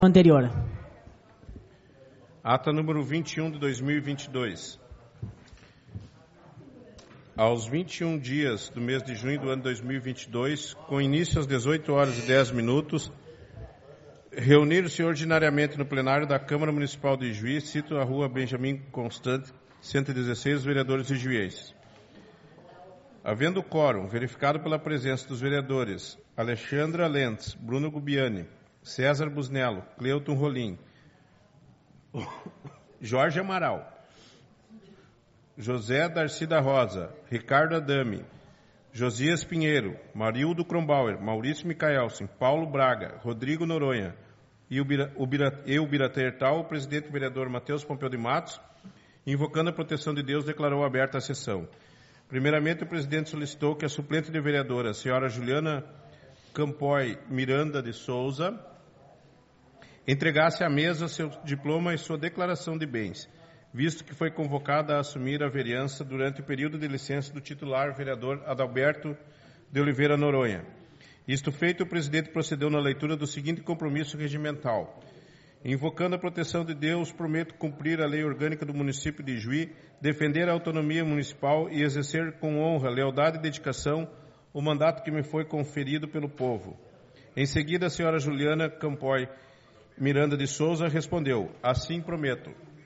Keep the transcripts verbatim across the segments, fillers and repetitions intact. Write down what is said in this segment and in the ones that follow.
Anterior. Ata número vinte e um de dois mil e vinte e dois. Aos vinte e um dias do mês de junho do ano dois mil e vinte e dois, com início às dezoito horas e dez minutos, reuniram-se ordinariamente no plenário da Câmara Municipal de Juiz, sito a rua Benjamin Constant, cento e dezesseis, os vereadores de Juiz. Havendo quórum, verificado pela presença dos vereadores Alexandra Lentz, Bruno Gubiani, César Busnello, Cleuton Rolim, Jorge Amaral, José Darcy da Rosa, Ricardo Adame, Josias Pinheiro, Marildo Kronbauer, Maurício Micaelsen, Paulo Braga, Rodrigo Noronha e o, Bira, o, Bira, eu, Biratã Hertal, o presidente vereador Matheus Pompeu de Matos, invocando a proteção de Deus, declarou aberta a sessão. Primeiramente, o presidente solicitou que a suplente de vereadora, a senhora Juliana Campoy Miranda de Souza, entregasse à mesa seu diploma e sua declaração de bens, visto que foi convocada a assumir a vereança durante o período de licença do titular vereador Adalberto de Oliveira Noronha. Isto feito, o presidente procedeu na leitura do seguinte compromisso regimental. Invocando a proteção de Deus, prometo cumprir a lei orgânica do município de Juí, defender a autonomia municipal e exercer com honra, lealdade e dedicação o mandato que me foi conferido pelo povo. Em seguida, a senhora Juliana Campoy Miranda de Souza respondeu, assim prometo.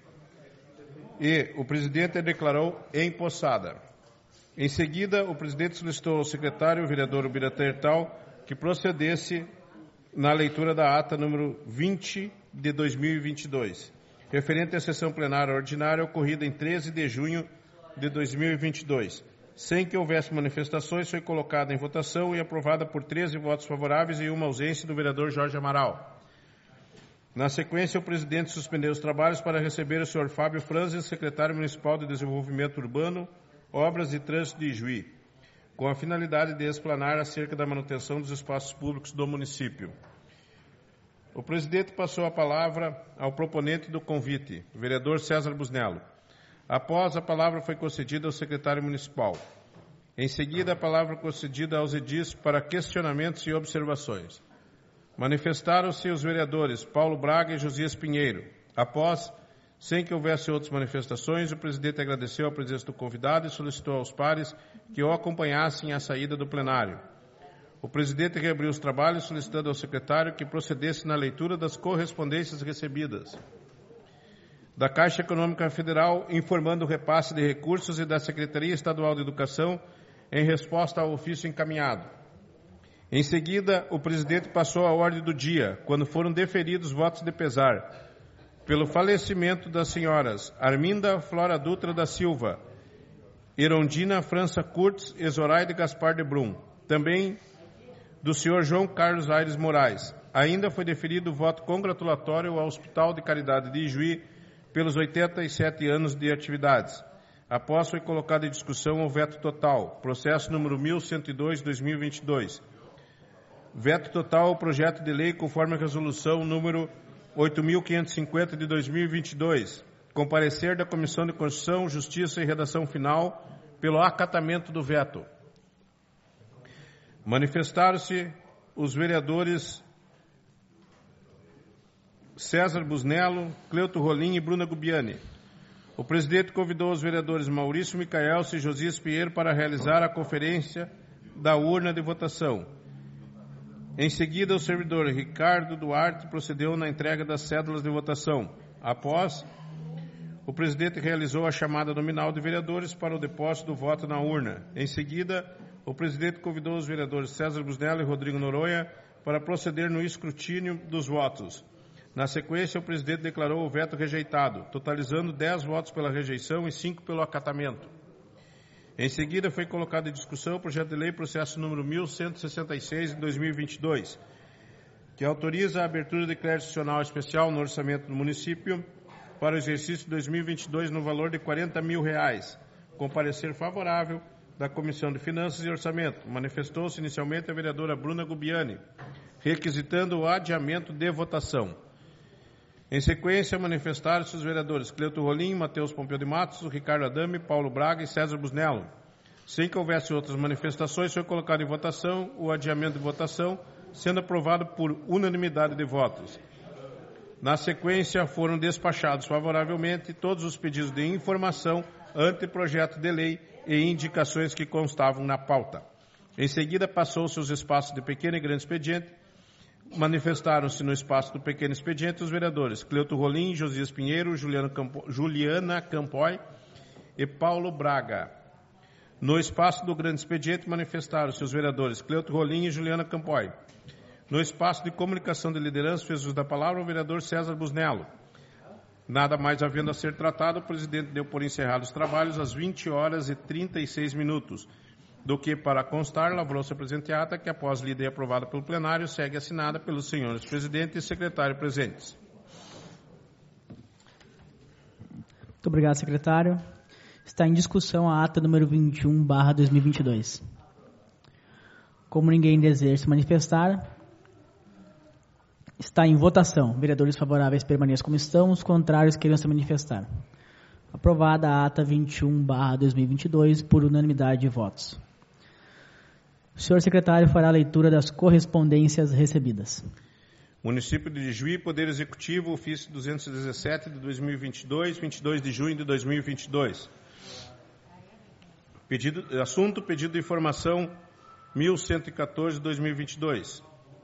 E o presidente declarou empossada. Em seguida, o presidente solicitou ao secretário, o vereador Biratã Hertal, que procedesse na leitura da ata número vinte de dois mil e vinte e dois, referente à sessão plenária ordinária ocorrida em treze de junho de dois mil e vinte e dois. Sem que houvesse manifestações, foi colocada em votação e aprovada por treze votos favoráveis e uma ausência do vereador Jorge Amaral. Na sequência, o presidente suspendeu os trabalhos para receber o senhor Fábio Franzes, secretário municipal de Desenvolvimento Urbano, Obras e Trânsito de Juí, com a finalidade de explanar acerca da manutenção dos espaços públicos do município. O presidente passou a palavra ao proponente do convite, o vereador César Busnello. Após, a palavra foi concedida ao secretário municipal. Em seguida, a palavra concedida aos edis para questionamentos e observações. Manifestaram-se os vereadores Paulo Braga e Josias Pinheiro. Após, sem que houvesse outras manifestações, o presidente agradeceu a presença do convidado e solicitou aos pares que o acompanhassem à saída do plenário. O presidente reabriu os trabalhos, solicitando ao secretário que procedesse na leitura das correspondências recebidas da Caixa Econômica Federal, informando o repasse de recursos e da Secretaria Estadual de Educação em resposta ao ofício encaminhado. Em seguida, o presidente passou a ordem do dia, quando foram deferidos votos de pesar pelo falecimento das senhoras Arminda Flora Dutra da Silva, Erondina França Kurtz e Zoraide Gaspar de Brum. Também do senhor João Carlos Aires Moraes. Ainda foi deferido o voto congratulatório ao Hospital de Caridade de Juí pelos oitenta e sete anos de atividades. Após foi colocado em discussão o veto total, processo número mil cento e dois, dois mil e vinte e dois. Veto total ao projeto de lei conforme a resolução número oito mil quinhentos e cinquenta de dois mil e vinte e dois. Com parecer da Comissão de Constituição, Justiça e Redação Final pelo acatamento do veto. Manifestaram-se os vereadores César Busnello, Cleuton Rolim e Bruna Gubiani. O presidente convidou os vereadores Maurício Micaelsen e Josias Pinheiro para realizar a conferência da urna de votação. Em seguida, o servidor Ricardo Duarte procedeu na entrega das cédulas de votação. Após, o presidente realizou a chamada nominal de vereadores para o depósito do voto na urna. Em seguida, o presidente convidou os vereadores César Busnello e Rodrigo Noronha para proceder no escrutínio dos votos. Na sequência, o presidente declarou o veto rejeitado, totalizando dez votos pela rejeição e cinco pelo acatamento. Em seguida, foi colocado em discussão o projeto de lei processo número mil cento e sessenta e seis de dois mil e vinte e dois, que autoriza a abertura de crédito adicional especial no orçamento do município para o exercício de dois mil e vinte e dois no valor de quarenta mil reais, com parecer favorável da Comissão de Finanças e Orçamento. Manifestou-se inicialmente a vereadora Bruna Gubiani, requisitando o adiamento de votação. Em sequência, manifestaram-se os vereadores Cleuton Rolim, Matheus Pompeu de Matos, Ricardo Adame, Paulo Braga e César Busnello. Sem que houvesse outras manifestações, foi colocado em votação o adiamento de votação, sendo aprovado por unanimidade de votos. Na sequência, foram despachados favoravelmente todos os pedidos de informação, anteprojeto de lei e indicações que constavam na pauta. Em seguida, passou-se os espaços de pequeno e grande expediente. Manifestaram-se no espaço do pequeno expediente os vereadores Cleuto Rolim, Josias Pinheiro, Juliana, Campo, Juliana Campoy e Paulo Braga. No espaço do grande expediente, manifestaram-se os vereadores Cleuto Rolim e Juliana Campoy. No espaço de comunicação de liderança, fez uso da palavra o vereador César Busnello. Nada mais havendo a ser tratado, o presidente deu por encerrados os trabalhos às vinte horas e trinta e seis minutos. Do que, para constar, lavrou-se a presente ata, que após lida e aprovada pelo plenário, segue assinada pelos senhores presidente e secretário presentes. Muito obrigado, secretário. Está em discussão a ata número vinte e um barra dois mil e vinte e dois. Como ninguém deseja se manifestar, está em votação. Vereadores favoráveis permaneçam como estão, os contrários queiram se manifestar. Aprovada a ata vinte e um barra dois mil e vinte e dois por unanimidade de votos. O senhor secretário fará a leitura das correspondências recebidas. Município de Juí, Poder Executivo, ofício duzentos e dezessete de dois mil e vinte e dois, vinte e dois de junho de dois mil e vinte e dois. Pedido, assunto, pedido de informação mil cento e quatorze de dois mil e vinte e dois.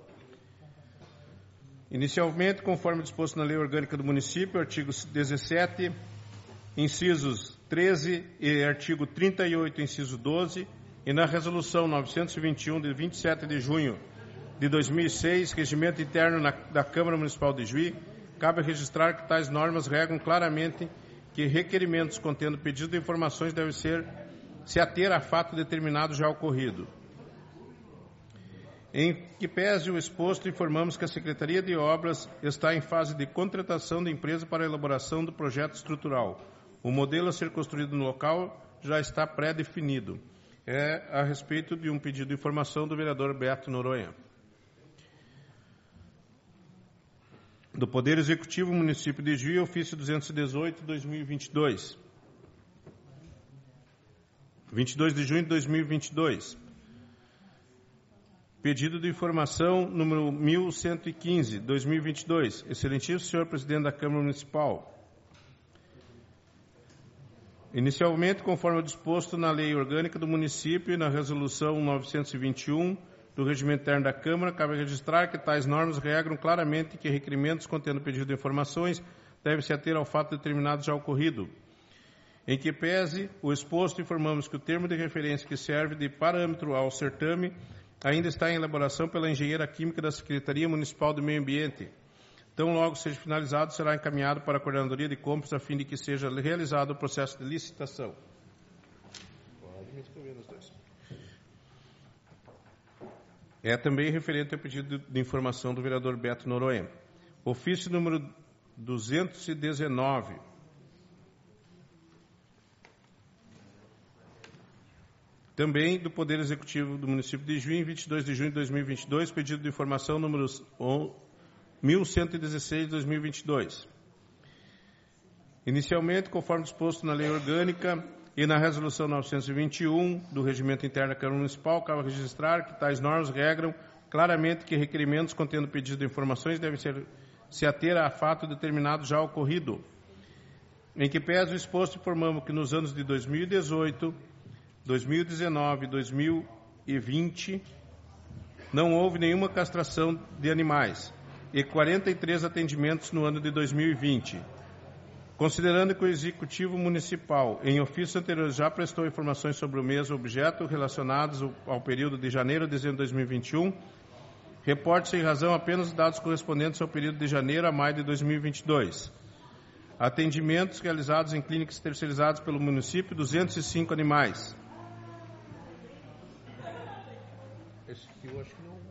Inicialmente, conforme disposto na Lei Orgânica do Município, artigo dezessete, incisos treze e artigo trinta e oito, inciso doze, e na Resolução novecentos e vinte e um, de vinte e sete de junho de dois mil e seis, Regimento Interno na, da Câmara Municipal de Juí, cabe registrar que tais normas regam claramente que requerimentos contendo pedido de informações devem ser, se ater a fato determinado já ocorrido. Em que pese o exposto, informamos que a Secretaria de Obras está em fase de contratação da empresa para a elaboração do projeto estrutural. O modelo a ser construído no local já está pré-definido. É a respeito de um pedido de informação do vereador Beto Noronha. Do Poder Executivo, Município de Juí, ofício duzentos e dezoito de dois mil e vinte e dois. vinte e dois de junho de dois mil e vinte e dois. Pedido de informação número mil cento e quinze, dois mil e vinte e dois. Excelentíssimo senhor presidente da Câmara Municipal. Inicialmente, conforme o disposto na Lei Orgânica do Município e na Resolução novecentos e vinte e um do Regimento Interno da Câmara, cabe registrar que tais normas regram claramente que requerimentos contendo pedido de informações devem se ater ao fato determinado já ocorrido. Em que pese o exposto, informamos que o termo de referência que serve de parâmetro ao certame ainda está em elaboração pela engenheira química da Secretaria Municipal do Meio Ambiente. Tão logo seja finalizado, será encaminhado para a Coordenadoria de Compras a fim de que seja realizado o processo de licitação. Pode me escrever nos dois. É também referente ao pedido de informação do vereador Beto Noronha. Ofício número duzentos e dezenove. Também do Poder Executivo do Município de Juí, vinte e dois de junho de dois mil e vinte e dois, pedido de informação número mil cento e dezesseis de dois mil e vinte e dois. Inicialmente, conforme disposto na Lei Orgânica e na Resolução novecentos e vinte e um do Regimento Interno da Câmara Municipal, cabe registrar que tais normas regram claramente que requerimentos contendo pedido de informações devem ser, se ater a fato determinado já ocorrido. Em que pese o exposto, informamos que nos anos de dois mil e dezoito, dois mil e dezenove e dois mil e vinte não houve nenhuma castração de animais e quarenta e três atendimentos no ano de dois mil e vinte. Considerando que o Executivo Municipal, em ofício anterior, já prestou informações sobre o mesmo objeto relacionados ao período de janeiro a dezembro de dois mil e vinte e um, reporte-se em razão apenas dos dados correspondentes ao período de janeiro a maio de dois mil e vinte e dois. Atendimentos realizados em clínicas terceirizadas pelo município, duzentos e cinco animais. Esse aqui eu acho que não.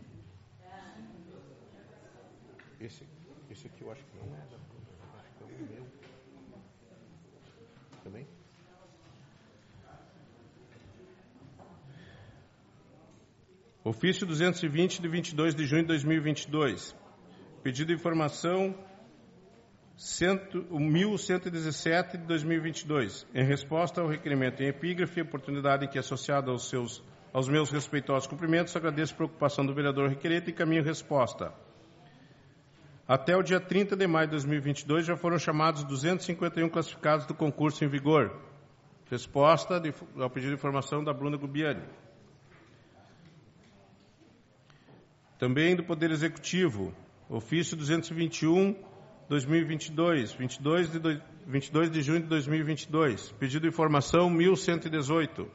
Esse, esse aqui eu acho que não é. Acho que é o meu. Também? Ofício duzentos e vinte, de vinte e dois de junho de dois mil e vinte e dois. Pedido de informação mil cento e dezessete de dois mil e vinte e dois. Em resposta ao requerimento em epígrafe, oportunidade em que, associada aos, seus, aos meus respeitosos cumprimentos, agradeço a preocupação do vereador requerente e encaminho resposta. Até o dia trinta de maio de dois mil e vinte e dois, já foram chamados duzentos e cinquenta e um classificados do concurso em vigor. Resposta de, ao pedido de informação da Bruna Gubiani. Também do Poder Executivo, ofício duzentos e vinte e um, dois mil e vinte e dois, vinte e dois de, vinte e dois de junho de dois mil e vinte e dois. Pedido de informação mil cento e dezoito.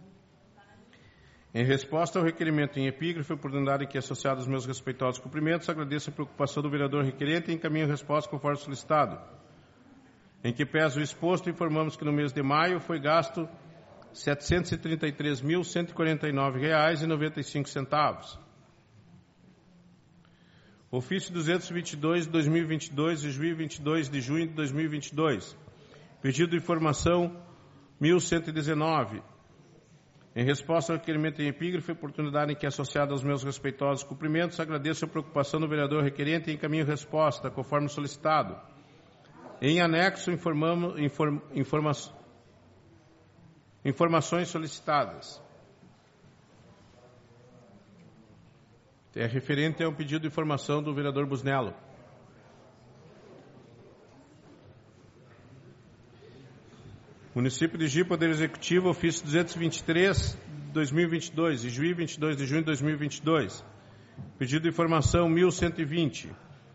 Em resposta ao requerimento em epígrafe, oportunidade que, associado aos meus respeitosos cumprimentos, agradeço a preocupação do vereador requerente e encaminho a resposta conforme solicitado. Em que pese o exposto, informamos que no mês de maio foi gasto setecentos e trinta e três mil, cento e quarenta e nove reais e noventa e cinco centavos. Ofício duzentos e vinte e dois de dois mil e vinte e dois, de vinte e dois de junho de dois mil e vinte e dois. Pedido de informação mil cento e dezenove. Em resposta ao requerimento em epígrafe, oportunidade em que, associado aos meus respeitosos cumprimentos, agradeço a preocupação do vereador requerente e encaminho resposta, conforme solicitado. Em anexo, informamos, inform, informa, informações solicitadas. É referente ao pedido de informação do vereador Busnello. Município de Ji, Poder Executivo, ofício duzentos e vinte e três, dois mil e vinte e dois, de Juí, vinte e dois de junho de dois mil e vinte e dois. Pedido de informação mil cento e vinte.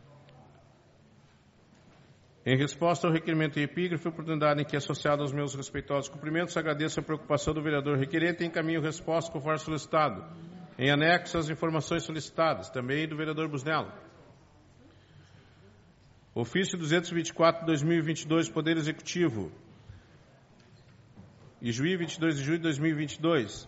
Em resposta ao requerimento em epígrafe, oportunidade em que, associado aos meus respeitosos cumprimentos, agradeço a preocupação do vereador requerente e encaminho resposta conforme solicitado. Em anexo às informações solicitadas, também do vereador Busnello. Ofício duzentos e vinte e quatro de dois mil e vinte e dois, Poder Executivo. E Juí, vinte e dois de julho de dois mil e vinte e dois.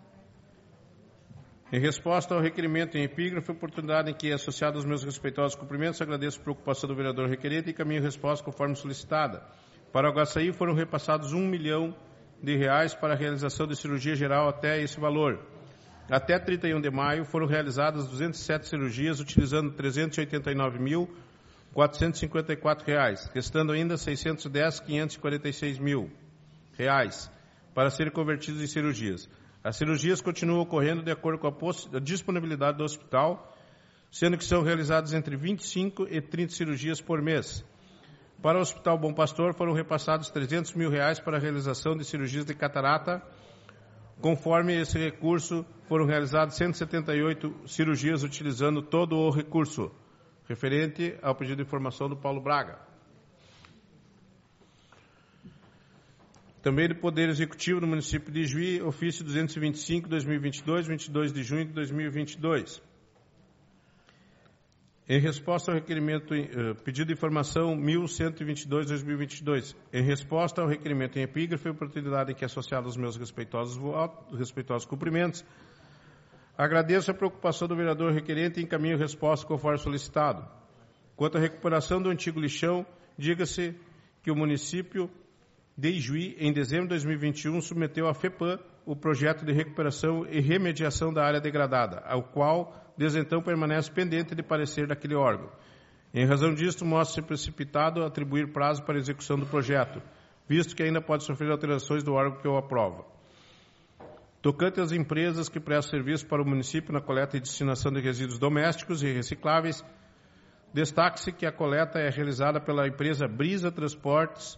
Em resposta ao requerimento em epígrafe, oportunidade em que, associado aos meus respeitosos cumprimentos, agradeço a preocupação do vereador requerente e encaminho resposta conforme solicitada. Para o Agaçaí foram repassados um milhão de reais para a realização de cirurgia geral até esse valor. Até trinta e um de maio foram realizadas duzentas e sete cirurgias, utilizando trezentos e oitenta e nove mil, quatrocentos e cinquenta e quatro reais, restando ainda seiscentos e dez mil, quinhentos e quarenta e seis mil reais para serem convertidos em cirurgias. As cirurgias continuam ocorrendo de acordo com a, a disponibilidade do hospital, sendo que são realizadas entre vinte e cinco e trinta cirurgias por mês. Para o Hospital Bom Pastor foram repassados trezentos mil reais para a realização de cirurgias de catarata. Conforme esse recurso, foram realizadas cento e setenta e oito cirurgias utilizando todo o recurso, referente ao pedido de informação do Paulo Braga. Também do Poder Executivo do município de Juí, ofício duzentos e vinte e cinco, dois mil e vinte e dois, vinte e dois de junho de dois mil e vinte e dois. Em resposta ao requerimento, uh, pedido de informação mil cento e vinte e dois, dois mil e vinte e dois. Em resposta ao requerimento em epígrafe, oportunidade em que, associado aos meus respeitosos, votos, respeitosos cumprimentos, agradeço a preocupação do vereador requerente e encaminho resposta conforme solicitado. Quanto à recuperação do antigo lixão, diga-se que o município de Ijuí, em dezembro de dois mil e vinte e um, submeteu à FEPAM o projeto de recuperação e remediação da área degradada, ao qual, desde então, permanece pendente de parecer daquele órgão. Em razão disto, mostra-se precipitado atribuir prazo para a execução do projeto, visto que ainda pode sofrer alterações do órgão que o aprova. Tocante às empresas que prestam serviço para o município na coleta e destinação de resíduos domésticos e recicláveis, destaque-se que a coleta é realizada pela empresa Brisa Transportes,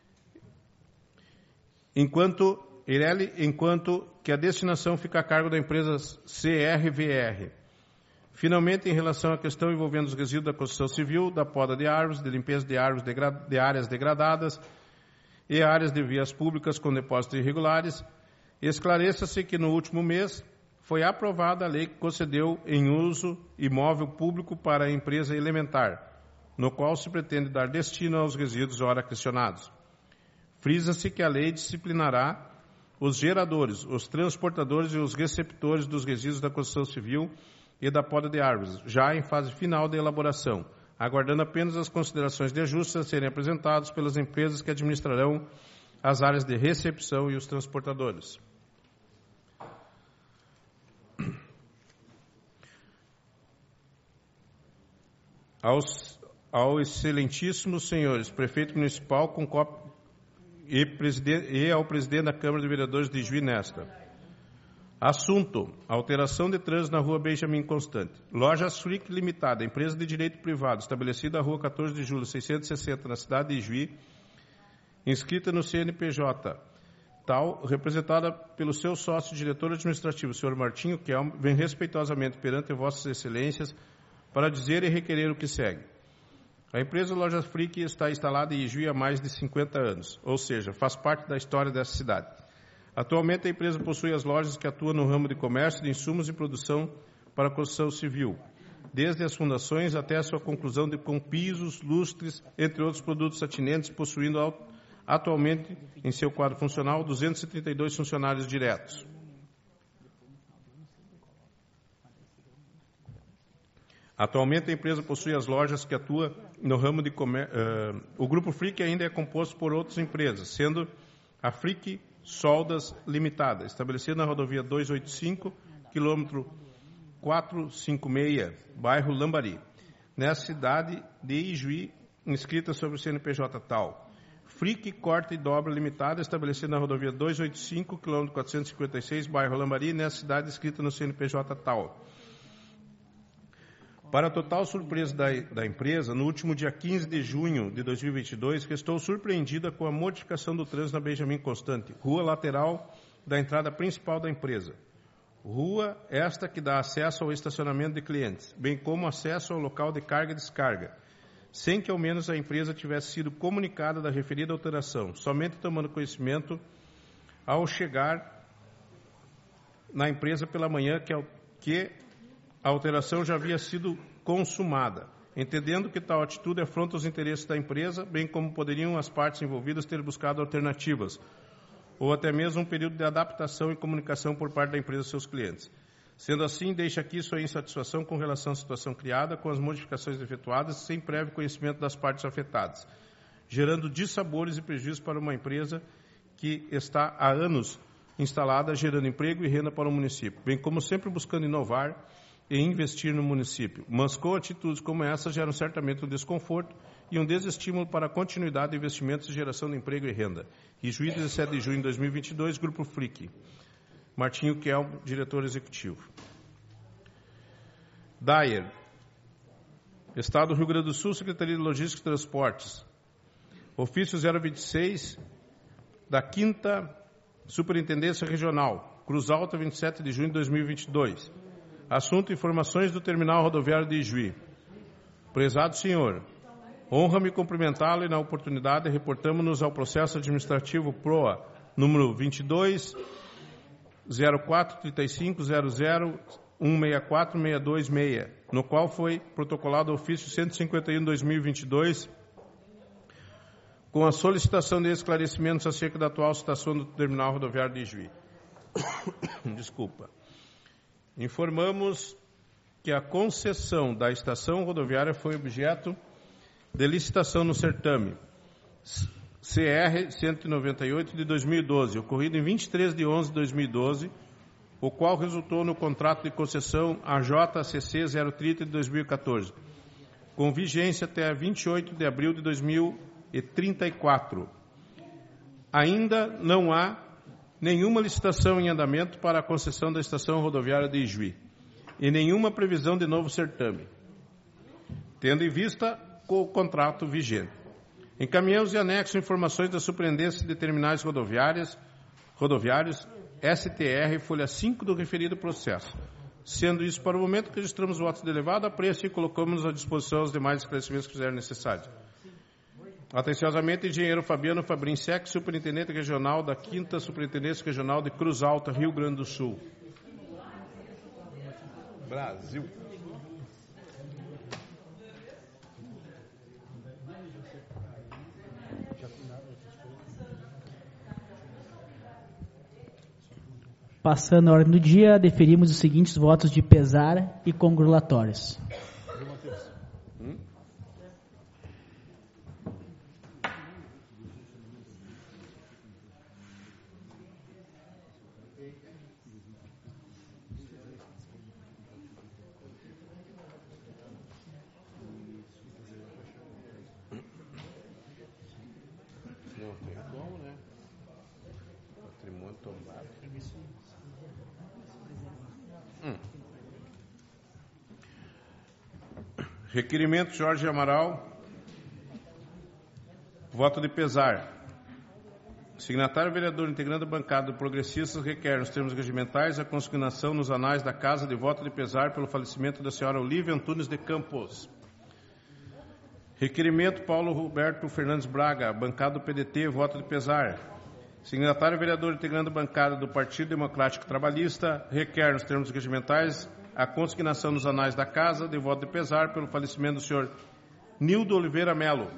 enquanto, Ireli, enquanto que a destinação fica a cargo da empresa C R V R. Finalmente, em relação à questão envolvendo os resíduos da construção civil, da poda de árvores, de limpeza de árvores degra- de áreas degradadas e áreas de vias públicas com depósitos irregulares, esclareça-se que no último mês foi aprovada a lei que concedeu em uso imóvel público para a empresa Elementar, no qual se pretende dar destino aos resíduos ora questionados. Frisa-se que a lei disciplinará os geradores, os transportadores e os receptores dos resíduos da construção civil e da poda de árvores, já em fase final de elaboração, aguardando apenas as considerações de ajuste a serem apresentadas pelas empresas que administrarão as áreas de recepção e os transportadores. Aos, ao excelentíssimo senhores, prefeito municipal com cópia E, e ao presidente da Câmara de Vereadores de Juí nesta. Assunto: alteração de trânsito na rua Benjamin Constant. Lojas Frick Limitada, empresa de direito privado, estabelecida na rua quatorze de julho, seiscentos e sessenta, na cidade de Ijuí, inscrita no C N P J, tal, representada pelo seu sócio diretor administrativo, senhor Martinho Kelm, vem respeitosamente perante vossas excelências para dizer e requerer o que segue. A empresa Lojas Frick está instalada em Ijuí há mais de cinquenta anos, ou seja, faz parte da história dessa cidade. Atualmente, a empresa possui as lojas que atuam no ramo de comércio de insumos e produção para a construção civil, desde as fundações até a sua conclusão de, com pisos, lustres, entre outros produtos atinentes, possuindo atualmente, em seu quadro funcional, duzentos e trinta e dois funcionários diretos. Atualmente, a empresa possui as lojas que atuam no ramo de comércio. Uh, o Grupo Frick ainda é composto por outras empresas, sendo a Frick Soldas Limitada, estabelecida na rodovia duzentos e oitenta e cinco, quilômetro quatrocentos e cinquenta e seis, bairro Lambari, nessa cidade de Ijuí, inscrita sobre o C N P J tal. Frick Corta e Dobra Limitada, estabelecida na rodovia duzentos e oitenta e cinco, quilômetro quatrocentos e cinquenta e seis, bairro Lambari, nessa cidade, inscrita no C N P J tal. Para a total surpresa da, da empresa, no último dia quinze de junho de dois mil e vinte e dois, restou surpreendida com a modificação do trânsito na Benjamin Constant, rua lateral da entrada principal da empresa. Rua esta que dá acesso ao estacionamento de clientes, bem como acesso ao local de carga e descarga, sem que ao menos a empresa tivesse sido comunicada da referida alteração, somente tomando conhecimento ao chegar na empresa pela manhã que, que a alteração já havia sido consumada, entendendo que tal atitude afronta os interesses da empresa, bem como poderiam as partes envolvidas ter buscado alternativas, ou até mesmo um período de adaptação e comunicação por parte da empresa aos seus clientes. Sendo assim, deixa aqui sua insatisfação com relação à situação criada, com as modificações efetuadas, sem prévio conhecimento das partes afetadas, gerando dissabores e prejuízos para uma empresa que está há anos instalada, gerando emprego e renda para o município, bem como sempre buscando inovar e investir no município. Mas com atitudes como essa geram certamente um desconforto e um desestímulo para a continuidade de investimentos e geração de emprego e renda. Ijuí, dezessete de junho de dois mil e vinte e dois, Grupo Frick. Martinho Kelm, diretor executivo. Dyer, Estado do Rio Grande do Sul, Secretaria de Logística e Transportes. Ofício zero vinte e seis da quinta Superintendência Regional, Cruz Alta, vinte e sete de junho de dois mil e vinte e dois. Assunto: informações do terminal rodoviário de Ijuí. Prezado senhor, honra-me cumprimentá-lo e, na oportunidade, reportamos-nos ao processo administrativo P R O A, número vinte e dois, zero quatro, trinta e cinco, zero zero, um seis quatro, seis dois seis, no qual foi protocolado o ofício cento e cinquenta e um de dois mil e vinte e dois, com a solicitação de esclarecimentos acerca da atual situação do terminal rodoviário de Ijuí. Desculpa. Informamos que a concessão da estação rodoviária foi objeto de licitação no certame C R cento e noventa e oito de dois mil e doze, ocorrido em vinte e três de onze de dois mil e doze, o qual resultou no contrato de concessão A J C C zero trinta de dois mil e quatorze, com vigência até vinte e oito de abril de dois mil e trinta e quatro. Ainda não há nenhuma licitação em andamento para a concessão da estação rodoviária de Ijuí e nenhuma previsão de novo certame, tendo em vista o contrato vigente. Encaminhamos e anexo informações da Superintendência de Terminais Rodoviárias, rodoviários, S T R, folha cinco do referido processo. Sendo isso, para o momento, registramos votos de elevado apreço e colocamos à disposição os demais esclarecimentos que fizerem necessários. Atenciosamente, engenheiro Fabiano Fabrin Sec, superintendente regional da quinta Superintendência Regional de Cruz Alta, Rio Grande do Sul. Brasil. Passando a ordem do dia, deferimos os seguintes votos de pesar e congratulatórios. Hum? Não tem como, né? Patrimônio tombado. Requerimento Jorge Amaral. Voto de pesar. Signatário vereador integrando a bancada do Progressistas requer, nos termos regimentais, a consignação nos anais da Casa de voto de pesar pelo falecimento da senhora Olívia Antunes de Campos. Requerimento Paulo Roberto Fernandes Braga, bancada do P D T, voto de pesar. Signatário vereador integrando a bancada do Partido Democrático Trabalhista requer, nos termos regimentais, a consignação nos anais da Casa de voto de pesar pelo falecimento do senhor Nildo Oliveira Melo.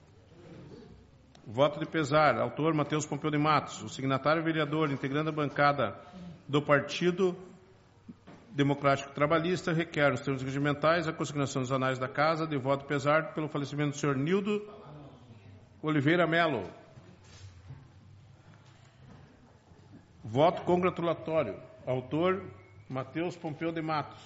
Voto de pesar, autor Matheus Pompeu de Matos. O signatário vereador integrando a bancada do Partido Democrático Trabalhista requer, nos termos regimentais, a consignação dos anais da Casa de voto de pesar pelo falecimento do senhor Nildo Oliveira Melo. Voto congratulatório, autor Matheus Pompeu de Matos.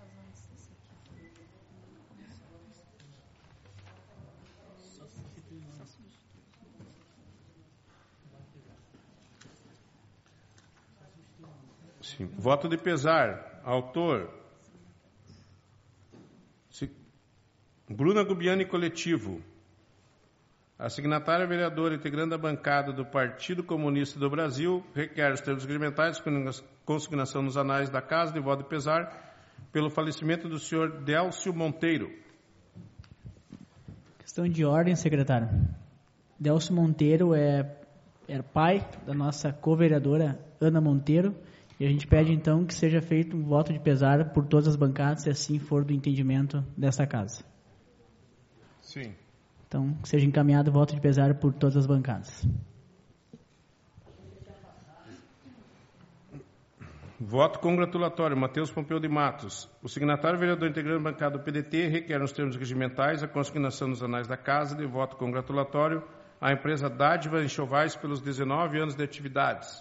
Sim. Voto de pesar, autor Bruna Gubiani Coletivo. A signatária vereadora integrando a bancada do Partido Comunista do Brasil requer os termos regimentais consignação nos anais da Casa de voto de pesar pelo falecimento do senhor Délcio Monteiro. Questão de ordem, secretário. Délcio Monteiro é, é pai da nossa co-vereadora Ana Monteiro. E a gente pede, então, que seja feito um voto de pesar por todas as bancadas, se assim for do entendimento dessa casa. Sim. Então, que seja encaminhado o voto de pesar por todas as bancadas. Voto congratulatório, Matheus Pompeu de Matos. O signatário vereador integrante da bancada do P D T requer, nos termos regimentais, a consignação nos anais da Casa de voto congratulatório à empresa Dádiva Enxovais pelos dezenove anos de atividades.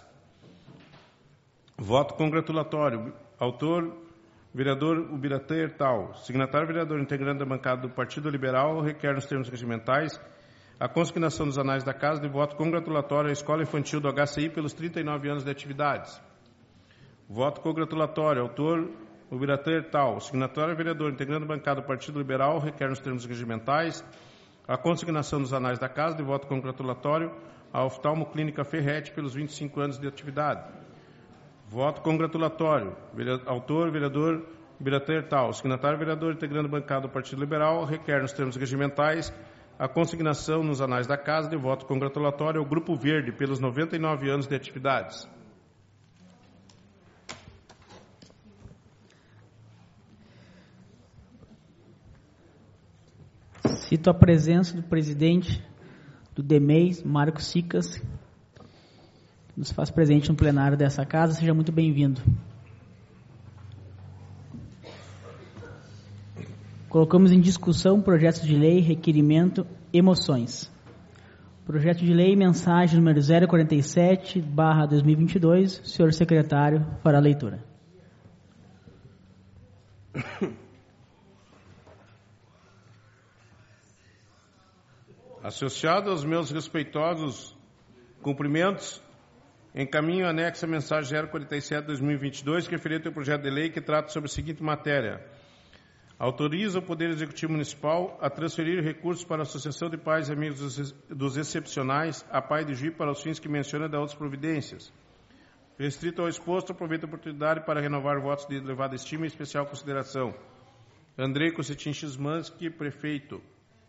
Voto congratulatório. Autor, vereador Ubiratã Hertal. Signatário, vereador integrante da bancada do Partido Liberal, requer, nos termos regimentais, a consignação dos anais da Casa de voto congratulatório à Escola Infantil do H C I pelos trinta e nove anos de atividades. Voto congratulatório. Autor, Ubiratã Hertal. Signatário, vereador integrante da bancada do Partido Liberal, requer, nos termos regimentais, a consignação dos anais da Casa de voto congratulatório à Oftalmo Clínica Ferretti pelos vinte e cinco anos de atividade. Voto congratulatório. Autor, vereador Ubiratã Hertal. Signatário, vereador integrando a bancada do Partido Liberal, requer, nos termos regimentais, a consignação nos anais da Casa de voto congratulatório ao Grupo Verde pelos noventa e nove anos de atividades. Cito a presença do presidente do D M E I, Marcos Sicas, nos faz presente no plenário dessa casa. Seja muito bem-vindo. Colocamos em discussão projetos de lei, requerimento e moções. Projeto de lei, mensagem número zero quarenta e sete, barra dois mil e vinte e dois. O senhor secretário fará a leitura. Associado aos meus respeitosos cumprimentos, encaminho anexo a mensagem zero quarenta e sete, dois mil e vinte e dois, referente ao projeto de lei que trata sobre a seguinte matéria. Autoriza o Poder Executivo Municipal a transferir recursos para a Associação de Pais e Amigos dos Excepcionais, a Pai de Juí, para os fins que menciona da outras providências. Restrito ao exposto, aproveito a oportunidade para renovar votos de elevada estima e especial consideração. Andrei Cocetin Xismansky, prefeito.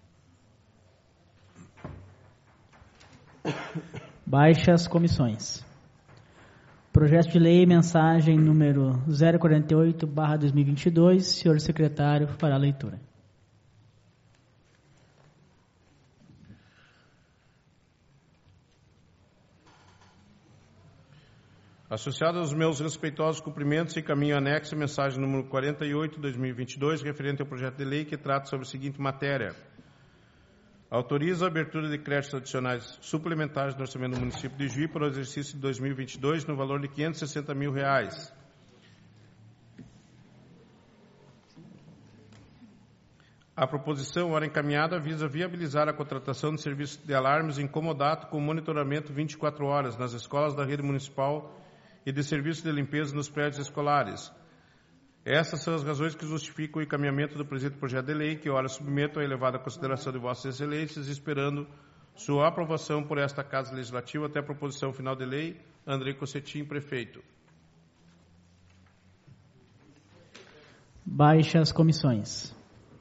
Baixa as comissões. Projeto de lei, mensagem número zero quarenta e oito, barra dois mil e vinte e dois. Senhor secretário fará a leitura. Associado aos meus respeitosos cumprimentos, encaminho anexo a mensagem número quarenta e oito, dois mil e vinte e dois, referente ao projeto de lei que trata sobre a seguinte matéria. Autoriza a abertura de créditos adicionais suplementares do orçamento do município de Juí para o exercício de dois mil e vinte e dois no valor de quinhentos e sessenta mil reais. A proposição, ora encaminhada, visa viabilizar a contratação de serviços de alarmes em comodato com monitoramento vinte e quatro horas nas escolas da rede municipal e de serviços de limpeza nos prédios escolares. Essas são as razões que justificam o encaminhamento do presente projeto de lei, que ora submeto à elevada consideração de Vossas Excelências, esperando sua aprovação por esta Casa Legislativa até a proposição final de lei. Andrei Cossetim, prefeito. Baixe as comissões.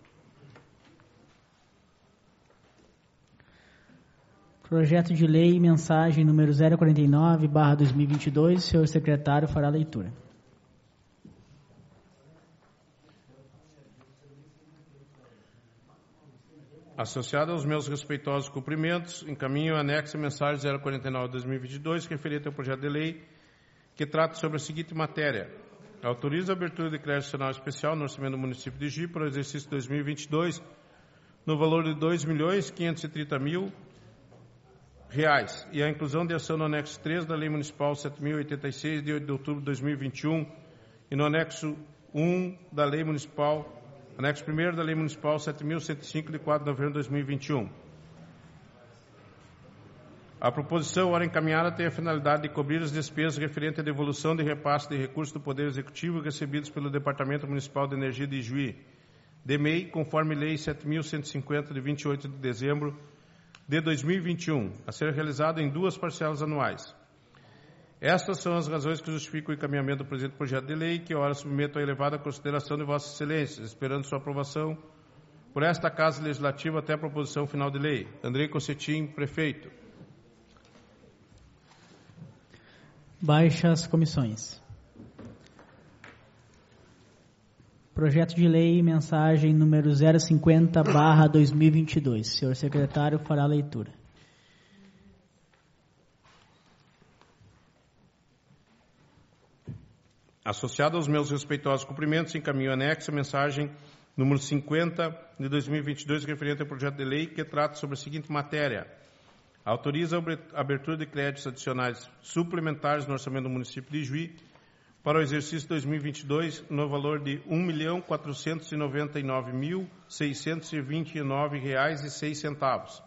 Projeto de lei, mensagem número zero quarenta e nove barra dois mil e vinte e dois, senhor secretário fará a leitura. Associado aos meus respeitosos cumprimentos, encaminho o anexo à mensagem zero quarenta e nove barra dois mil e vinte e dois, referente ao projeto de lei, que trata sobre a seguinte matéria. Autoriza a abertura de crédito nacional especial no orçamento do município de Jipe para o exercício dois mil e vinte e dois, no valor de dois milhões quinhentos e trinta mil reais, e a inclusão de ação no anexo três da Lei Municipal sete mil e oitenta e seis, de oito de outubro de dois mil e vinte e um, e no anexo um da Lei Municipal, anexo primeiro da Lei Municipal sete mil cento e cinco, de quatro de novembro de dois mil e vinte e um. A proposição, ora encaminhada, tem a finalidade de cobrir as despesas referentes à devolução de repasse de recursos do Poder Executivo recebidos pelo Departamento Municipal de Energia de Ijuí, D M E I, conforme Lei sete mil cento e cinquenta, de vinte e oito de dezembro de dois mil e vinte e um, a ser realizado em duas parcelas anuais. Estas são as razões que justificam o encaminhamento do presente projeto de lei, que ora submeto à elevada consideração de Vossas Excelências, esperando sua aprovação por esta Casa Legislativa até a proposição final de lei. Andrei Cossetim, prefeito. Baixa as comissões. Projeto de lei, mensagem número zero cinquenta barra dois mil e vinte e dois. Senhor secretário fará a leitura. Associado aos meus respeitosos cumprimentos, encaminho anexo a mensagem número cinquenta de dois mil e vinte e dois, referente ao projeto de lei, que trata sobre a seguinte matéria. Autoriza a abertura de créditos adicionais suplementares no orçamento do município de Ijuí para o exercício dois mil e vinte e dois no valor de um milhão quatrocentos e noventa e nove mil seiscentos e vinte e nove reais e seis centavos.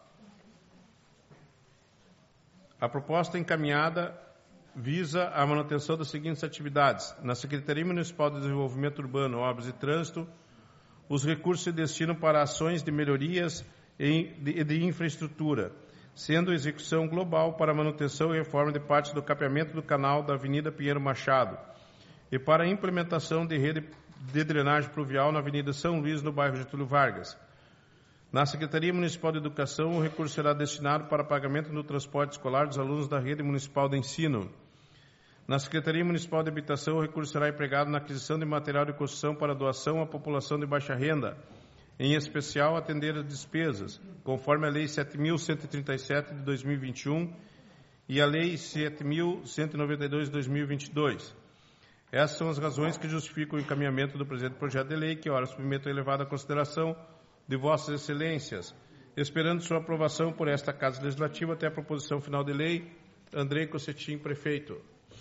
A proposta encaminhada visa a manutenção das seguintes atividades. Na Secretaria Municipal de Desenvolvimento Urbano, Obras e Trânsito, os recursos se destinam para ações de melhorias e de, de infraestrutura, sendo execução global para manutenção e reforma de parte do capeamento do canal da Avenida Pinheiro Machado e para a implementação de rede de drenagem pluvial na Avenida São Luís, no bairro Getúlio Vargas. Na Secretaria Municipal de Educação, o recurso será destinado para pagamento do transporte escolar dos alunos da Rede Municipal de Ensino. Na Secretaria Municipal de Habitação, o recurso será empregado na aquisição de material de construção para doação à população de baixa renda, em especial atender as despesas, conforme a Lei sete mil cento e trinta e sete de dois mil e vinte e um e a Lei sete mil cento e noventa e dois de dois mil e vinte e dois. Essas são as razões que justificam o encaminhamento do presente projeto de lei, que ora submeto a elevada consideração de Vossas Excelências, esperando sua aprovação por esta Casa Legislativa até a proposição final de lei. Andrei Cossetim, prefeito.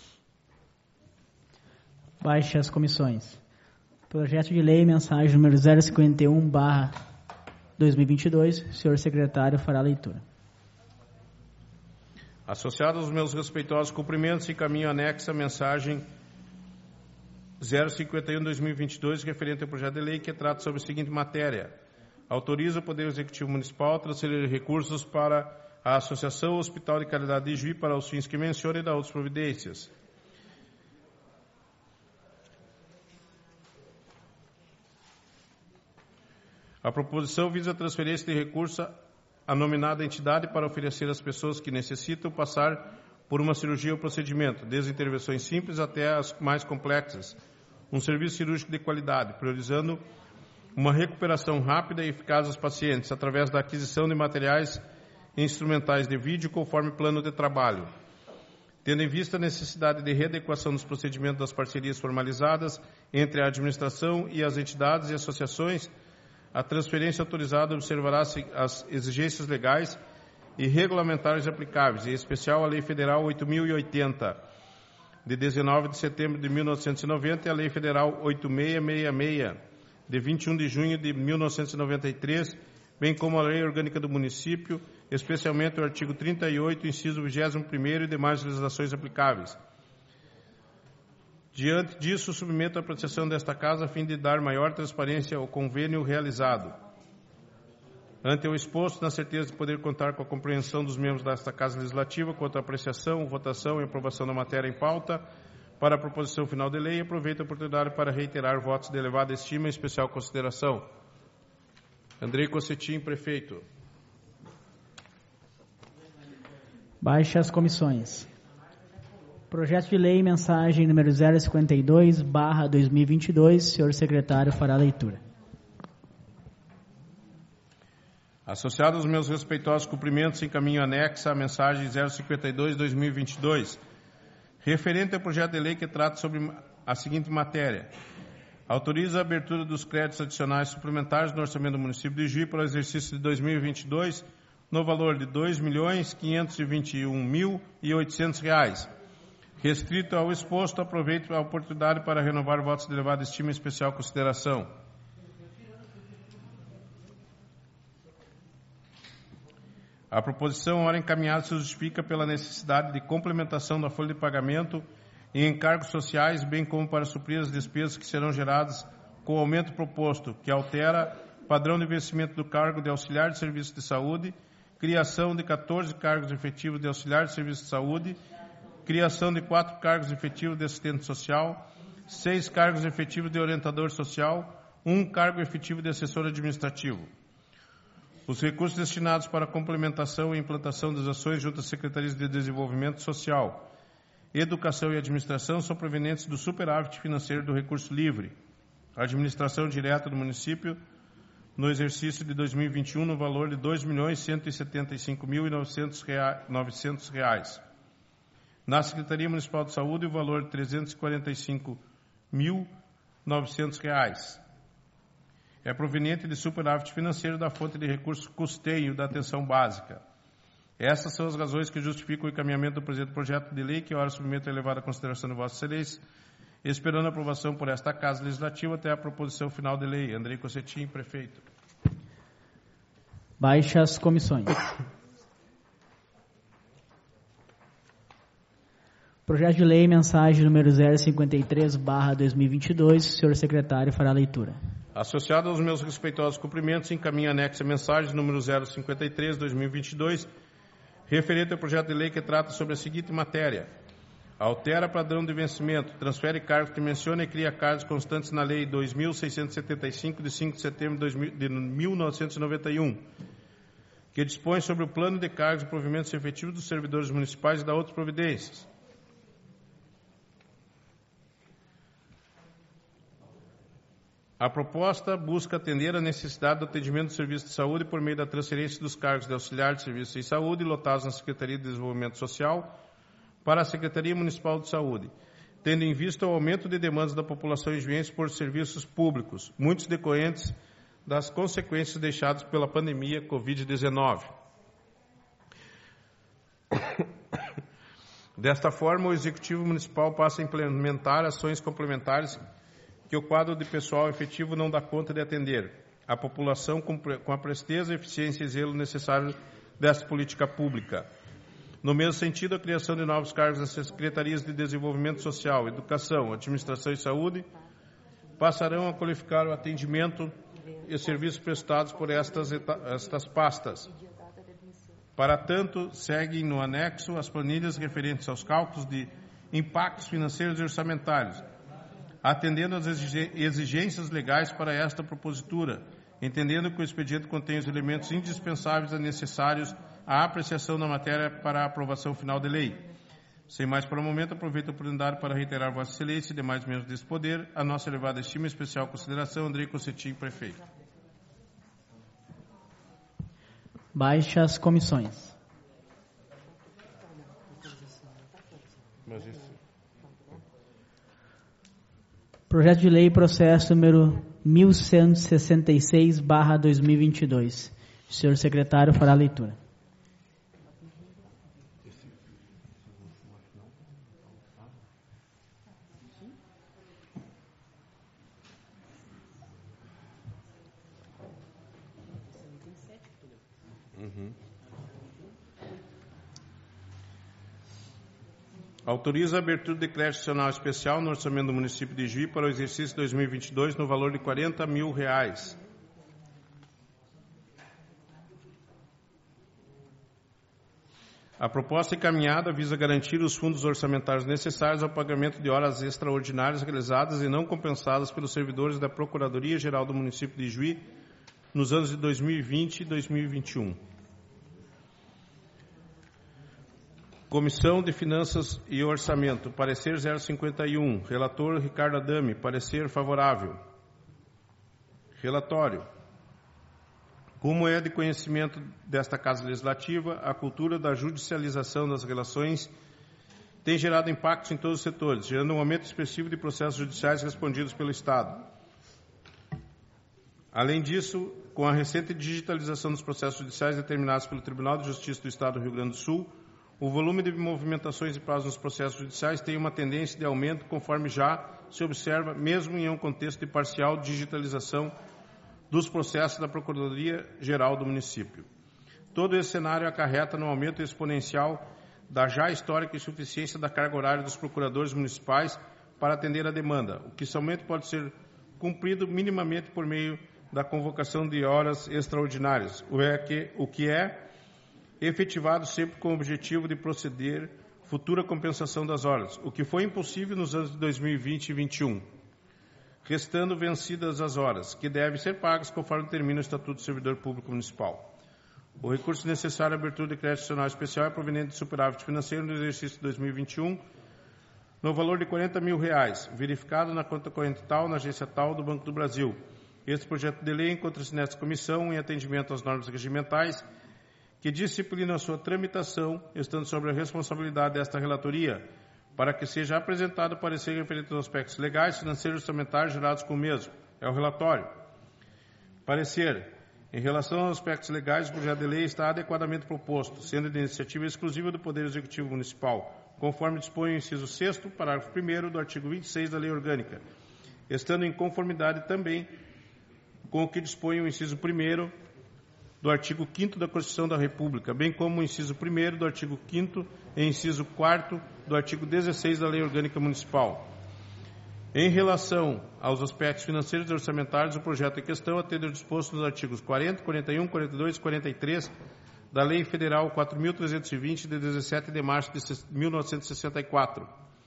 Baixe as comissões. Projeto de lei, mensagem número zero cinquenta e um barra dois mil e vinte e dois. Senhor secretário fará a leitura. Associado aos meus respeitosos cumprimentos, encaminho anexo a mensagem zero cinquenta e um barra dois mil e vinte e dois, referente ao projeto de lei, que trata sobre a seguinte matéria. Autoriza o Poder Executivo Municipal a transferir recursos para a Associação Hospital de Caridade de Ijuí para os fins que menciona e da outras providências. A proposição visa a transferência de recursos à nominada entidade para oferecer às pessoas que necessitam passar por uma cirurgia ou procedimento, desde intervenções simples até as mais complexas, um serviço cirúrgico de qualidade, priorizando uma recuperação rápida e eficaz dos pacientes, através da aquisição de materiais e instrumentais de vídeo, conforme plano de trabalho. Tendo em vista a necessidade de readequação dos procedimentos das parcerias formalizadas entre a administração e as entidades e associações, a transferência autorizada observará as exigências legais e regulamentares aplicáveis, em especial a Lei Federal oito mil e oitenta, de dezenove de setembro de mil novecentos e noventa, e a Lei Federal oito mil seiscentos e sessenta e seis, de vinte e um de junho de mil novecentos e noventa e três, bem como a Lei Orgânica do Município, especialmente o artigo trinta e oito, inciso vigésimo primeiro e demais legislações aplicáveis. Diante disso, submeto a apreciação desta Casa a fim de dar maior transparência ao convênio realizado. Ante o exposto, na certeza de poder contar com a compreensão dos membros desta Casa Legislativa quanto à apreciação, votação e aprovação da matéria em pauta para a proposição final de lei, aproveito a oportunidade para reiterar votos de elevada estima e especial consideração. Andrei Cossetim, prefeito. Baixa as comissões. Projeto de lei, mensagem número zero cinquenta e dois, barra dois mil e vinte e dois. Senhor secretário fará a leitura. Associado aos meus respeitosos cumprimentos, encaminho anexa a mensagem zero cinquenta e dois, dois mil e vinte e dois, referente ao projeto de lei que trata sobre a seguinte matéria. Autoriza a abertura dos créditos adicionais suplementares no orçamento do município de Juí para o exercício de dois mil e vinte e dois, no valor de dois milhões quinhentos e vinte e um mil e oitocentos reais. Restrito ao exposto, aproveito a oportunidade para renovar votos de elevada estima e especial consideração. A proposição, ora encaminhada, se justifica pela necessidade de complementação da folha de pagamento e encargos sociais, bem como para suprir as despesas que serão geradas com o aumento proposto, que altera padrão de vencimento do cargo de auxiliar de serviço de saúde, criação de quatorze cargos efetivos de auxiliar de serviço de saúde, criação de quatro cargos efetivos de assistente social, seis cargos efetivos de orientador social, um cargo efetivo de assessor administrativo. Os recursos destinados para a complementação e implantação das ações junto às Secretarias de Desenvolvimento Social, Educação e Administração são provenientes do superávit financeiro do recurso livre, a administração direta do município, no exercício de dois mil e vinte e um, no valor de dois milhões cento e setenta e cinco mil e novecentos reais. Na Secretaria Municipal de Saúde, o valor de trezentos e quarenta e cinco mil e novecentos reais. É proveniente de superávit financeiro da fonte de recurso custeio da atenção básica. Essas são as razões que justificam o encaminhamento do presente projeto de lei, que ora submeto a elevada consideração de Vossa Excelência, esperando a aprovação por esta Casa Legislativa até a proposição final de lei. Andrei Cossetim, prefeito. Baixa as comissões. Projeto de lei, mensagem número zero cinquenta e três, barra dois mil e vinte e dois. O senhor secretário fará a leitura. Associado aos meus respeitosos cumprimentos, encaminho anexa a mensagem número zero cinquenta e três, dois mil e vinte e dois, referente ao projeto de lei que trata sobre a seguinte matéria. Altera padrão de vencimento, transfere cargos que menciona e cria cargos constantes na Lei dois mil seiscentos e setenta e cinco, de cinco de setembro de mil novecentos e noventa e um, que dispõe sobre o plano de cargos e provimentos efetivos dos servidores municipais e da outras providências. A proposta busca atender à necessidade do atendimento do serviço de saúde por meio da transferência dos cargos de auxiliar de serviço de saúde lotados na Secretaria de Desenvolvimento Social para a Secretaria Municipal de Saúde, tendo em vista o aumento de demandas da população juiense por serviços públicos, muitos decorrentes das consequências deixadas pela pandemia covid dezenove. Desta forma, o Executivo Municipal passa a implementar ações complementares que o quadro de pessoal efetivo não dá conta de atender a população com, com a presteza, eficiência e zelo necessário dessa política pública. No mesmo sentido, a criação de novos cargos nas Secretarias de Desenvolvimento Social, Educação, Administração e Saúde passarão a qualificar o atendimento e os serviços prestados por estas, estas pastas. Para tanto, seguem no anexo as planilhas referentes aos cálculos de impactos financeiros e orçamentários, atendendo às exigências legais para esta propositura, entendendo que o expediente contém os elementos indispensáveis e necessários à apreciação da matéria para a aprovação final de lei. Sem mais para o momento, aproveito a oportunidade para reiterar Vossa Excelência e demais membros desse poder a nossa elevada estima e especial consideração. Andrei Cossetim, prefeito. Baixa as comissões. Mas isso... Projeto de lei, processo número mil cento e sessenta e seis, barra dois mil e vinte e dois. O senhor secretário fará a leitura. Uhum. Autoriza a abertura de crédito adicional especial no orçamento do município de Juí para o exercício dois mil e vinte e dois no valor de quarenta mil reais. A proposta encaminhada visa garantir os fundos orçamentários necessários ao pagamento de horas extraordinárias realizadas e não compensadas pelos servidores da Procuradoria-Geral do município de Juí nos anos de dois mil e vinte e dois mil e vinte e um. Comissão de Finanças e Orçamento, parecer zero cinquenta e um. Relator Ricardo Adame, parecer favorável. Relatório. Como é de conhecimento desta Casa Legislativa, a cultura da judicialização das relações tem gerado impactos em todos os setores, gerando um aumento expressivo de processos judiciais respondidos pelo Estado. Além disso, com a recente digitalização dos processos judiciais determinados pelo Tribunal de Justiça do Estado do Rio Grande do Sul, o volume de movimentações e prazos nos processos judiciais tem uma tendência de aumento, conforme já se observa, mesmo em um contexto de parcial digitalização dos processos da Procuradoria-Geral do município. Todo esse cenário acarreta no aumento exponencial da já histórica insuficiência da carga horária dos procuradores municipais para atender a demanda, o que somente pode ser cumprido minimamente por meio da convocação de horas extraordinárias, o que é efetivado sempre com o objetivo de proceder futura compensação das horas, o que foi impossível nos anos de dois mil e vinte e dois mil e vinte e um, restando vencidas as horas, que devem ser pagas conforme termina o Estatuto do Servidor Público Municipal. O recurso necessário à abertura de crédito adicional especial é proveniente de superávit financeiro no exercício de dois mil e vinte e um, no valor de quarenta mil reais, verificado na conta corrente tal, na agência tal do Banco do Brasil. Este projeto de lei encontra-se nesta comissão em atendimento às normas regimentais que disciplina a sua tramitação, estando sobre a responsabilidade desta relatoria, para que seja apresentado parecer referente aos aspectos legais, financeiros e orçamentários gerados com o mesmo. É o relatório. Parecer. Em relação aos aspectos legais, o projeto de lei está adequadamente proposto, sendo de iniciativa exclusiva do Poder Executivo Municipal, conforme dispõe o inciso sexto, parágrafo primeiro do artigo vinte e seis da Lei Orgânica, estando em conformidade também com o que dispõe o inciso primeiro do artigo quinto da Constituição da República, bem como o inciso primeiro do artigo quinto e inciso quarto do artigo dezesseis da Lei Orgânica Municipal. Em relação aos aspectos financeiros e orçamentários, o projeto em questão atende ao disposto nos artigos quarenta, quarenta e um, quarenta e dois e quarenta e três da Lei Federal quatro mil trezentos e vinte, de dezessete de março de mil novecentos e sessenta e quatro,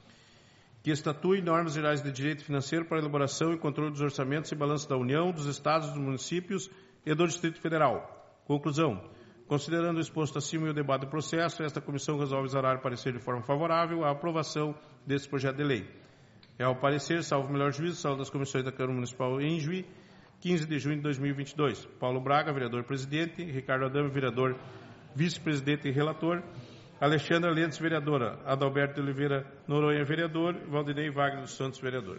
que estatui normas gerais de direito financeiro para elaboração e controle dos orçamentos e balanços da União, dos Estados, dos municípios e do Distrito Federal. Conclusão. Considerando o exposto acima e o debate do processo, esta comissão resolve exarar parecer de forma favorável à aprovação desse projeto de lei. É ao parecer, salvo o melhor juízo, sala das comissões da Câmara Municipal em Juí, quinze de junho de dois mil e vinte e dois. Paulo Braga, vereador-presidente. Ricardo Adame, vereador, vice-presidente e relator. Alexandra Lentes, vereadora. Adalberto de Oliveira Noronha, vereador. Valdinei Wagner dos Santos, vereador.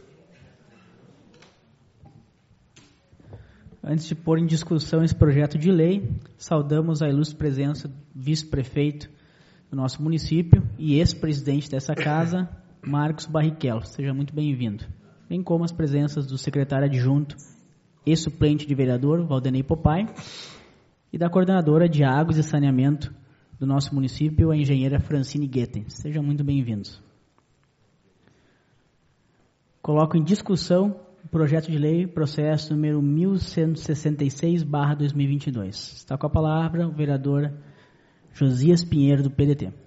Antes de pôr em discussão esse projeto de lei, saudamos a ilustre presença do vice-prefeito do nosso município e ex-presidente dessa casa, Marcos Barrichello. Seja muito bem-vindo. Bem como as presenças do secretário adjunto e suplente de vereador, Valdinei Popai, e da coordenadora de Águas e Saneamento do nosso município, a engenheira Francine Guetten. Sejam muito bem-vindos. Coloco em discussão o projeto de lei, processo número mil cento e sessenta e seis barra dois mil e vinte e dois. Está com a palavra o vereador Josias Pinheiro, do P D T.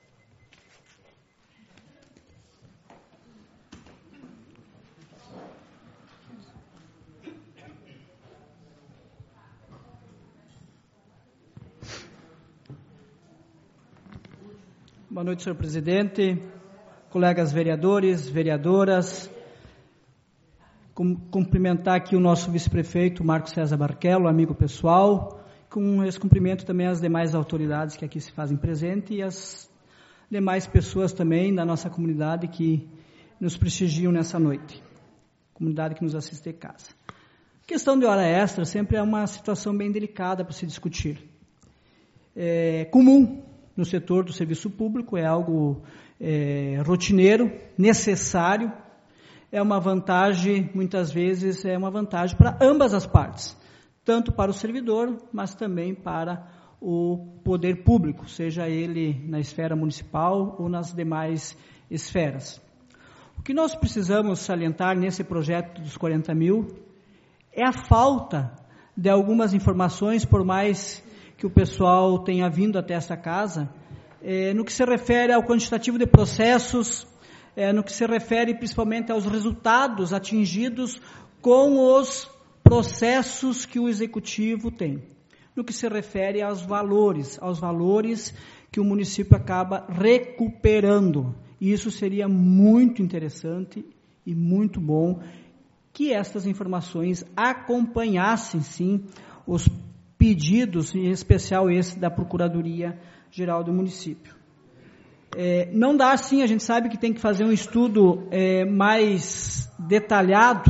Boa noite, senhor presidente, colegas vereadores, vereadoras. Cumprimentar aqui o nosso vice-prefeito, Marcos César Barrichello, amigo pessoal, com esse cumprimento também às demais autoridades que aqui se fazem presente e às demais pessoas também da nossa comunidade que nos prestigiam nessa noite, comunidade que nos assiste em casa. A questão de hora extra sempre é uma situação bem delicada para se discutir. É comum no setor do serviço público, é algo é, rotineiro, necessário. É uma vantagem, muitas vezes, é uma vantagem para ambas as partes, tanto para o servidor, mas também para o poder público, seja ele na esfera municipal ou nas demais esferas. O que nós precisamos salientar nesse projeto dos quarenta mil é a falta de algumas informações, por mais que o pessoal tenha vindo até essa casa, é, no que se refere ao quantitativo de processos, é, no que se refere principalmente aos resultados atingidos com os processos que o Executivo tem. No que se refere aos valores, aos valores que o município acaba recuperando. E isso seria muito interessante e muito bom que estas informações acompanhassem, sim, os pedidos, em especial esse da Procuradoria-Geral do município. É, não dá, sim, a gente sabe que tem que fazer um estudo é, mais detalhado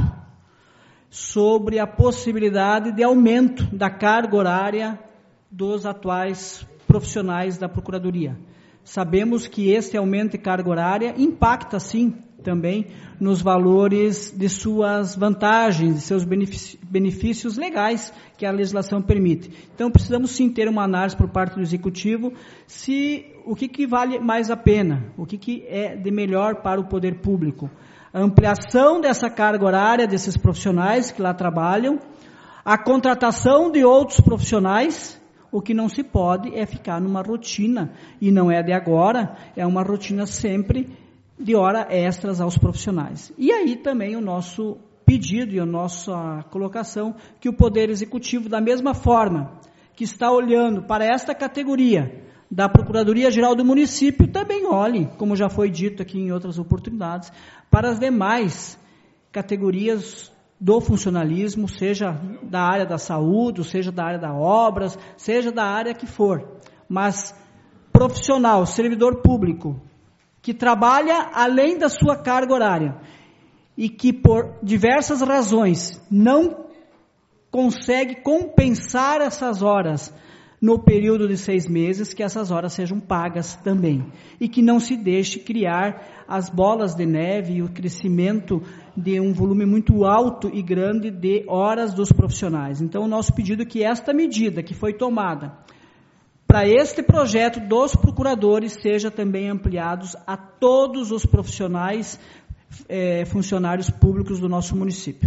sobre a possibilidade de aumento da carga horária dos atuais profissionais da Procuradoria. Sabemos que esse aumento de carga horária impacta, sim, também nos valores de suas vantagens, de seus benefícios legais que a legislação permite. Então, precisamos sim ter uma análise por parte do Executivo se o que, que vale mais a pena, o que, que é de melhor para o poder público. A ampliação dessa carga horária desses profissionais que lá trabalham, a contratação de outros profissionais. O que não se pode é ficar numa rotina, e não é de agora, é uma rotina sempre de hora extras aos profissionais. E aí também o nosso pedido e a nossa colocação, que o Poder Executivo, da mesma forma que está olhando para esta categoria da Procuradoria-Geral do município, também olhe, como já foi dito aqui em outras oportunidades, para as demais categorias do funcionalismo, seja da área da saúde, seja da área das obras, seja da área que for. Mas profissional, servidor público, que trabalha além da sua carga horária e que por diversas razões não consegue compensar essas horas no período de seis meses, que essas horas sejam pagas também. E que não se deixe criar as bolas de neve e o crescimento de um volume muito alto e grande de horas dos profissionais. Então, o nosso pedido é que esta medida que foi tomada para este projeto dos procuradores seja também ampliados a todos os profissionais, eh, funcionários públicos do nosso município.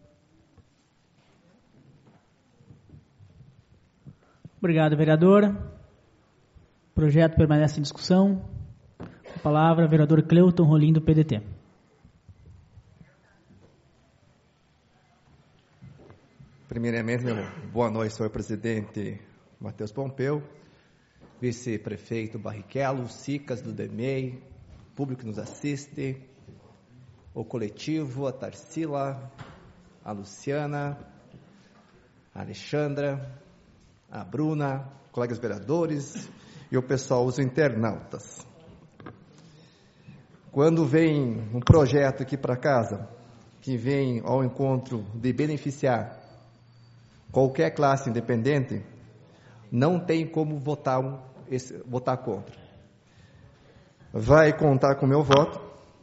Obrigado, vereador. O projeto permanece em discussão. Com a palavra, vereador Cleuton Rolim, do P D T. Primeiramente, meu boa noite, senhor presidente Matheus Pompeu, vice-prefeito Barrichello, Sicas do D M E I, público que nos assiste, o coletivo, a Tarsila, a Luciana, a Alexandra, a Bruna, colegas vereadores e o pessoal, os internautas. Quando vem um projeto aqui para casa, que vem ao encontro de beneficiar qualquer classe independente, não tem como votar, um, esse, votar contra. Vai contar com o meu voto,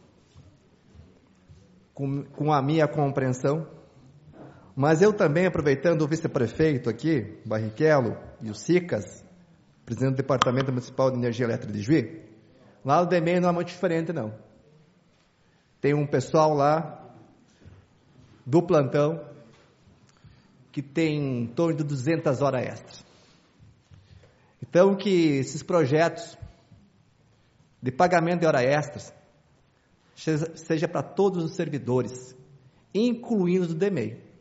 com, com a minha compreensão, mas eu também, aproveitando o vice-prefeito aqui, Barrichello, e o Sicas, presidente do Departamento Municipal de Energia Elétrica de Juí, lá no D M E I não é muito diferente, não. Tem um pessoal lá, do plantão, que tem em torno de duzentas horas extras. Então, que esses projetos de pagamento de horas extras seja, seja para todos os servidores, incluindo os do D M E I.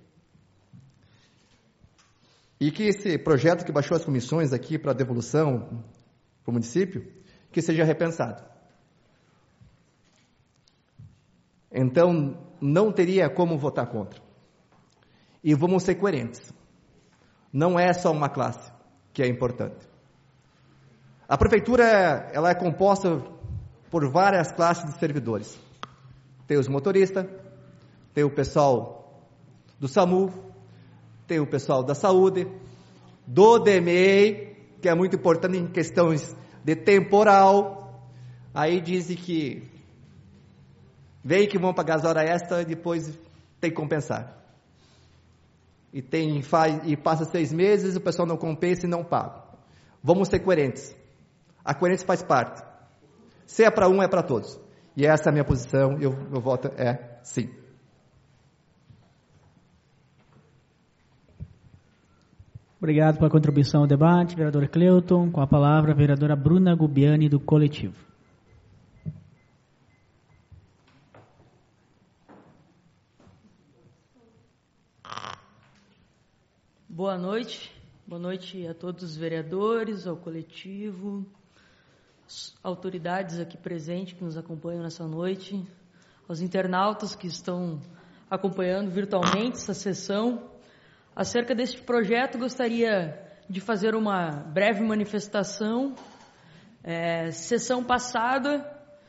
E que esse projeto que baixou as comissões aqui para devolução para o município, que seja repensado. Então, não teria como votar contra. E vamos ser coerentes. Não é só uma classe que é importante. A prefeitura, ela é composta por várias classes de servidores. Tem os motoristas, tem o pessoal do SAMU, tem o pessoal da saúde, do D M E I, que é muito importante em questões de temporal. Aí dizem que vem que vão pagar as horas extras e depois tem que compensar. E, tem, faz, e passa seis meses, o pessoal não compensa e não paga. Vamos ser coerentes. A coerência faz parte. Se é para um, é para todos. E essa é a minha posição, e o meu voto é sim. Obrigado pela contribuição ao debate, vereador Cleuton. Com a palavra, a vereadora Bruna Gubiani, do Coletivo. Boa noite. Boa noite a todos os vereadores, ao coletivo, autoridades aqui presentes que nos acompanham nessa noite, aos internautas que estão acompanhando virtualmente essa sessão. Acerca deste projeto, gostaria de fazer uma breve manifestação. É, sessão passada,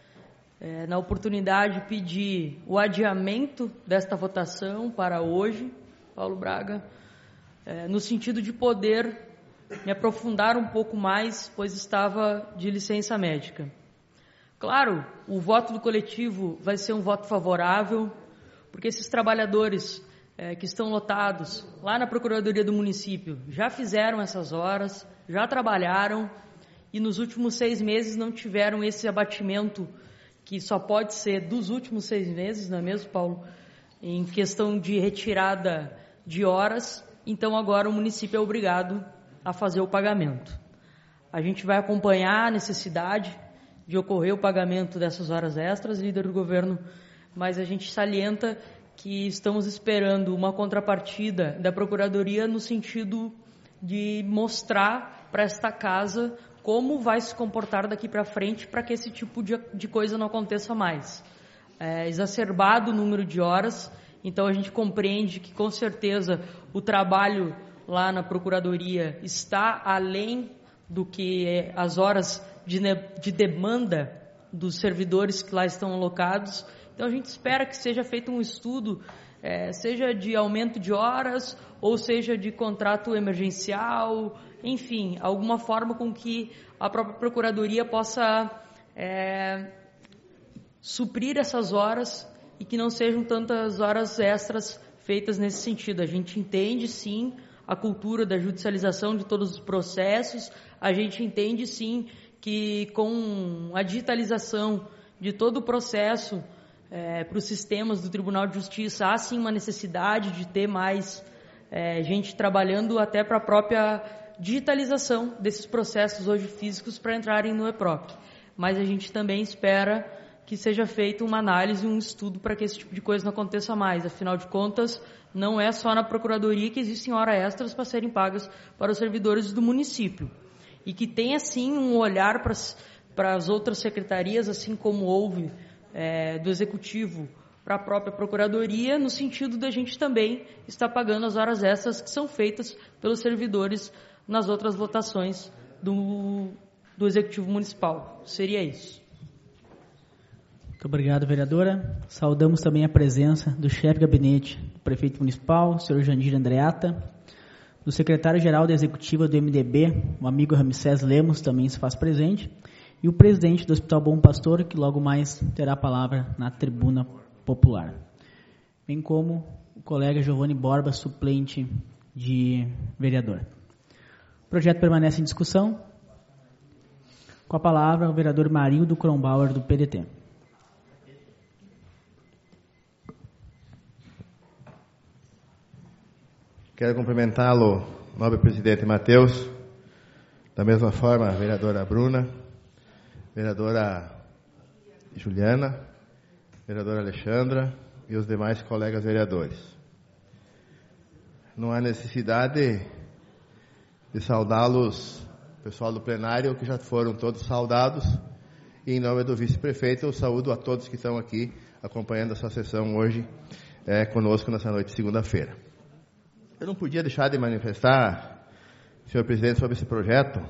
é, na oportunidade, pedi o adiamento desta votação para hoje, Paulo Braga, é, no sentido de poder me aprofundar um pouco mais, pois estava de licença médica. Claro, o voto do coletivo vai ser um voto favorável, porque esses trabalhadores É, que estão lotados lá na Procuradoria do Município, já fizeram essas horas, já trabalharam e nos últimos seis meses não tiveram esse abatimento que só pode ser dos últimos seis meses, não é mesmo, Paulo? Em questão de retirada de horas, então agora o município é obrigado a fazer o pagamento. A gente vai acompanhar a necessidade de ocorrer o pagamento dessas horas extras, líder do governo, mas a gente salienta que estamos esperando uma contrapartida da Procuradoria no sentido de mostrar para esta casa como vai se comportar daqui para frente para que esse tipo de, de coisa não aconteça mais. É exacerbado o número de horas, então a gente compreende que com certeza o trabalho lá na Procuradoria está além do que as horas de, de demanda dos servidores que lá estão alocados. Então, a gente espera que seja feito um estudo, é, seja de aumento de horas, ou seja de contrato emergencial, enfim, alguma forma com que a própria Procuradoria possa é, suprir essas horas e que não sejam tantas horas extras feitas nesse sentido. A gente entende, sim, a cultura da judicialização de todos os processos, a gente entende, sim, que com a digitalização de todo o processo, É, para os sistemas do Tribunal de Justiça, há sim uma necessidade de ter mais é, gente trabalhando até para a própria digitalização desses processos hoje físicos para entrarem no E P R O C. Mas a gente também espera que seja feita uma análise, um estudo para que esse tipo de coisa não aconteça mais. Afinal de contas, não é só na Procuradoria que existem horas extras para serem pagas para os servidores do município. E que tenha sim um olhar para, para as outras secretarias, assim como houve É, do Executivo para a própria Procuradoria, no sentido da gente também estar pagando as horas extras que são feitas pelos servidores nas outras votações do, do Executivo Municipal. Seria isso. Muito obrigado, vereadora. Saudamos também a presença do chefe de gabinete do prefeito municipal, senhor Jandir Andreata, do secretário-geral da Executiva do M D B, o amigo Ramsés Lemos, também se faz presente, e o presidente do Hospital Bom Pastor, que logo mais terá a palavra na tribuna popular. Bem como o colega Giovanni Borba, suplente de vereador. O projeto permanece em discussão. Com a palavra, o vereador Marildo Kronbauer, do P D T. Quero cumprimentá-lo, nobre presidente Matheus, da mesma forma, a vereadora Bruna, vereadora Juliana, vereadora Alexandra e os demais colegas vereadores. Não há necessidade de saudá-los, pessoal do plenário, que já foram todos saudados, e em nome do vice-prefeito, eu saúdo a todos que estão aqui acompanhando essa sessão hoje é, conosco nessa noite de segunda-feira. Eu não podia deixar de manifestar, senhor presidente, sobre esse projeto.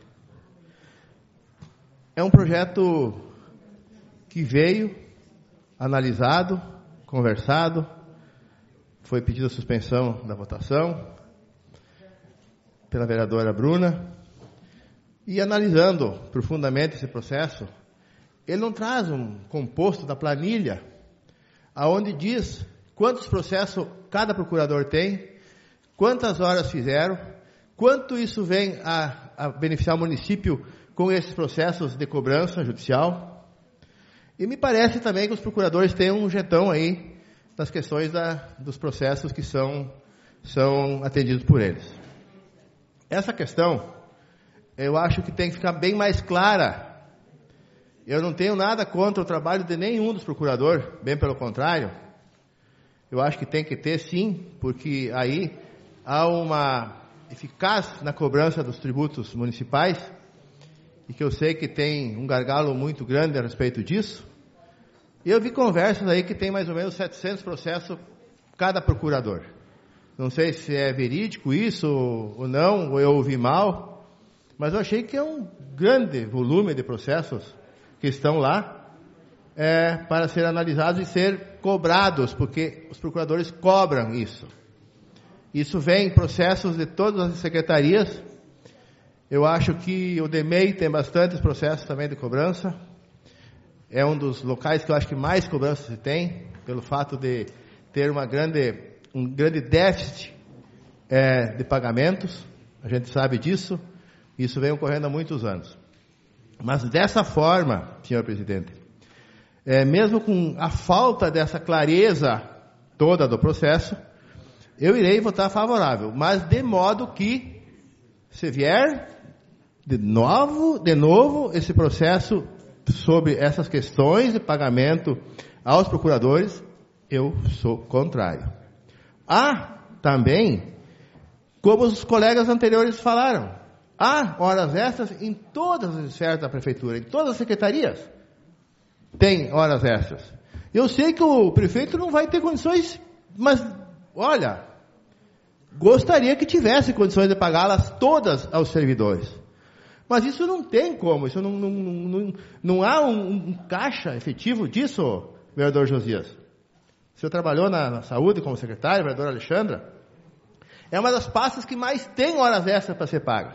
É um projeto que veio, analisado, conversado, foi pedida a suspensão da votação pela vereadora Bruna, e analisando profundamente esse processo, ele não traz um composto da planilha, aonde diz quantos processos cada procurador tem, quantas horas fizeram, quanto isso vem a, a beneficiar o município com esses processos de cobrança judicial. E me parece também que os procuradores têm um jetão aí nas questões da, dos processos que são, são atendidos por eles. Essa questão, eu acho que tem que ficar bem mais clara. Eu não tenho nada contra o trabalho de nenhum dos procuradores, bem pelo contrário. Eu acho que tem que ter, sim, porque aí há uma eficácia na cobrança dos tributos municipais, e que eu sei que tem um gargalo muito grande a respeito disso. E eu vi conversas aí que tem mais ou menos setecentos processos cada procurador. Não sei se é verídico isso ou não, ou eu ouvi mal, mas eu achei que é um grande volume de processos que estão lá é, para ser analisados e ser cobrados, porque os procuradores cobram isso. Isso vem em processos de todas as secretarias. Eu acho que o D E M E I tem bastantes processos também de cobrança. É um dos locais que eu acho que mais cobrança se tem, pelo fato de ter uma grande, um grande déficit é, de pagamentos. A gente sabe disso. Isso vem ocorrendo há muitos anos. Mas dessa forma, senhor presidente, é, mesmo com a falta dessa clareza toda do processo, eu irei votar favorável, mas de modo que, se vier de novo, de novo esse processo sobre essas questões de pagamento aos procuradores, eu sou contrário. Há também, como os colegas anteriores falaram, há horas extras em todas as esferas da prefeitura, em todas as secretarias. Tem horas extras. Eu sei que o prefeito não vai ter condições, mas, olha, gostaria que tivesse condições de pagá-las todas aos servidores. Mas isso não tem como, isso não, não, não, não há um, um caixa efetivo disso, vereador Josias. O senhor trabalhou na, na saúde como secretário, vereador Alexandra. É uma das pastas que mais tem horas extras para ser pagas.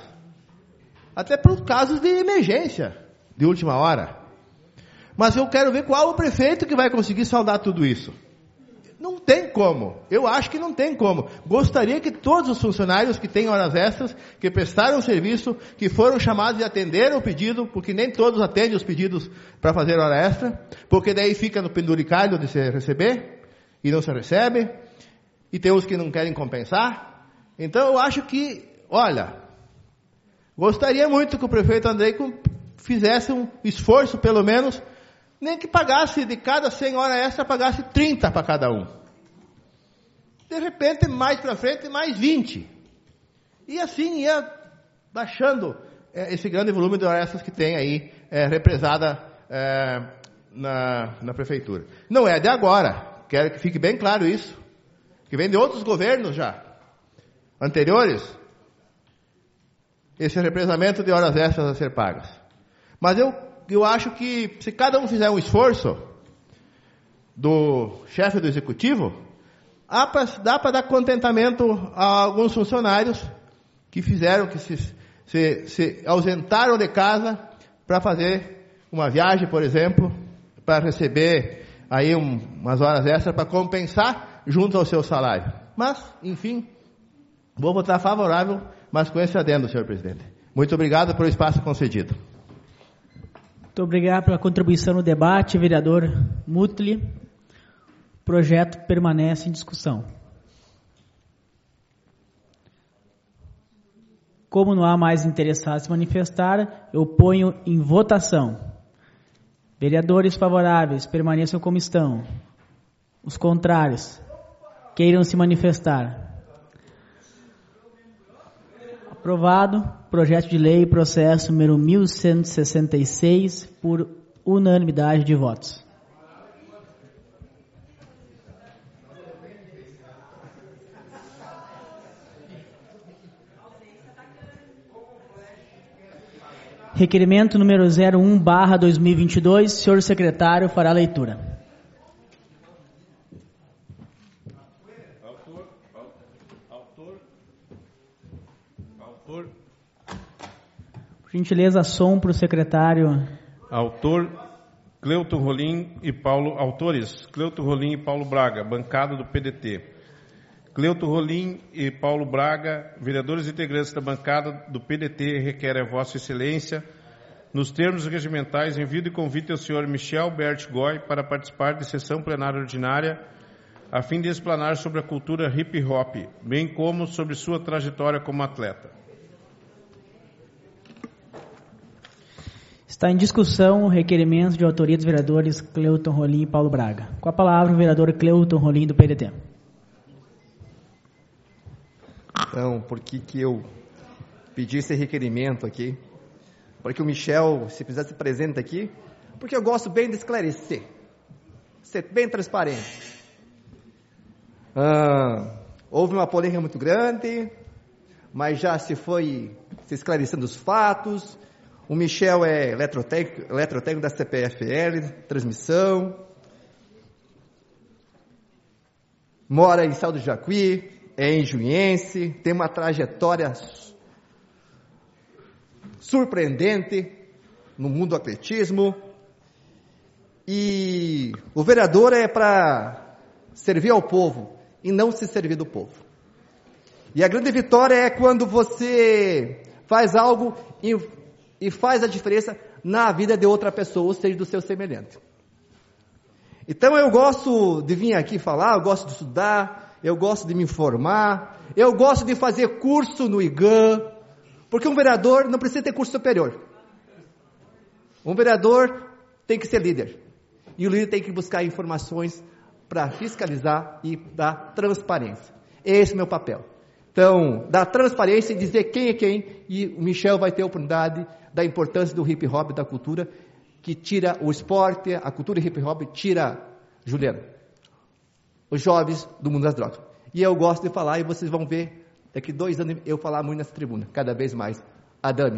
Até por casos de emergência, de última hora. Mas eu quero ver qual o prefeito que vai conseguir saldar tudo isso. Não tem como. Eu acho que não tem como. Gostaria que todos os funcionários que têm horas extras, que prestaram serviço, que foram chamados e atenderam o pedido, porque nem todos atendem os pedidos para fazer hora extra, porque daí fica no penduricalho de se receber, e não se recebe, e tem os que não querem compensar. Então eu acho que, olha, gostaria muito que o prefeito Andrei fizesse um esforço, pelo menos, nem que pagasse de cada cem horas extra, pagasse trinta para cada um. De repente, mais para frente, mais vinte. E assim ia baixando é, esse grande volume de horas extras que tem aí é, represada é, na, na prefeitura. Não é de agora, quero que fique bem claro isso, que vem de outros governos já, anteriores, esse represamento de horas extras a ser pagas. Mas eu Eu acho que se cada um fizer um esforço, do chefe do executivo, dá para dar contentamento a alguns funcionários que fizeram, que se, se, se ausentaram de casa para fazer uma viagem, por exemplo, para receber aí um, umas horas extras para compensar junto ao seu salário. Mas, enfim, vou votar favorável, mas com esse adendo, senhor presidente. Muito obrigado pelo espaço concedido. Muito obrigado pela contribuição no debate, vereador Mutli. O projeto permanece em discussão. Como não há mais interessados em se manifestar, eu ponho em votação. Vereadores favoráveis, permaneçam como estão. Os contrários, queiram se manifestar. Aprovado, projeto de lei, processo número mil cento e sessenta e seis, por unanimidade de votos. Requerimento número zero um barra dois mil e vinte e dois, senhor secretário fará a leitura. Por gentileza, som para o secretário. Autor, Cleuto Rolim e Paulo... Autores, Cleuto Rolim e Paulo Braga, bancada do P D T. Cleuto Rolim e Paulo Braga, vereadores integrantes da bancada do P D T, requerem a Vossa Excelência nos termos regimentais, envio e convite ao senhor Michel Bert Goy para participar de sessão plenária ordinária a fim de explanar sobre a cultura hip-hop, bem como sobre sua trajetória como atleta. Está em discussão o requerimento de autoria dos vereadores Cleuton Rolim e Paulo Braga. Com a palavra, o vereador Cleuton Rolim, do P D T. Então, por que que eu pedi esse requerimento aqui? Porque o Michel, se fizesse presente aqui, porque eu gosto bem de esclarecer, ser bem transparente. Ah, houve uma polêmica muito grande, mas já se foi se esclarecendo os fatos. O Michel é eletrotécnico, eletrotécnico da C P F L, transmissão, mora em Salto do Jacuí, é engenhense, tem uma trajetória surpreendente no mundo do atletismo, e o vereador é para servir ao povo e não se servir do povo. E a grande vitória é quando você faz algo e, e faz a diferença na vida de outra pessoa, ou seja, do seu semelhante. Então eu gosto de vir aqui falar, eu gosto de estudar, eu gosto de me informar, eu gosto de fazer curso no I G A M, porque um vereador não precisa ter curso superior. Um vereador tem que ser líder. E o líder tem que buscar informações para fiscalizar e dar transparência. Esse é o meu papel. Então, dar transparência e dizer quem é quem, e o Michel vai ter a oportunidade da importância do hip hop, da cultura, que tira o esporte, a cultura hip hop, tira, Juliana, os jovens do mundo das drogas. E eu gosto de falar, e vocês vão ver daqui dois anos eu falar muito nessa tribuna, cada vez mais. Adame.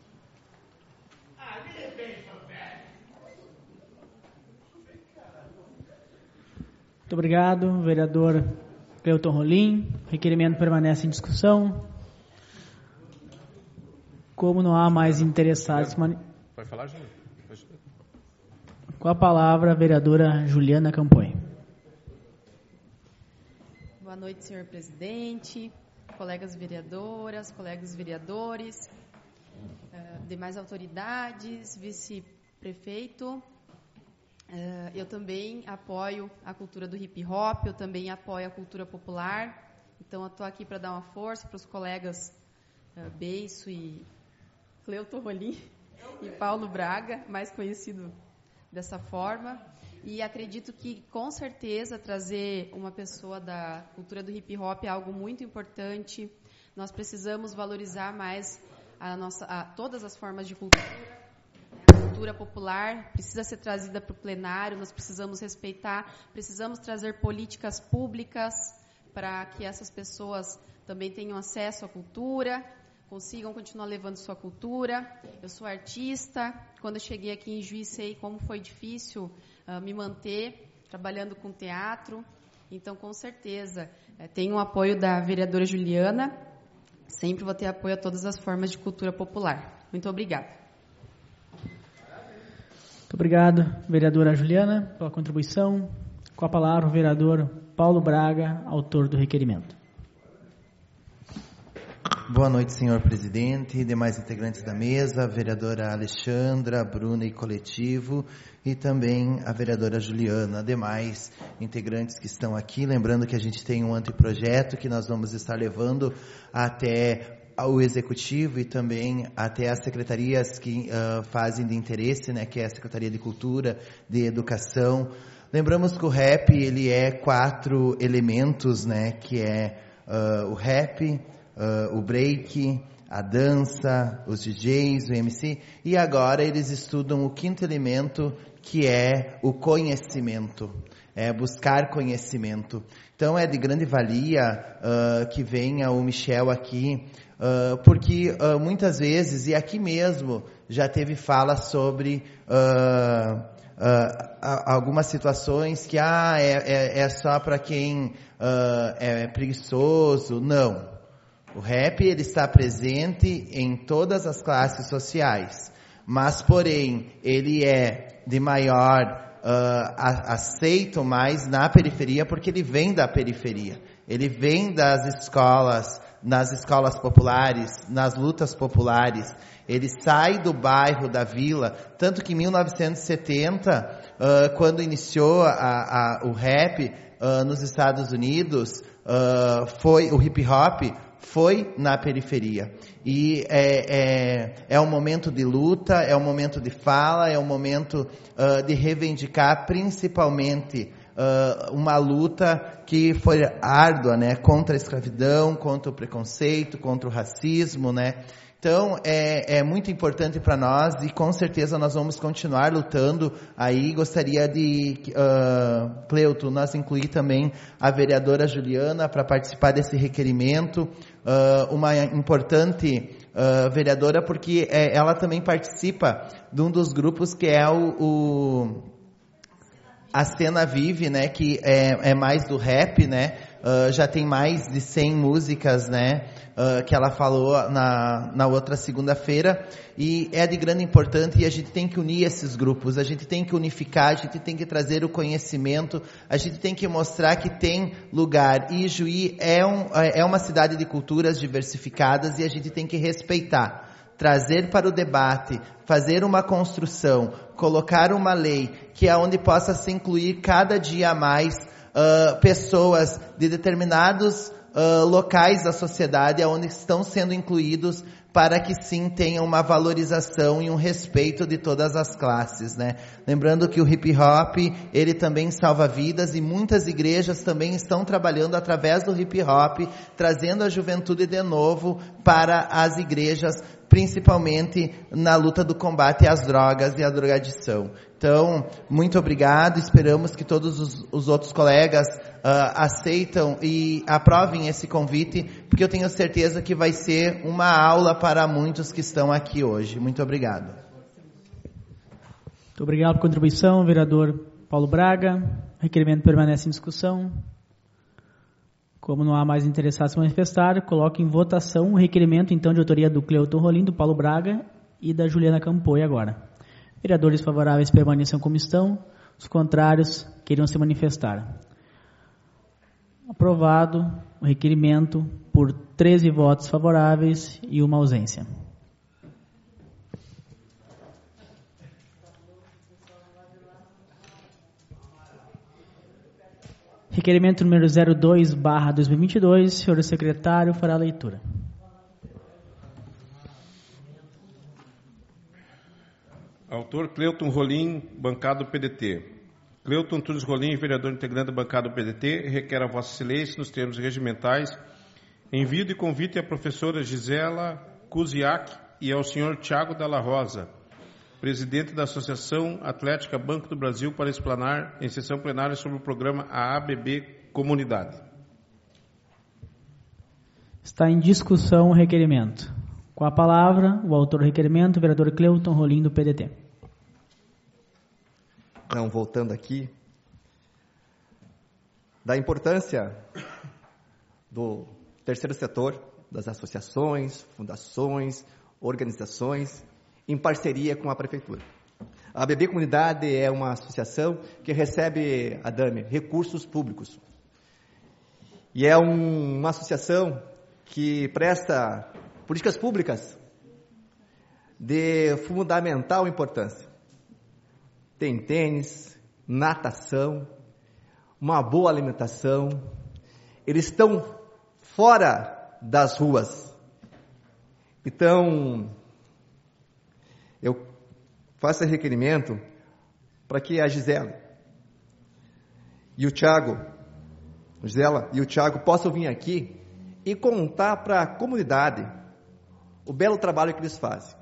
Muito obrigado, vereador Cleuton Rolim. O requerimento permanece em discussão. Como não há mais interessados... Pode falar, Juliana. Com a palavra, a vereadora Juliana Campoy. Boa noite, senhor presidente, colegas vereadoras, colegas vereadores, demais autoridades, vice-prefeito. Eu também apoio a cultura do hip hop, eu também apoio a cultura popular. Então, eu estou aqui para dar uma força para os colegas Beiço e Cleuton Rolim e Paulo Braga, mais conhecido dessa forma. E acredito que, com certeza, trazer uma pessoa da cultura do hip hop é algo muito importante. Nós precisamos valorizar mais a nossa, a, todas as formas de cultura. A cultura popular precisa ser trazida para o plenário, nós precisamos respeitar, precisamos trazer políticas públicas para que essas pessoas também tenham acesso à cultura, consigam continuar levando sua cultura. Eu sou artista, quando eu cheguei aqui em Juiz sei como foi difícil uh, me manter trabalhando com teatro, então com certeza uh, tenho o apoio da vereadora Juliana, sempre vou ter apoio a todas as formas de cultura popular. Muito obrigada. Muito obrigado, vereadora Juliana, pela contribuição. Com a palavra, o vereador Paulo Braga, autor do requerimento. Boa noite, senhor presidente, demais integrantes da mesa, a vereadora Alexandra, Bruna e coletivo, e também a vereadora Juliana, demais integrantes que estão aqui. Lembrando que a gente tem um anteprojeto que nós vamos estar levando até o executivo e também até as secretarias que uh, fazem de interesse, né, que é a Secretaria de Cultura, de Educação. Lembramos que o rap, ele é quatro elementos, né, que é uh, o rap, uh, o break, a dança, os D Js, o M C, e agora eles estudam o quinto elemento, que é o conhecimento, é buscar conhecimento. Então é de grande valia uh, que venha o Michel aqui, Uh, porque uh, muitas vezes, e aqui mesmo, já teve fala sobre uh, uh, algumas situações que ah, é, é, é só para quem uh, é preguiçoso. Não. O rap ele está presente em todas as classes sociais, mas, porém, ele é de maior uh, aceito mais na periferia, porque ele vem da periferia. Ele vem das escolas, nas escolas populares, nas lutas populares. Ele sai do bairro, da vila, tanto que em mil novecentos e setenta, uh, quando iniciou a, a, o rap uh, nos Estados Unidos, uh, foi o hip hop, foi na periferia. E é, é, é um momento de luta, é um momento de fala, é um momento uh, de reivindicar principalmente uh, uma luta que foi árdua, né, contra a escravidão, contra o preconceito, contra o racismo, né. Então, é, é muito importante para nós e com certeza nós vamos continuar lutando. Aí gostaria de, uh, Cleuto, nós incluir também a vereadora Juliana para participar desse requerimento, uh, uma importante uh, vereadora, porque é, ela também participa de um dos grupos que é o... o a Cena Vive, né, que é, é mais do rap, né, uh, já tem mais de cem músicas, né, uh, que ela falou na, na outra segunda-feira, e é de grande importância, e a gente tem que unir esses grupos, a gente tem que unificar, a gente tem que trazer o conhecimento, a gente tem que mostrar que tem lugar, e Juí é, um, é uma cidade de culturas diversificadas, e a gente tem que respeitar, trazer para o debate, fazer uma construção, colocar uma lei que é onde possa se incluir cada dia mais uh, pessoas de determinados uh, locais da sociedade, onde estão sendo incluídos para que sim tenha uma valorização e um respeito de todas as classes, né? Lembrando que o hip hop, ele também salva vidas e muitas igrejas também estão trabalhando através do hip hop, trazendo a juventude de novo para as igrejas, principalmente na luta do combate às drogas e à drogadição. Então, muito obrigado, esperamos que todos os, os outros colegas uh, aceitam e aprovem esse convite, porque eu tenho certeza que vai ser uma aula para muitos que estão aqui hoje. Muito obrigado. Muito obrigado pela contribuição, vereador Paulo Braga. O requerimento permanece em discussão. Como não há mais interessados em se manifestar, coloco em votação o requerimento, então, de autoria do Cleuton Rolim, do Paulo Braga e da Juliana Campoy agora. Vereadores favoráveis permaneçam como estão, os contrários queriam se manifestar. Aprovado o requerimento por treze votos favoráveis e uma ausência. Requerimento número zero dois barra dois mil e vinte e dois, senhor secretário, fará a leitura. Autor Cleuton Rolim, bancada do P D T. Cleuton Tunes Rolim, vereador integrante da bancada do P D T, requer a vossa excelência, nos termos regimentais, envio de convite à professora Gisela Kuziak e ao senhor Tiago Dalla Rosa, presidente da Associação Atlética Banco do Brasil, para explanar em sessão plenária sobre o programa A A B B Comunidade. Está em discussão o requerimento. Com a palavra, o autor do requerimento, o vereador Cleuton Rolim, do P D T. Então, voltando aqui, da importância do terceiro setor, das associações, fundações, organizações, em parceria com a Prefeitura. A A B B Comunidade é uma associação que recebe, Adame, recursos públicos. E é um, uma associação que presta políticas públicas de fundamental importância. Tem tênis, natação, uma boa alimentação. Eles estão fora das ruas. Então, eu faço esse requerimento para que a Gisela e o Tiago, Gisela e o Tiago possam vir aqui e contar para a comunidade o belo trabalho que eles fazem.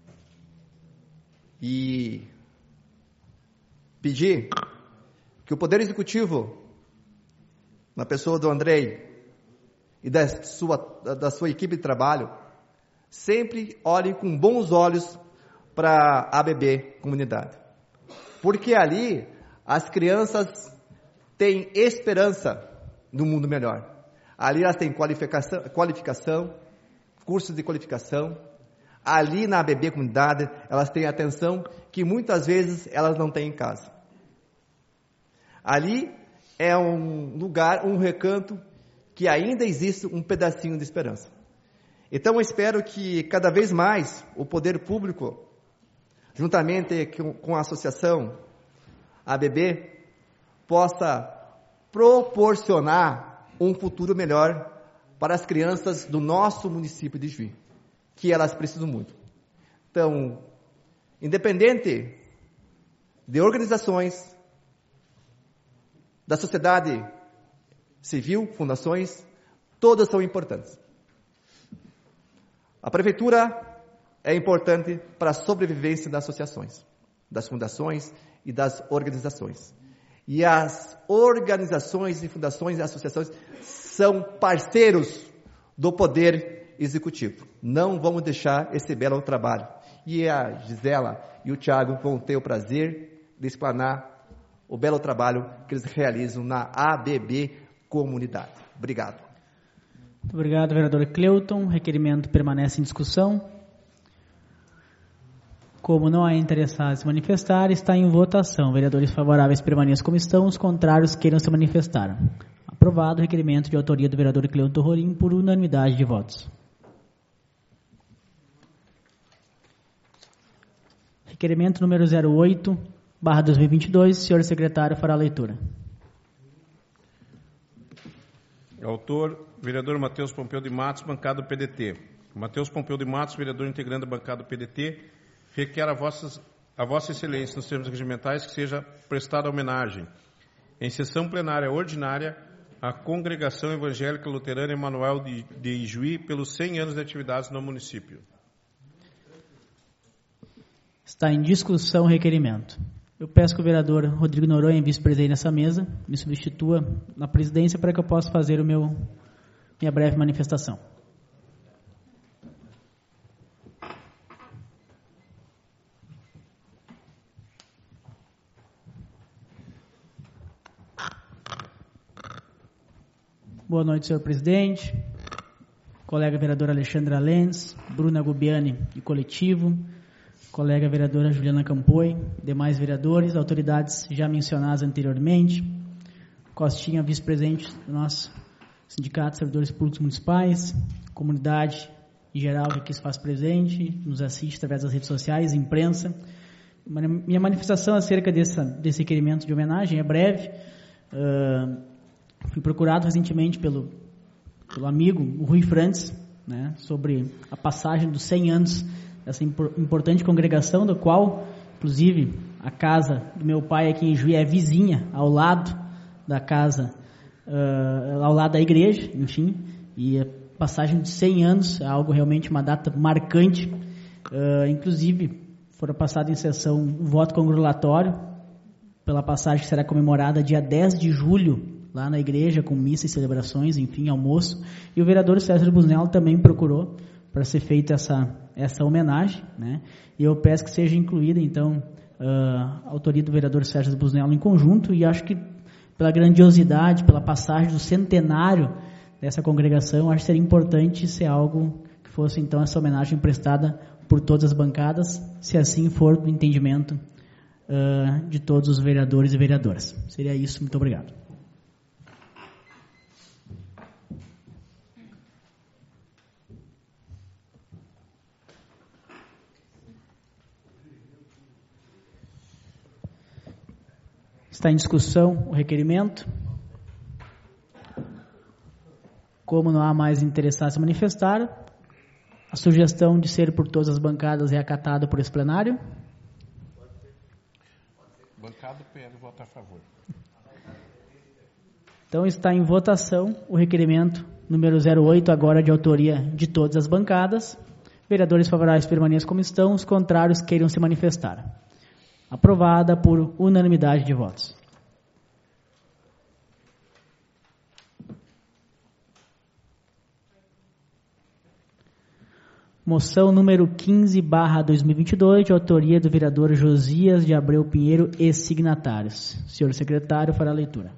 E pedir que o Poder Executivo, na pessoa do Andrei e da sua, da sua equipe de trabalho, sempre olhem com bons olhos para a A B B Comunidade. Porque ali as crianças têm esperança do mundo melhor. Ali elas têm qualificação, qualificação cursos de qualificação. Ali na A B B Comunidade, elas têm atenção que muitas vezes elas não têm em casa. Ali é um lugar, um recanto, que ainda existe um pedacinho de esperança. Então, eu espero que cada vez mais o poder público, juntamente com a associação A B B, possa proporcionar um futuro melhor para as crianças do nosso município de Juí, que elas precisam muito. Então, independente de organizações, da sociedade civil, fundações, todas são importantes. A prefeitura é importante para a sobrevivência das associações, das fundações e das organizações. E as organizações e fundações e associações são parceiros do poder executivo. Não vamos deixar esse belo trabalho. E a Gisela e o Thiago vão ter o prazer de explanar o belo trabalho que eles realizam na A B B Comunidade. Obrigado. Muito obrigado, vereador Cleuton. O requerimento permanece em discussão. Como não há interessados em se manifestar, está em votação. Vereadores favoráveis permaneçam como estão, os contrários queiram se manifestar. Aprovado o requerimento de autoria do vereador Cleuton Rorim por unanimidade de votos. Requerimento número zero oito, barra dois mil e vinte e dois, senhor secretário fará a leitura. Autor, vereador Matheus Pompeu de Matos, bancada do P D T. Matheus Pompeu de Matos, vereador integrante da bancada do P D T, requer a, vossas, a Vossa Excelência, nos termos regimentais, que seja prestada homenagem, em sessão plenária ordinária, à Congregação Evangélica Luterana Emanuel de, de Ijuí, pelos cem anos de atividades no município. Está em discussão o requerimento. Eu peço que o vereador Rodrigo Noronha, vice-presidente nessa mesa, me substitua na presidência para que eu possa fazer o meu, minha breve manifestação. Boa noite, senhor presidente, colega vereadora Alexandra Lenz, Bruna Gubiani e coletivo, colega vereadora Juliana Campoy, demais vereadores, autoridades já mencionadas anteriormente, Costinha, vice-presidente do nosso Sindicato de Servidores Públicos Municipais, comunidade em geral que aqui se faz presente, nos assiste através das redes sociais, imprensa. Minha manifestação acerca dessa, desse requerimento de homenagem é breve. Uh, fui procurado recentemente pelo, pelo amigo, o Rui Frantes, né, sobre a passagem dos cem anos essa importante congregação, da qual, inclusive, a casa do meu pai aqui em Juí é vizinha, ao lado da casa, uh, ao lado da igreja, enfim, e a passagem de cem anos é algo realmente, uma data marcante, uh, inclusive, foram passados em sessão um voto congratulatório pela passagem que será comemorada dia dez de julho, lá na igreja, com missa e celebrações, enfim, almoço, e o vereador César Busnello também procurou para ser feita essa, essa homenagem, né? E eu peço que seja incluída, então, uh, a autoria do vereador Sérgio Busnello em conjunto, e acho que pela grandiosidade, pela passagem do centenário dessa congregação, acho que seria importante ser algo que fosse, então, essa homenagem prestada por todas as bancadas, se assim for do entendimento uh, de todos os vereadores e vereadoras. Seria isso, muito obrigado. Está em discussão o requerimento. Como não há mais interessados em se manifestar, a sugestão de ser por todas as bancadas é acatada por esse plenário. Bancada do P L vota a favor. Então está em votação o requerimento número zero oito, agora de autoria de todas as bancadas. Vereadores favoráveis permaneçam como estão, os contrários queiram se manifestar. Aprovada por unanimidade de votos. Moção número quinze, barra dois mil e vinte e dois, de autoria do vereador Josias de Abreu Pinheiro e signatários. Senhor secretário, fará a leitura.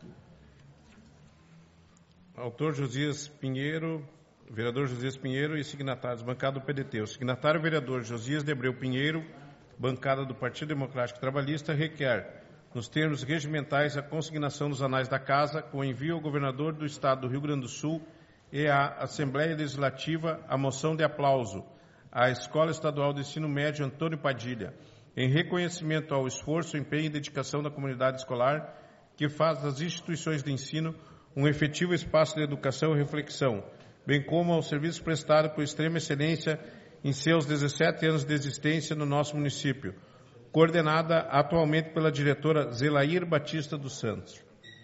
Autor Josias Pinheiro, vereador Josias Pinheiro e signatários, bancada do P D T. O signatário vereador Josias de Abreu Pinheiro, bancada do Partido Democrático Trabalhista, requer, nos termos regimentais, a consignação dos anais da Casa, com envio ao governador do Estado do Rio Grande do Sul, e a Assembleia Legislativa a moção de aplauso à Escola Estadual de Ensino Médio Antônio Padilha, em reconhecimento ao esforço, empenho e dedicação da comunidade escolar, que faz das instituições de ensino um efetivo espaço de educação e reflexão, bem como ao serviço prestado por extrema excelência em seus dezessete anos de existência no nosso município, coordenada atualmente pela diretora Zelair Batista dos Santos.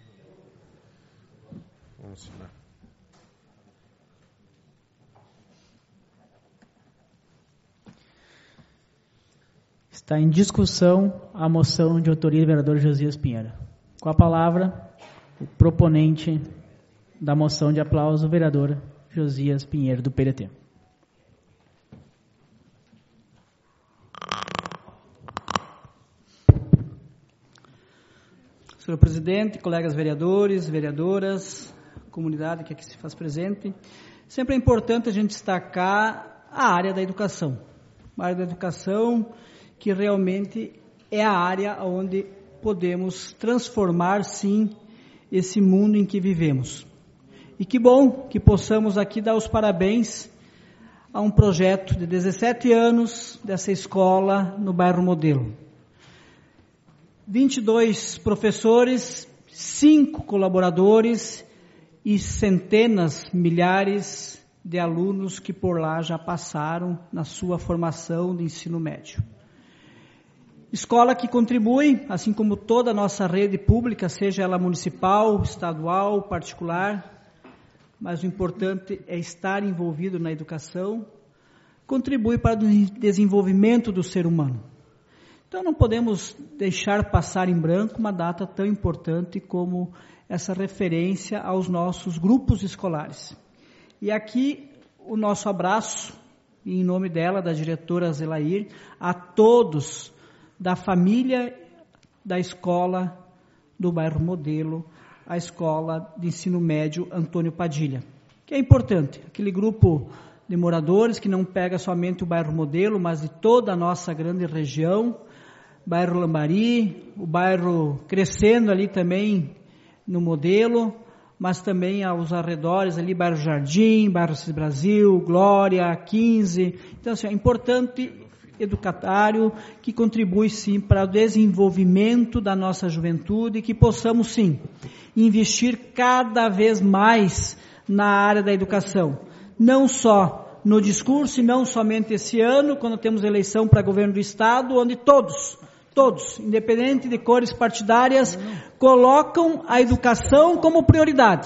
Vamos assinar. Está em discussão a moção de autoria do vereador Josias Pinheiro. Com a palavra, o proponente da moção de aplauso, o vereador Josias Pinheiro, do P D T. Senhor presidente, colegas vereadores, vereadoras, comunidade que aqui se faz presente, sempre é importante a gente destacar a área da educação. A área da educação que realmente é a área onde podemos transformar, sim, esse mundo em que vivemos. E que bom que possamos aqui dar os parabéns a um projeto de dezessete anos dessa escola no bairro Modelo. vinte e dois professores, cinco colaboradores e centenas, milhares de alunos que por lá já passaram na sua formação de ensino médio. Escola que contribui, assim como toda a nossa rede pública, seja ela municipal, estadual, particular, mas o importante é estar envolvido na educação, contribui para o desenvolvimento do ser humano. Então não podemos deixar passar em branco uma data tão importante como essa referência aos nossos grupos escolares. E aqui o nosso abraço, em nome dela, da diretora Zelair, a todos da família da escola do bairro Modelo, a escola de ensino médio Antônio Padilha, que é importante, aquele grupo de moradores que não pega somente o bairro Modelo, mas de toda a nossa grande região, bairro Lambari, o bairro crescendo ali também no Modelo, mas também aos arredores ali, bairro Jardim, bairro Cis Brasil, Glória, quinze, então assim, é importante educatário que contribui sim para o desenvolvimento da nossa juventude e que possamos sim investir cada vez mais na área da educação, não só no discurso e não somente esse ano, quando temos eleição para governo do estado, onde todos, todos, independente de cores partidárias, colocam a educação como prioridade,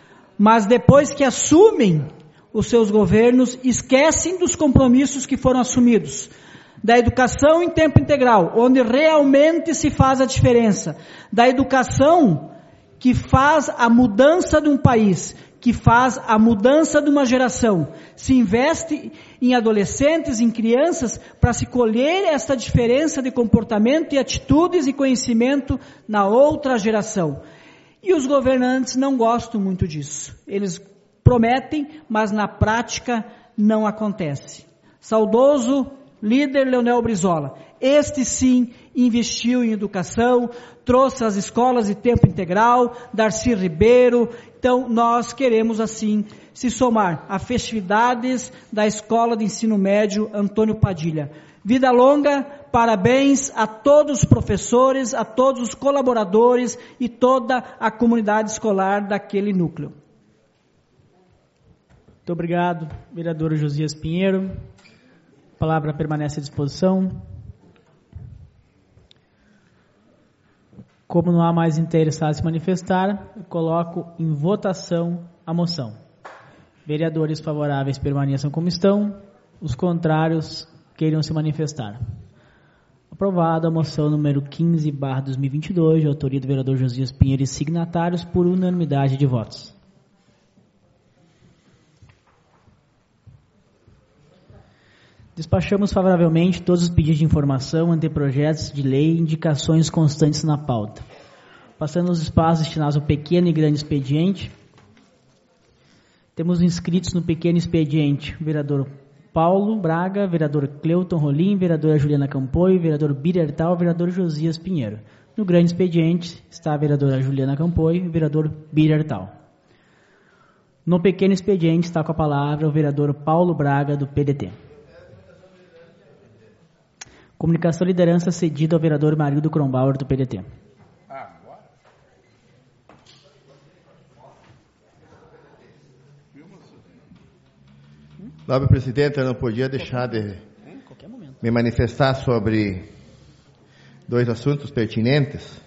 mas depois que assumem os seus governos, esquecem dos compromissos que foram assumidos, da educação em tempo integral, onde realmente se faz a diferença, da educação que faz a mudança de um país, que faz a mudança de uma geração, se investe em adolescentes, em crianças, para se colher esta diferença de comportamento e atitudes e conhecimento na outra geração. E os governantes não gostam muito disso. Eles prometem, mas na prática não acontece. Saudoso líder Leonel Brizola, este sim investiu em educação, trouxe as escolas de tempo integral, Darcy Ribeiro, então nós queremos assim se somar a festividades da Escola de Ensino Médio Antônio Padilha. Vida longa, parabéns a todos os professores, a todos os colaboradores e toda a comunidade escolar daquele núcleo. Muito obrigado, vereador Josias Pinheiro. A palavra permanece à disposição. Como não há mais interessados em se manifestar, eu coloco em votação a moção. Vereadores favoráveis permaneçam como estão, os contrários queiram se manifestar. Aprovada a moção número quinze barra dois mil e vinte e dois, de autoria do vereador Josias Pinheiro e signatários, por unanimidade de votos. Despachamos favoravelmente todos os pedidos de informação, anteprojetos de lei e indicações constantes na pauta. Passando os espaços destinados ao pequeno e grande expediente, temos inscritos no pequeno expediente o vereador Paulo Braga, vereador Cleuton Rolim, vereadora Juliana Campoy, vereador Birertal, vereador Josias Pinheiro. No grande expediente está a vereadora Juliana Campoy e o vereador Birertal. No pequeno expediente está com a palavra o vereador Paulo Braga, do P D T. Comunicação e liderança cedida ao vereador Marildo Kronbauer, do P D T. Nobre presidente, eu não podia deixar de me manifestar sobre dois assuntos pertinentes.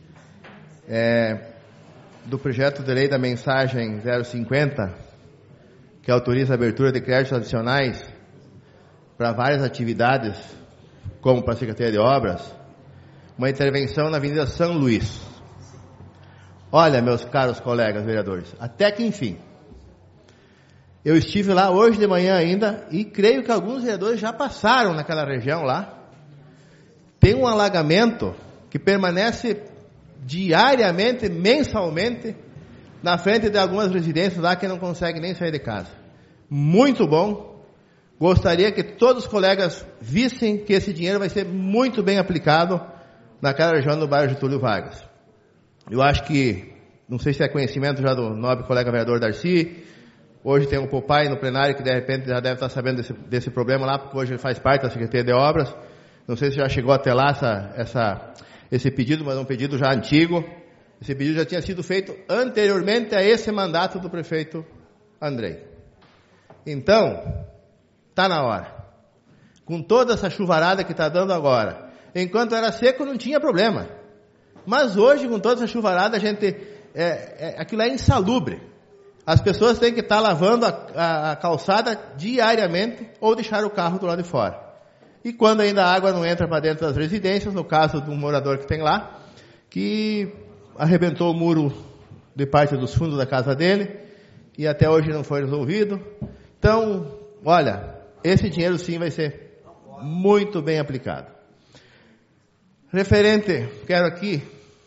É, do projeto de lei da mensagem zero cinquenta, que autoriza a abertura de créditos adicionais para várias atividades, como para a Secretaria de Obras, uma intervenção na Avenida São Luís. Olha, meus caros colegas vereadores, até que enfim, eu estive lá hoje de manhã ainda e creio que alguns vereadores já passaram naquela região lá. Tem um alagamento que permanece diariamente, mensalmente, na frente de algumas residências lá que não conseguem nem sair de casa. Muito bom. Gostaria que todos os colegas vissem que esse dinheiro vai ser muito bem aplicado naquela região do bairro Getúlio Vargas. Eu acho que, não sei se é conhecimento já do nobre colega vereador Darcy, hoje tem um Popeye no plenário que de repente já deve estar sabendo desse, desse problema lá, porque hoje ele faz parte da Secretaria de Obras. Não sei se já chegou até lá essa, essa, esse pedido, mas é um pedido já antigo. Esse pedido já tinha sido feito anteriormente a esse mandato do prefeito Andrei. Então, está na hora. Com toda essa chuvarada que está dando agora, enquanto era seco não tinha problema. Mas hoje, com toda essa chuvarada, a gente, é, é, aquilo é insalubre. As pessoas têm que estar lavando a, a, a calçada diariamente ou deixar o carro do lado de fora. E quando ainda a água não entra para dentro das residências, no caso de um morador que tem lá, que arrebentou o muro de parte dos fundos da casa dele e até hoje não foi resolvido. Então, olha, esse dinheiro sim vai ser muito bem aplicado. Referente, quero aqui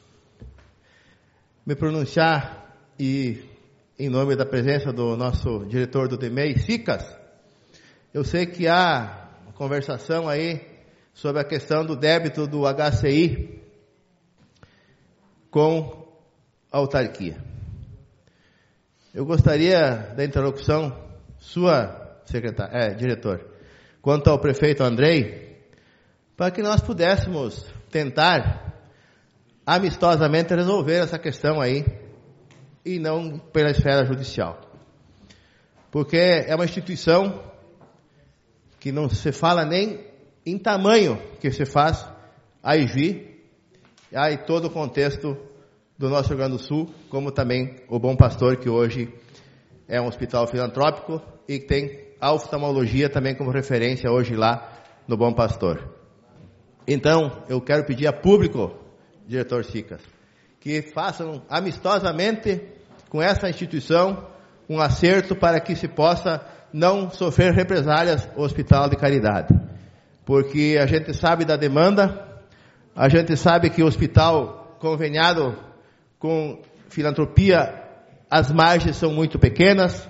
me pronunciar e em nome da presença do nosso diretor do D M E I, Sicas, eu sei que há uma conversação aí sobre a questão do débito do H C I com a autarquia. Eu gostaria da interlocução sua, secretário, é, diretor, quanto ao prefeito Andrei, para que nós pudéssemos tentar amistosamente resolver essa questão aí, e não pela esfera judicial. Porque é uma instituição que não se fala nem em tamanho que se faz a I G I, aí todo o contexto do nosso Rio Grande do Sul, como também o Bom Pastor, que hoje é um hospital filantrópico e tem a oftalmologia também como referência hoje lá no Bom Pastor. Então, eu quero pedir a público, diretor Sicas, que façam amistosamente com essa instituição um acerto para que se possa não sofrer represálias o Hospital de Caridade. Porque a gente sabe da demanda, a gente sabe que o hospital conveniado com filantropia, as margens são muito pequenas,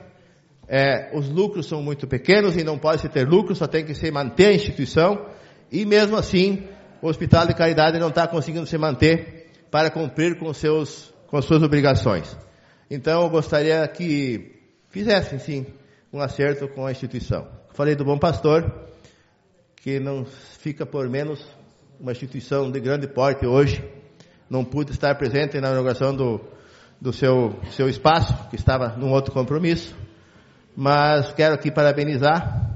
é, os lucros são muito pequenos e não pode se ter lucro, só tem que se manter a instituição, e mesmo assim o Hospital de Caridade não está conseguindo se manter para cumprir com, seus, com suas obrigações. Então, eu gostaria que fizessem, sim, um acerto com a instituição. Falei do Bom Pastor, que não fica por menos uma instituição de grande porte hoje. Não pude estar presente na inauguração do, do seu, seu espaço, que estava num outro compromisso. Mas quero aqui parabenizar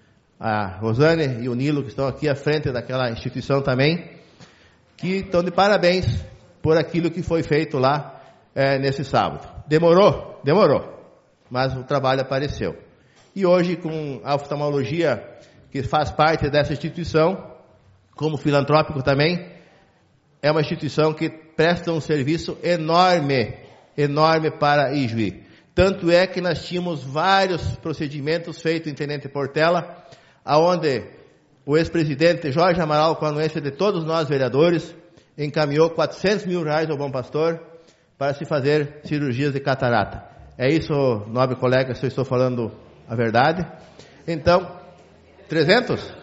a Rosane e o Nilo, que estão aqui à frente daquela instituição também, que estão de parabéns por aquilo que foi feito lá é, nesse sábado. Demorou? Demorou. Mas o trabalho apareceu. E hoje, com a oftalmologia, que faz parte dessa instituição, como filantrópico também, é uma instituição que presta um serviço enorme, enorme para Ijuí. Tanto é que nós tínhamos vários procedimentos feitos em Tenente Portela, aonde o ex-presidente Jorge Amaral, com a anuência de todos nós vereadores, encaminhou quatrocentos mil reais ao Bom Pastor para se fazer cirurgias de catarata. É isso, nobre colega, se eu estou falando a verdade. Então, trezentos?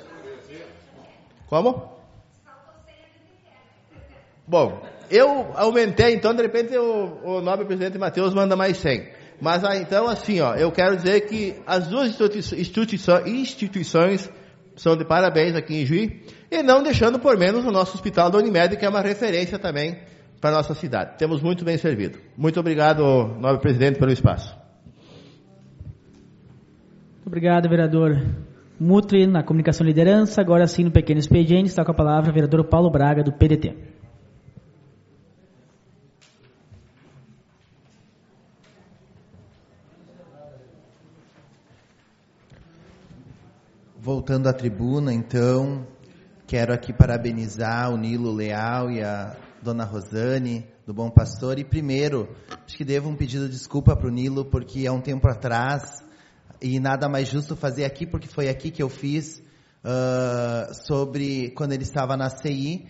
Como? Bom, eu aumentei, então de repente o, o nobre presidente Matheus manda mais cem. Mas ah, então, assim, ó, eu quero dizer que as duas instituições, instituições são de parabéns aqui em Juí, e não deixando por menos o nosso hospital da Unimed, que é uma referência também para a nossa cidade. Temos muito bem servido. Muito obrigado, nobre presidente, pelo espaço. Muito obrigado, vereador Mutri, na comunicação e liderança. Agora sim, no pequeno expediente, está com a palavra o vereador Paulo Braga, do P D T. Voltando à tribuna, então, quero aqui parabenizar o Nilo Leal e a dona Rosane, do Bom Pastor. E primeiro, acho que devo um pedido de desculpa para o Nilo, porque há um tempo atrás, e nada mais justo fazer aqui, porque foi aqui que eu fiz, uh, sobre quando ele estava na C I,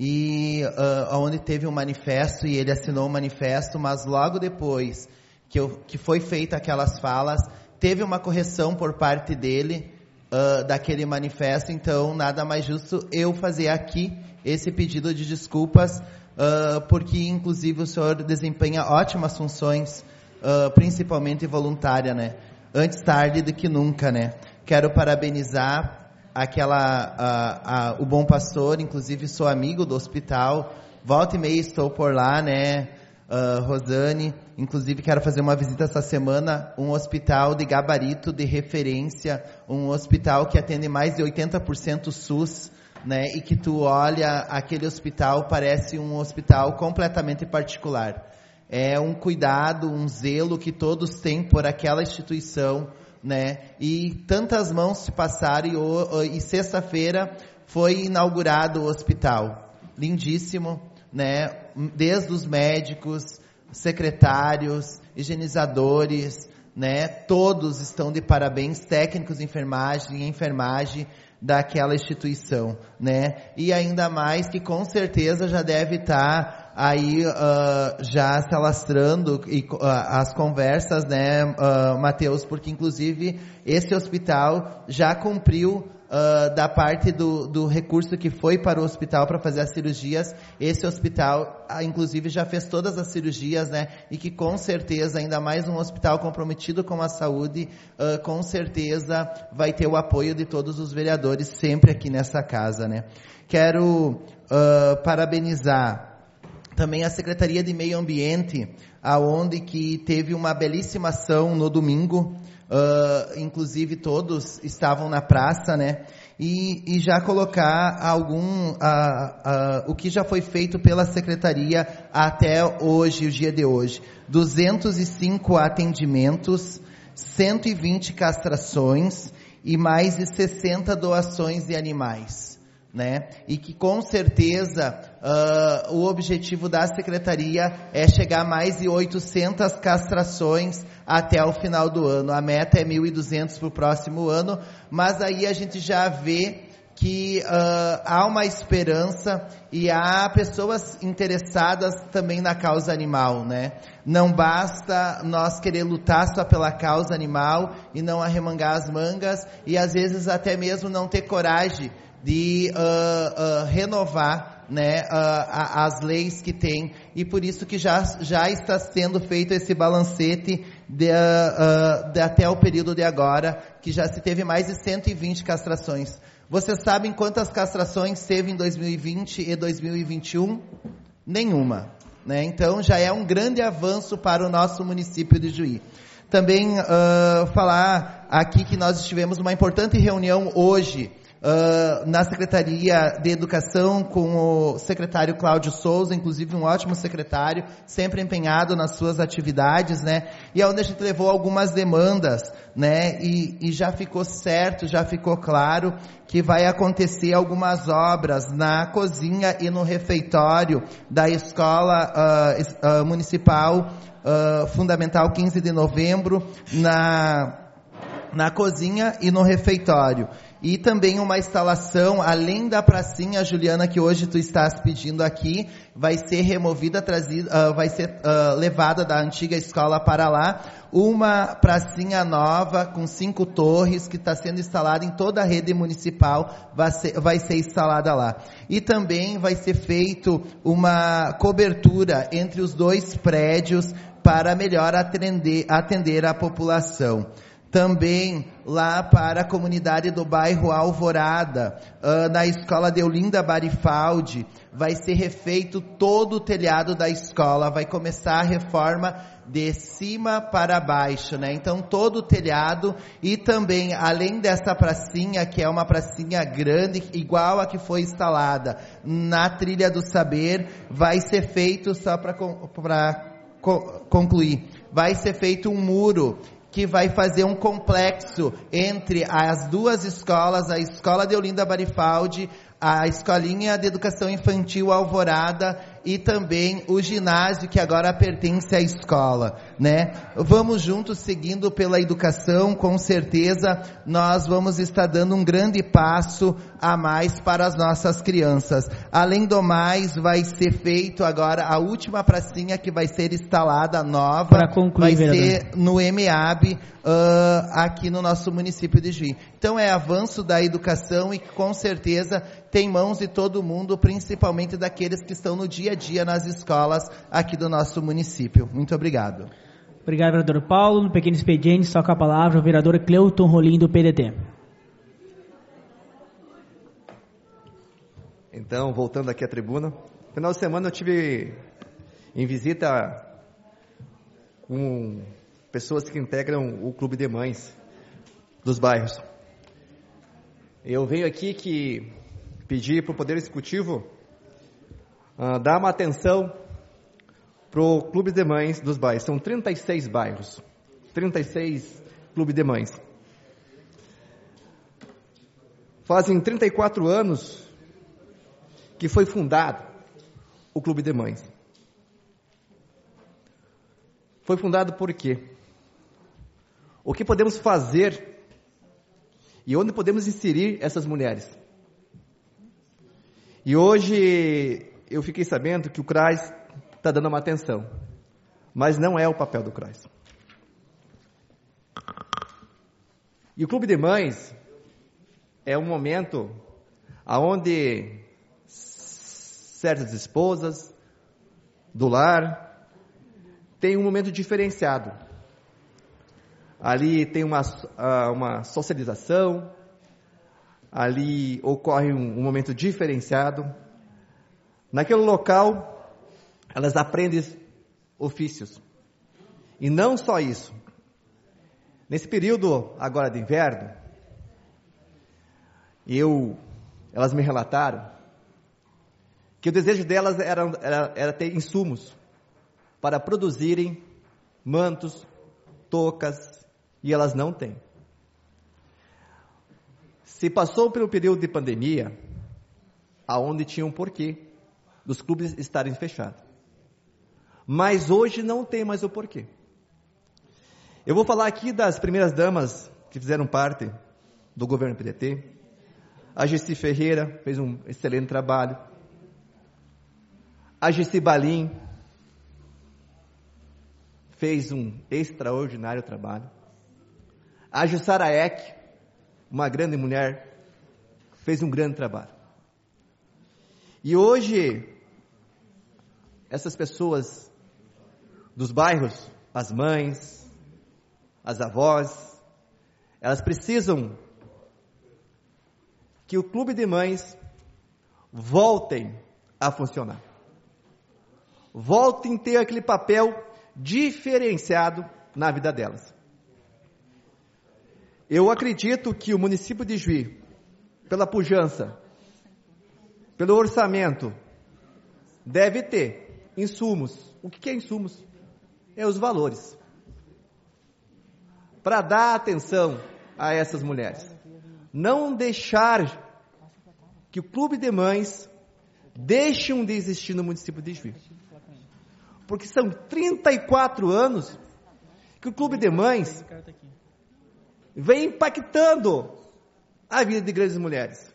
e uh, onde teve um manifesto, e ele assinou o um manifesto, mas logo depois que, eu, que foi feita aquelas falas, teve uma correção por parte dele, Uh, daquele manifesto. Então nada mais justo eu fazer aqui esse pedido de desculpas, uh, porque inclusive o senhor desempenha ótimas funções, uh, principalmente voluntária, né? Antes tarde do que nunca, né? Quero parabenizar aquela, uh, uh, o Bom Pastor, inclusive sou amigo do hospital, volta e meia estou por lá, né? Uh, Rosane, inclusive quero fazer uma visita essa semana, um hospital de gabarito, de referência, um hospital que atende mais de oitenta por cento SUS, né, e que tu olha aquele hospital, parece um hospital completamente particular. É um cuidado, um zelo que todos têm por aquela instituição, né, e tantas mãos se passaram, e, e sexta-feira foi inaugurado o hospital. Lindíssimo, né, desde os médicos, secretários, higienizadores, né, todos estão de parabéns, técnicos de enfermagem e enfermagem daquela instituição, né, e ainda mais que com certeza já deve estar aí uh, já se alastrando e, uh, as conversas, né, uh, Matheus, porque inclusive esse hospital já cumpriu Uh, da parte do, do recurso que foi para o hospital para fazer as cirurgias. Esse hospital, uh, inclusive, já fez todas as cirurgias, né? E que com certeza, ainda mais um hospital comprometido com a saúde, uh, com certeza vai ter o apoio de todos os vereadores sempre aqui nessa casa, né? Quero uh, parabenizar também a Secretaria de Meio Ambiente, aonde que teve uma belíssima ação no domingo. Uh, inclusive todos estavam na praça, né, e, e já colocar algum, uh, uh, o que já foi feito pela Secretaria até hoje, o dia de hoje, duzentos e cinco atendimentos, cento e vinte castrações e mais de sessenta doações de animais, né, e que com certeza uh, o objetivo da Secretaria é chegar a mais de oitocentas castrações até o final do ano. A meta é mil e duzentos para o próximo ano, mas aí a gente já vê que uh, há uma esperança e há pessoas interessadas também na causa animal, né? Não basta nós querer lutar só pela causa animal e não arremangar as mangas e às vezes até mesmo não ter coragem de uh, uh, renovar, né, uh, a, as leis que tem, e por isso que já, já está sendo feito esse balancete de, uh, uh, de até o período de agora, que já se teve mais de cento e vinte castrações. Vocês sabem quantas castrações teve em dois mil e vinte e dois mil e vinte e um? Nenhuma, né? Então já é um grande avanço para o nosso município de Juí. Também uh, falar aqui que nós tivemos uma importante reunião hoje, Uh, na Secretaria de Educação com o secretário Cláudio Souza, inclusive um ótimo secretário, sempre empenhado nas suas atividades, né, e é onde a gente levou algumas demandas, né, e, e já ficou certo, já ficou claro que vai acontecer algumas obras na cozinha e no refeitório da Escola uh, uh, Municipal uh, Fundamental quinze de novembro, na, na cozinha e no refeitório. E também uma instalação, além da pracinha, Juliana, que hoje tu estás pedindo aqui, vai ser removida, trazida, uh, vai ser uh, levada da antiga escola para lá, uma pracinha nova com cinco torres que está sendo instalada em toda a rede municipal, vai ser, vai ser instalada lá. E também vai ser feito uma cobertura entre os dois prédios para melhor atender, atender a população. Também lá para a comunidade do bairro Alvorada, uh, na escola Deolinda Barifaldi, vai ser refeito todo o telhado da escola, vai começar a reforma de cima para baixo, né? Então todo o telhado, e também além dessa pracinha, que é uma pracinha grande, igual a que foi instalada na Trilha do Saber, vai ser feito, só para concluir, vai ser feito um muro que vai fazer um complexo entre as duas escolas, a Escola Deolinda Barifaldi, a Escolinha de Educação Infantil Alvorada e também o ginásio que agora pertence à escola, né? Vamos juntos seguindo pela educação, com certeza nós vamos estar dando um grande passo a mais para as nossas crianças. Além do mais, vai ser feito agora a última pracinha que vai ser instalada nova, para concluir, vai ser vereador, no M A B, uh, aqui no nosso município de Juí. Então é avanço da educação e com certeza tem mãos de todo mundo, principalmente daqueles que estão no dia a dia nas escolas aqui do nosso município. Muito obrigado. Obrigado, vereador Paulo. No pequeno expediente, só com a palavra o vereador Cleuton Rolim, do P D T. Então, voltando aqui à tribuna, no final de semana eu tive em visita com pessoas que integram o Clube de Mães dos bairros. Eu venho aqui que pedir para o Poder Executivo uh, dar uma atenção para o Clube de Mães dos bairros. São trinta e seis bairros, trinta e seis Clube de Mães. Fazem trinta e quatro anos que foi fundado o Clube de Mães. Foi fundado por quê? O que podemos fazer e onde podemos inserir essas mulheres? E hoje eu fiquei sabendo que o CRAS está dando uma atenção, mas não é o papel do CRAS. E o Clube de Mães é um momento onde certas esposas do lar têm um momento diferenciado. Ali tem uma, uma socialização, ali ocorre um, um momento diferenciado. Naquele local, elas aprendem ofícios. E não só isso. Nesse período agora de inverno, eu, elas me relataram que o desejo delas era, era, era ter insumos para produzirem mantos, toucas, e elas não têm. Se passou pelo período de pandemia, aonde tinha um porquê dos clubes estarem fechados. Mas hoje não tem mais o porquê. Eu vou falar aqui das primeiras damas que fizeram parte do governo P D T. A Gessi Ferreira fez um excelente trabalho. A Gessi Balim fez um extraordinário trabalho. A Jussara Eck, uma grande mulher, fez um grande trabalho. E hoje, essas pessoas dos bairros, as mães, as avós, elas precisam que o Clube de Mães voltem a funcionar. Voltem a ter aquele papel diferenciado na vida delas. Eu acredito que o município de Juí, pela pujança, pelo orçamento, deve ter insumos. O que é insumos? É os valores. Para dar atenção a essas mulheres. Não deixar que o Clube de Mães deixem de existir no município de Juí. Porque são trinta e quatro anos que o Clube de Mães vem impactando a vida de grandes mulheres.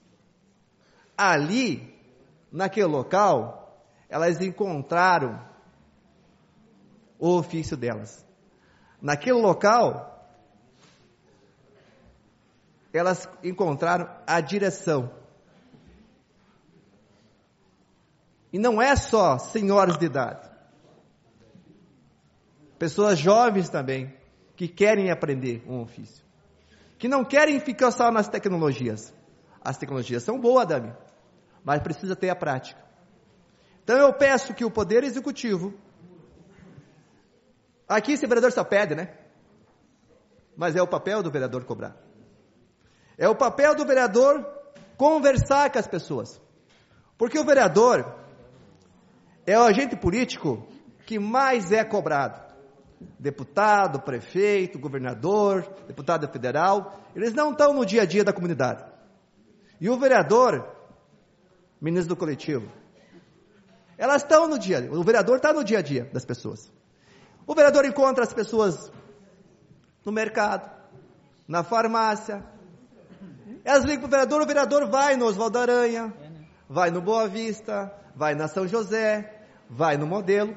Ali, naquele local, elas encontraram o ofício delas. Naquele local, elas encontraram a direção. E não é só senhoras de idade. pessoas jovens também, que querem aprender um ofício, que não querem ficar só nas tecnologias. As tecnologias são boas, Dami, mas precisa ter a prática. Então eu peço que o Poder Executivo, aqui esse vereador só pede, né? Mas é o papel do vereador cobrar. É o papel do vereador conversar com as pessoas. Porque o vereador é o agente político que mais é cobrado. Deputado, prefeito, governador, deputado federal, eles não estão no dia a dia da comunidade. E o vereador, ministro do coletivo, elas estão no dia a dia, o vereador está no dia a dia das pessoas. O vereador encontra as pessoas no mercado, na farmácia. Elas ligam para o vereador, o vereador vai no Oswaldo Aranha, vai no Boa Vista, vai na São José, vai no Modelo.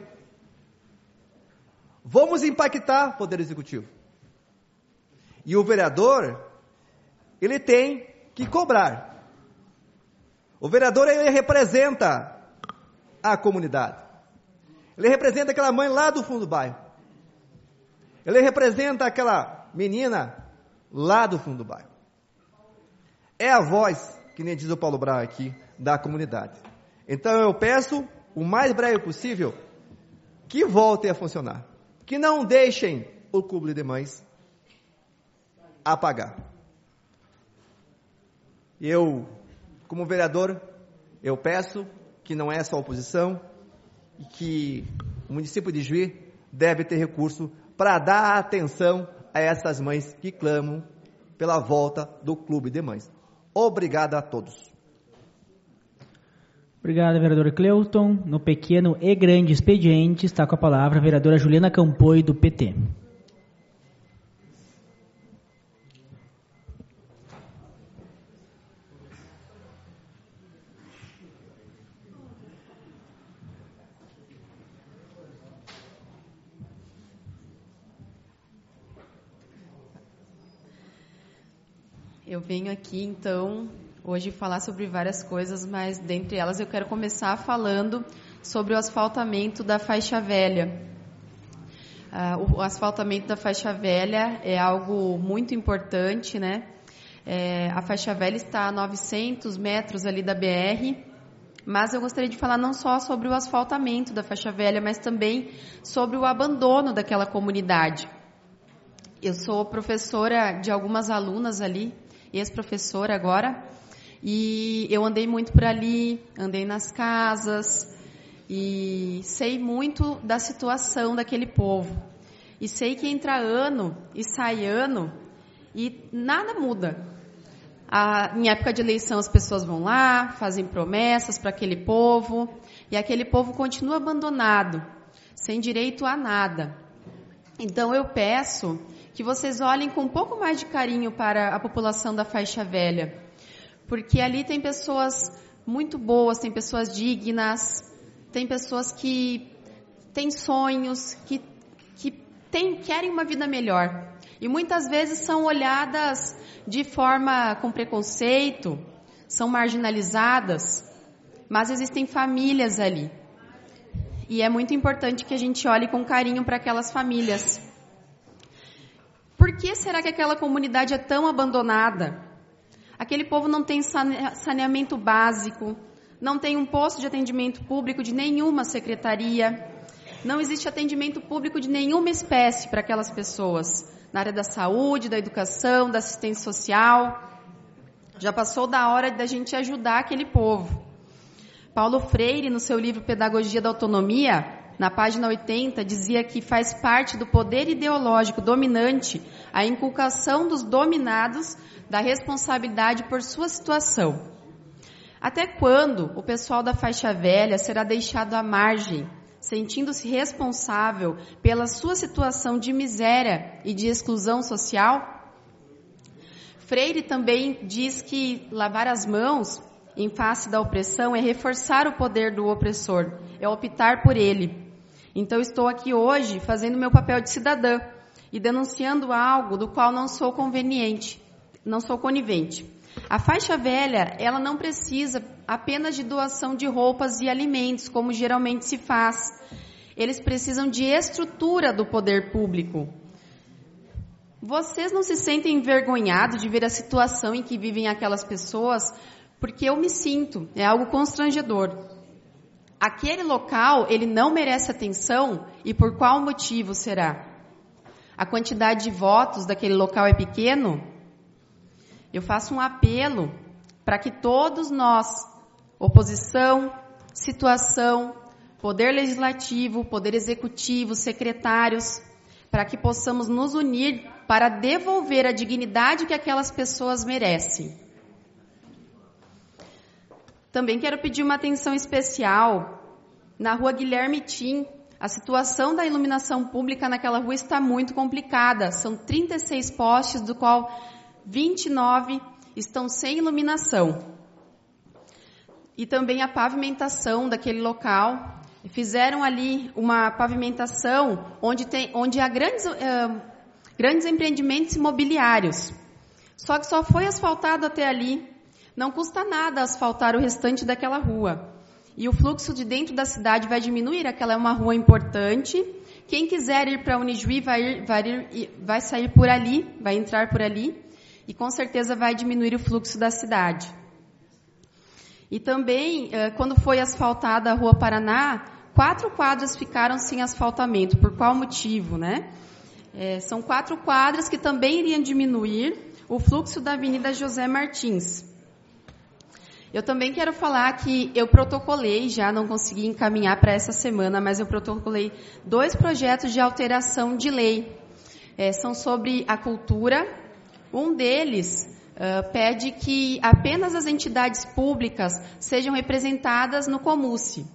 Vamos impactar o Poder Executivo. E o vereador, ele tem que cobrar. O vereador, ele representa a comunidade. Ele representa aquela mãe lá do fundo do bairro. Ele representa aquela menina lá do fundo do bairro. É a voz, que nem diz o Paulo Brau aqui, da comunidade. Então eu peço, o mais breve possível, que voltem a funcionar. Que não deixem o Clube de Mães apagar. Eu, como vereador, eu peço que não é só oposição, e que o município de Juí deve ter recurso para dar atenção a essas mães que clamam pela volta do Clube de Mães. Obrigado a todos. Obrigado, vereador Cleuton. No pequeno e grande expediente, está com a palavra a vereadora Juliana Campoy, do P T. Eu venho aqui, então, hoje falar sobre várias coisas, mas dentre elas eu quero começar falando sobre o asfaltamento da faixa velha. Ah, o asfaltamento da faixa velha é algo muito importante, né? É, a faixa velha está a novecentos metros ali da B R, mas eu gostaria de falar não só sobre o asfaltamento da faixa velha, mas também sobre o abandono daquela comunidade. Eu sou professora de algumas alunas ali, ex-professora agora, e eu andei muito por ali, andei nas casas, e sei muito da situação daquele povo. E sei que entra ano e sai ano, e nada muda. A, em época de eleição as pessoas vão lá, fazem promessas para aquele povo, e aquele povo continua abandonado, sem direito a nada. Então eu peço que vocês olhem com um pouco mais de carinho para a população da faixa velha, porque ali tem pessoas muito boas, tem pessoas dignas, tem pessoas que têm sonhos, que, que tem, querem uma vida melhor. E muitas vezes são olhadas de forma com preconceito, são marginalizadas, mas existem famílias ali. E é muito importante que a gente olhe com carinho para aquelas famílias. Por que será que aquela comunidade é tão abandonada? Aquele povo não tem saneamento básico, não tem um posto de atendimento público de nenhuma secretaria, não existe atendimento público de nenhuma espécie para aquelas pessoas, na área da saúde, da educação, da assistência social. Já passou da hora da gente ajudar aquele povo. Paulo Freire, no seu livro Pedagogia da Autonomia, na página oitenta, dizia que faz parte do poder ideológico dominante a inculcação dos dominados da responsabilidade por sua situação. Até quando o pessoal da faixa velha será deixado à margem, sentindo-se responsável pela sua situação de miséria e de exclusão social? Freire também diz que lavar as mãos em face da opressão é reforçar o poder do opressor, é optar por ele. Então estou aqui hoje fazendo meu papel de cidadã e denunciando algo do qual não sou conveniente, não sou conivente. A faixa velha, ela não precisa apenas de doação de roupas e alimentos, como geralmente se faz. Eles precisam de estrutura do poder público. Vocês não se sentem envergonhados de ver a situação em que vivem aquelas pessoas? Porque eu me sinto, é algo constrangedor. Aquele local, ele não merece atenção, e por qual motivo será? A quantidade de votos daquele local é pequeno? Eu faço um apelo para que todos nós, oposição, situação, poder legislativo, poder executivo, secretários, para que possamos nos unir para devolver a dignidade que aquelas pessoas merecem. Também quero pedir uma atenção especial na rua Guilherme Tim. A situação da iluminação pública naquela rua está muito complicada. São trinta e seis postes, do qual vinte e nove estão sem iluminação. E também a pavimentação daquele local. Fizeram ali uma pavimentação onde, tem, onde há grandes, uh, grandes empreendimentos imobiliários. Só que só foi asfaltado até ali. Não custa nada asfaltar o restante daquela rua. E o fluxo de dentro da cidade vai diminuir. Aquela é uma rua importante. Quem quiser ir para a Unijuí vai, ir, vai, ir, vai sair por ali, vai entrar por ali. E com certeza vai diminuir o fluxo da cidade. E também, quando foi asfaltada a Rua Paraná, quatro quadras ficaram sem asfaltamento. Por qual motivo, né? É, são quatro quadras que também iriam diminuir o fluxo da Avenida José Martins. Eu também quero falar que eu protocolei, já não consegui encaminhar para essa semana, mas eu protocolei dois projetos de alteração de lei. É, são sobre a cultura. Um deles uh, pede que apenas as entidades públicas sejam representadas no Comuce.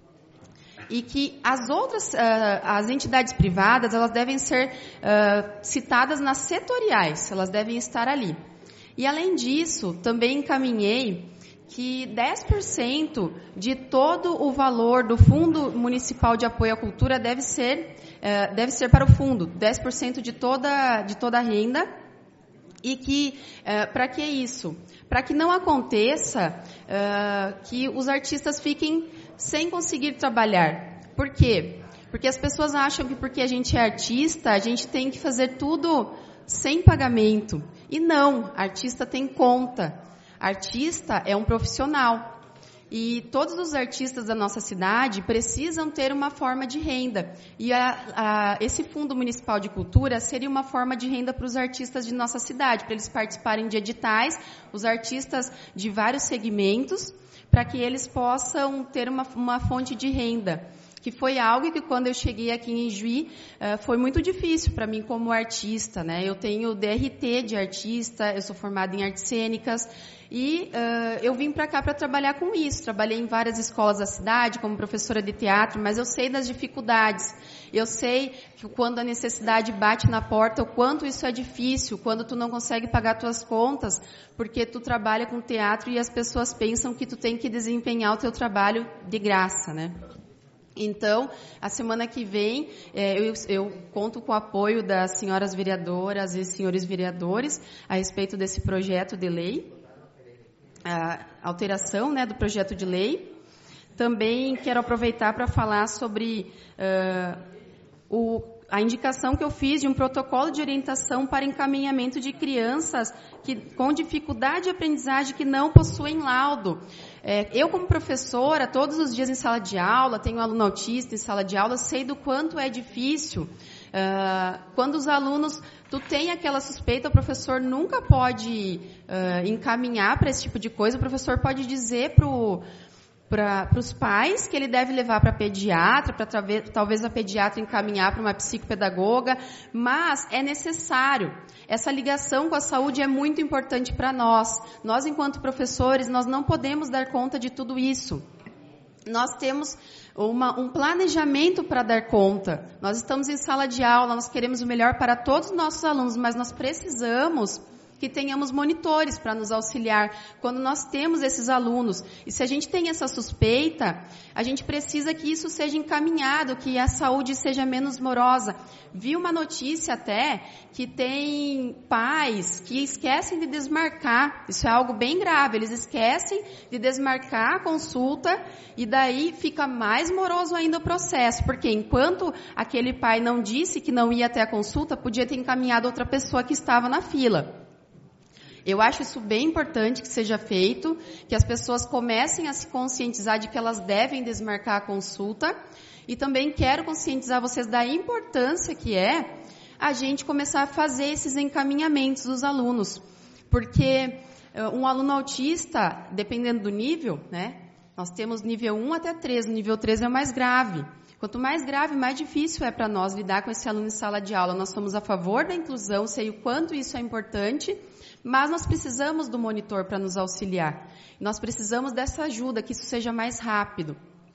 E que as outras, uh, as entidades privadas, elas devem ser uh, citadas nas setoriais, elas devem estar ali. E além disso, também encaminhei que dez por cento de todo o valor do Fundo Municipal de Apoio à Cultura deve ser, uh, deve ser para o fundo, dez por cento de toda, de toda a renda. E que, uh, para que isso? Para que não aconteça uh, que os artistas fiquem sem conseguir trabalhar. Por quê? Porque as pessoas acham que porque a gente é artista, a gente tem que fazer tudo sem pagamento. E não, artista tem conta. Artista é um profissional. E todos os artistas da nossa cidade precisam ter uma forma de renda. E a, a, esse Fundo Municipal de Cultura seria uma forma de renda para os artistas de nossa cidade, para eles participarem de editais, os artistas de vários segmentos, para que eles possam ter uma, uma fonte de renda. Que foi algo que, quando eu cheguei aqui em Juí, uh, foi muito difícil para mim como artista, né? Eu tenho D R T de artista, eu sou formada em artes cênicas, e uh, eu vim para cá para trabalhar com isso. Trabalhei em várias escolas da cidade, como professora de teatro, mas eu sei das dificuldades. Eu sei que quando a necessidade bate na porta, o quanto isso é difícil, quando tu não consegue pagar tuas contas, porque tu trabalha com teatro e as pessoas pensam que tu tem que desempenhar o teu trabalho de graça, né? Então, a semana que vem, é, eu, eu conto com o apoio das senhoras vereadoras e senhores vereadores a respeito desse projeto de lei, a alteração, né, do projeto de lei. Também quero aproveitar para falar sobre uh, o, a indicação que eu fiz de um protocolo de orientação para encaminhamento de crianças que, com dificuldade de aprendizagem que não possuem laudo. É, eu, como professora, todos os dias em sala de aula, tenho um aluno autista em sala de aula, sei do quanto é difícil. Uh, quando os alunos, tu tem aquela suspeita, o professor nunca pode uh, encaminhar para esse tipo de coisa, o professor pode dizer para para os pais que ele deve levar para a pediatra, para talvez a pediatra encaminhar para uma psicopedagoga, mas é necessário. Essa ligação com a saúde é muito importante para nós. Nós, enquanto professores, nós não podemos dar conta de tudo isso. Nós temos uma, um planejamento para dar conta. Nós estamos em sala de aula, nós queremos o melhor para todos os nossos alunos, mas nós precisamos que tenhamos monitores para nos auxiliar quando nós temos esses alunos. E se a gente tem essa suspeita, a gente precisa que isso seja encaminhado, que a saúde seja menos morosa. Vi uma notícia até que tem pais que esquecem de desmarcar. Isso é algo bem grave. Eles esquecem de desmarcar a consulta e daí fica mais moroso ainda o processo. Porque enquanto aquele pai não disse que não ia até a consulta, podia ter encaminhado outra pessoa que estava na fila. Eu acho isso bem importante que seja feito, que as pessoas comecem a se conscientizar de que elas devem desmarcar a consulta. E também quero conscientizar vocês da importância que é a gente começar a fazer esses encaminhamentos dos alunos. Porque uh, um aluno autista, dependendo do nível, né, nós temos nível um até três, o nível três é o mais grave. Quanto mais grave, mais difícil é para nós lidar com esse aluno em sala de aula. Nós somos a favor da inclusão, sei o quanto isso é importante, mas nós precisamos do monitor para nos auxiliar. Nós precisamos dessa ajuda, que isso seja mais rápido.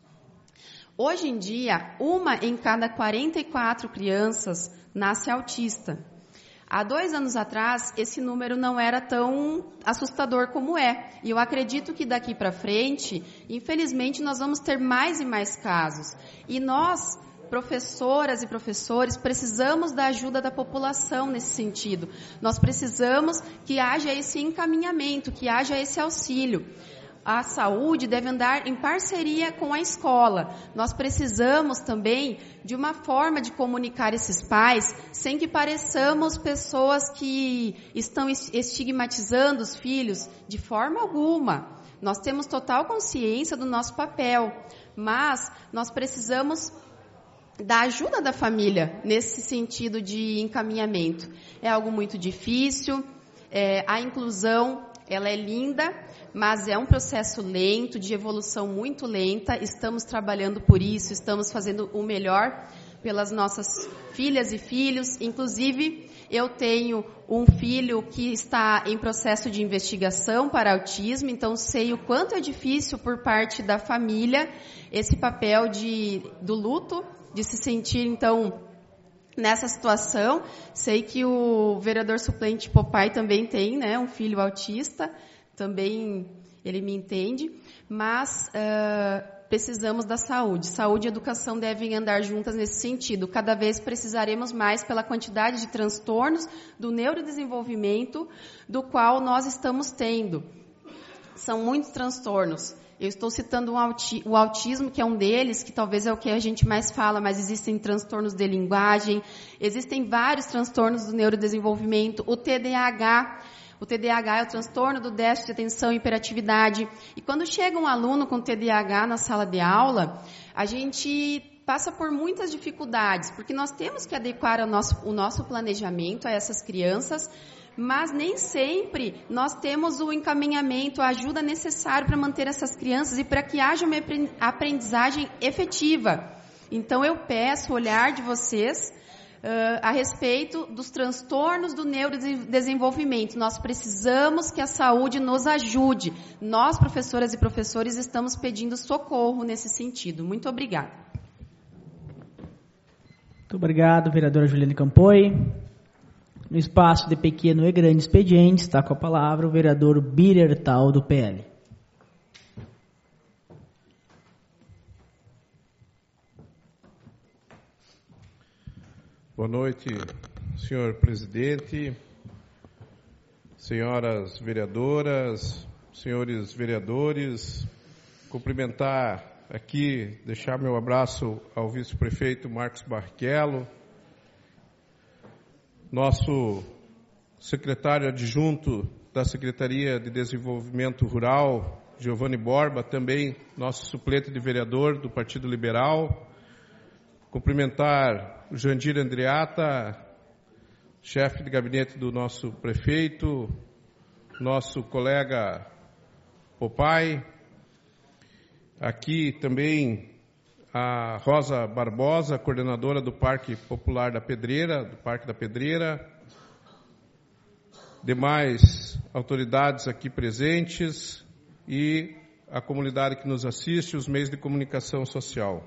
Hoje em dia, uma em cada quarenta e quatro crianças nasce autista. Há dois anos atrás, esse número não era tão assustador como é. E eu acredito que daqui para frente, infelizmente, nós vamos ter mais e mais casos. E nós, professoras e professores, precisamos da ajuda da população nesse sentido. Nós precisamos que haja esse encaminhamento, que haja esse auxílio. A saúde deve andar em parceria com a escola. Nós precisamos também de uma forma de comunicar esses pais sem que pareçamos pessoas que estão estigmatizando os filhos de forma alguma. Nós temos total consciência do nosso papel, mas nós precisamos da ajuda da família nesse sentido de encaminhamento. É algo muito difícil, é, a inclusão ela é linda, mas é um processo lento, de evolução muito lenta. Estamos trabalhando por isso, estamos fazendo o melhor pelas nossas filhas e filhos. Inclusive, eu tenho um filho que está em processo de investigação para autismo, então sei o quanto é difícil por parte da família esse papel de, do luto, de se sentir, então, nessa situação. Sei que o vereador suplente Popai também tem, né, um filho autista, também ele me entende, mas uh, precisamos da saúde. Saúde e educação devem andar juntas nesse sentido. Cada vez precisaremos mais pela quantidade de transtornos do neurodesenvolvimento do qual nós estamos tendo. São muitos transtornos. Eu estou citando um auti- o autismo, que é um deles, que talvez é o que a gente mais fala, mas existem transtornos de linguagem, existem vários transtornos do neurodesenvolvimento, o T D A H. O T D A H é o transtorno do déficit de atenção e hiperatividade. E quando chega um aluno com T D A H na sala de aula, a gente passa por muitas dificuldades, porque nós temos que adequar o nosso, o nosso planejamento a essas crianças, mas nem sempre nós temos o encaminhamento, a ajuda necessária para manter essas crianças e para que haja uma aprendizagem efetiva. Então, eu peço o olhar de vocês uh, a respeito dos transtornos do neurodesenvolvimento. Nós precisamos que a saúde nos ajude. Nós, professoras e professores, estamos pedindo socorro nesse sentido. Muito obrigada. Muito obrigado, vereadora Juliane Campoy. No espaço de pequeno e grande expediente, está com a palavra o vereador Birertal, do P L. Boa noite, senhor presidente, senhoras vereadoras, senhores vereadores. Cumprimentar aqui, deixar meu abraço ao vice-prefeito Marcos Barrichello, nosso secretário adjunto da Secretaria de Desenvolvimento Rural, Giovanni Borba, também nosso suplente de vereador do Partido Liberal. Cumprimentar o Jandir Andreata, chefe de gabinete do nosso prefeito, nosso colega Popai. Aqui também a Rosa Barbosa, coordenadora do Parque Popular da Pedreira, do Parque da Pedreira, demais autoridades aqui presentes e a comunidade que nos assiste, os meios de comunicação social.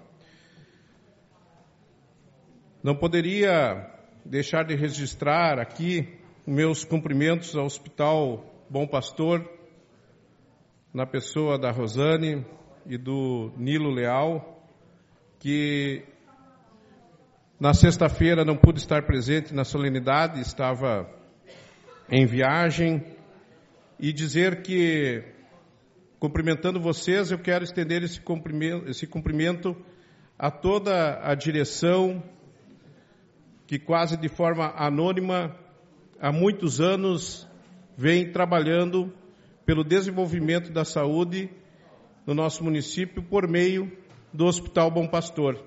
Não poderia deixar de registrar aqui meus cumprimentos ao Hospital Bom Pastor, na pessoa da Rosane e do Nilo Leal, que na sexta-feira não pude estar presente na solenidade, estava em viagem, e dizer que, cumprimentando vocês, eu quero estender esse cumprimento, esse cumprimento a toda a direção que quase de forma anônima, há muitos anos, vem trabalhando pelo desenvolvimento da saúde no nosso município por meio do Hospital Bom Pastor.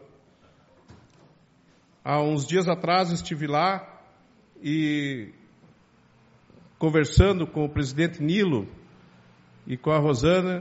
Há uns dias atrás estive lá e, conversando com o presidente Nilo e com a Rosana,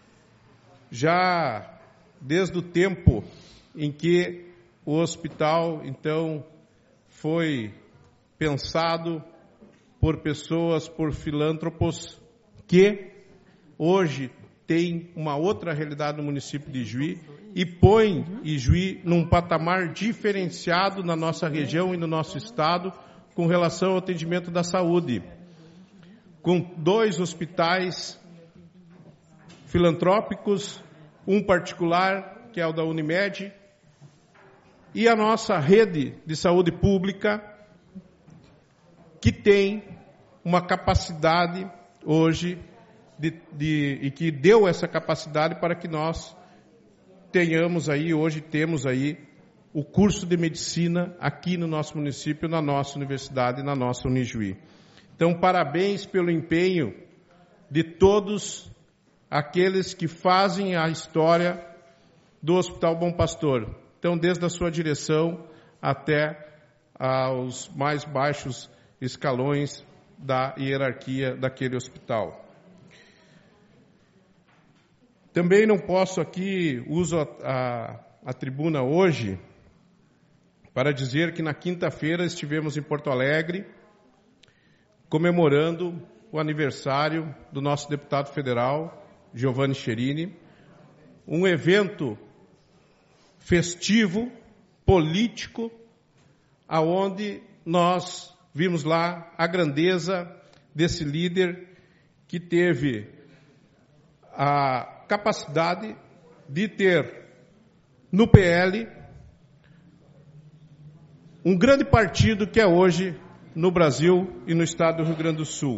já desde o tempo em que o hospital, então, foi pensado por pessoas, por filântropos, que hoje tem uma outra realidade no município de Ijuí e põe Ijuí num patamar diferenciado na nossa região e no nosso estado com relação ao atendimento da saúde, com dois hospitais filantrópicos, um particular, que é o da Unimed, e a nossa rede de saúde pública, que tem uma capacidade hoje de, de, e que deu essa capacidade para que nós tenhamos aí, hoje temos aí, o curso de medicina aqui no nosso município, na nossa universidade, na nossa Unijuí. Então, parabéns pelo empenho de todos aqueles que fazem a história do Hospital Bom Pastor. Então, desde a sua direção até aos mais baixos escalões da hierarquia daquele hospital. Também não posso aqui, uso a, a, a tribuna hoje, para dizer que na quinta-feira estivemos em Porto Alegre, comemorando o aniversário do nosso deputado federal, Giovanni Cherini, um evento festivo, político, aonde nós vimos lá a grandeza desse líder que teve a capacidade de ter no P L um grande partido que é hoje no Brasil e no estado do Rio Grande do Sul.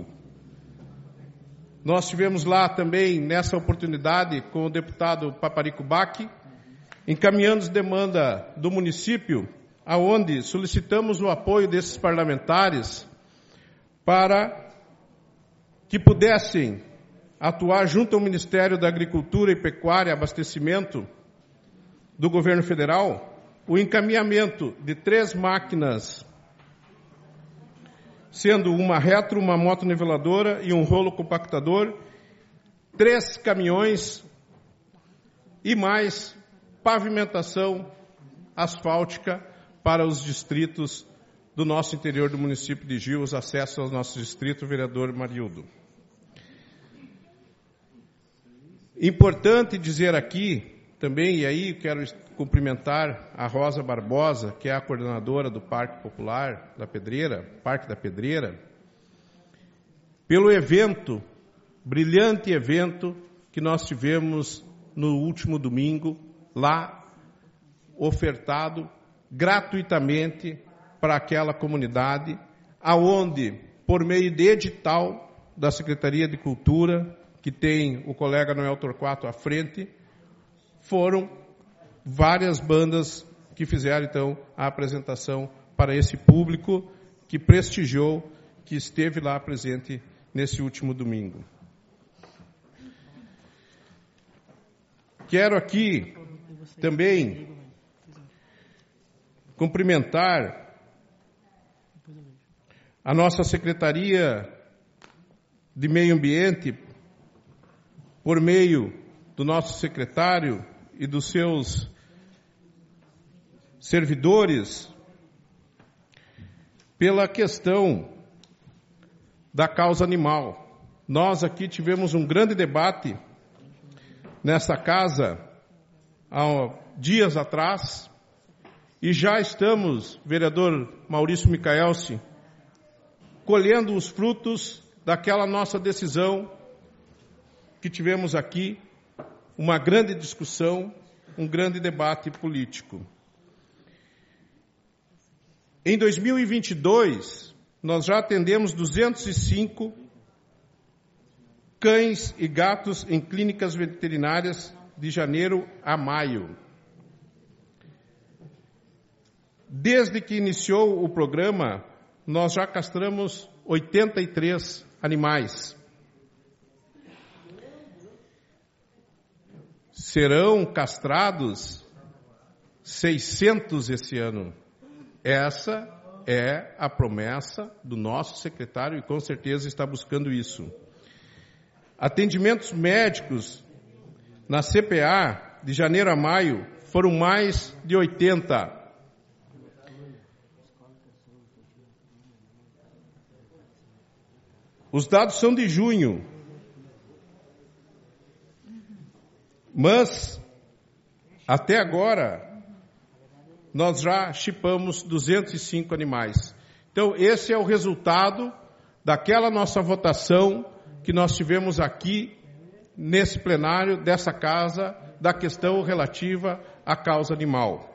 Nós tivemos lá também, nessa oportunidade, com o deputado Paparico Bacchi, encaminhando as demandas do município, aonde solicitamos o apoio desses parlamentares para que pudessem atuar junto ao Ministério da Agricultura e Pecuária e Abastecimento do governo federal, o encaminhamento de três máquinas, sendo uma retro, uma motonniveladora e um rolo compactador, três caminhões e mais pavimentação asfáltica para os distritos do nosso interior do município de Gil, os acessos aos nossos distritos, vereador Marildo. Importante dizer aqui também, e aí quero cumprimentar a Rosa Barbosa, que é a coordenadora do Parque Popular da Pedreira, Parque da Pedreira, pelo evento, brilhante evento que nós tivemos no último domingo, lá, ofertado gratuitamente para aquela comunidade, aonde, por meio de edital da Secretaria de Cultura, que tem o colega Noel Torquato à frente, foram várias bandas que fizeram, então, a apresentação para esse público que prestigiou, que esteve lá presente nesse último domingo. Quero aqui também cumprimentar a nossa Secretaria de Meio Ambiente, por meio do nosso secretário e dos seus servidores, pela questão da causa animal. Nós aqui tivemos um grande debate nessa casa há dias atrás e já estamos, vereador Maurício Micaelsi, colhendo os frutos daquela nossa decisão que tivemos aqui, uma grande discussão, um grande debate político. Em dois mil e vinte e dois, nós já atendemos duzentos e cinco cães e gatos em clínicas veterinárias de janeiro a maio. Desde que iniciou o programa, nós já castramos oitenta e três animais. Serão castrados seiscentos esse ano. Essa é a promessa do nosso secretário e com certeza está buscando isso. Atendimentos médicos na C P A de janeiro a maio foram mais de oitenta. Os dados são de junho, mas até agora nós já chipamos duzentos e cinco animais. Então, esse é o resultado daquela nossa votação que nós tivemos aqui nesse plenário dessa casa, da questão relativa à causa animal.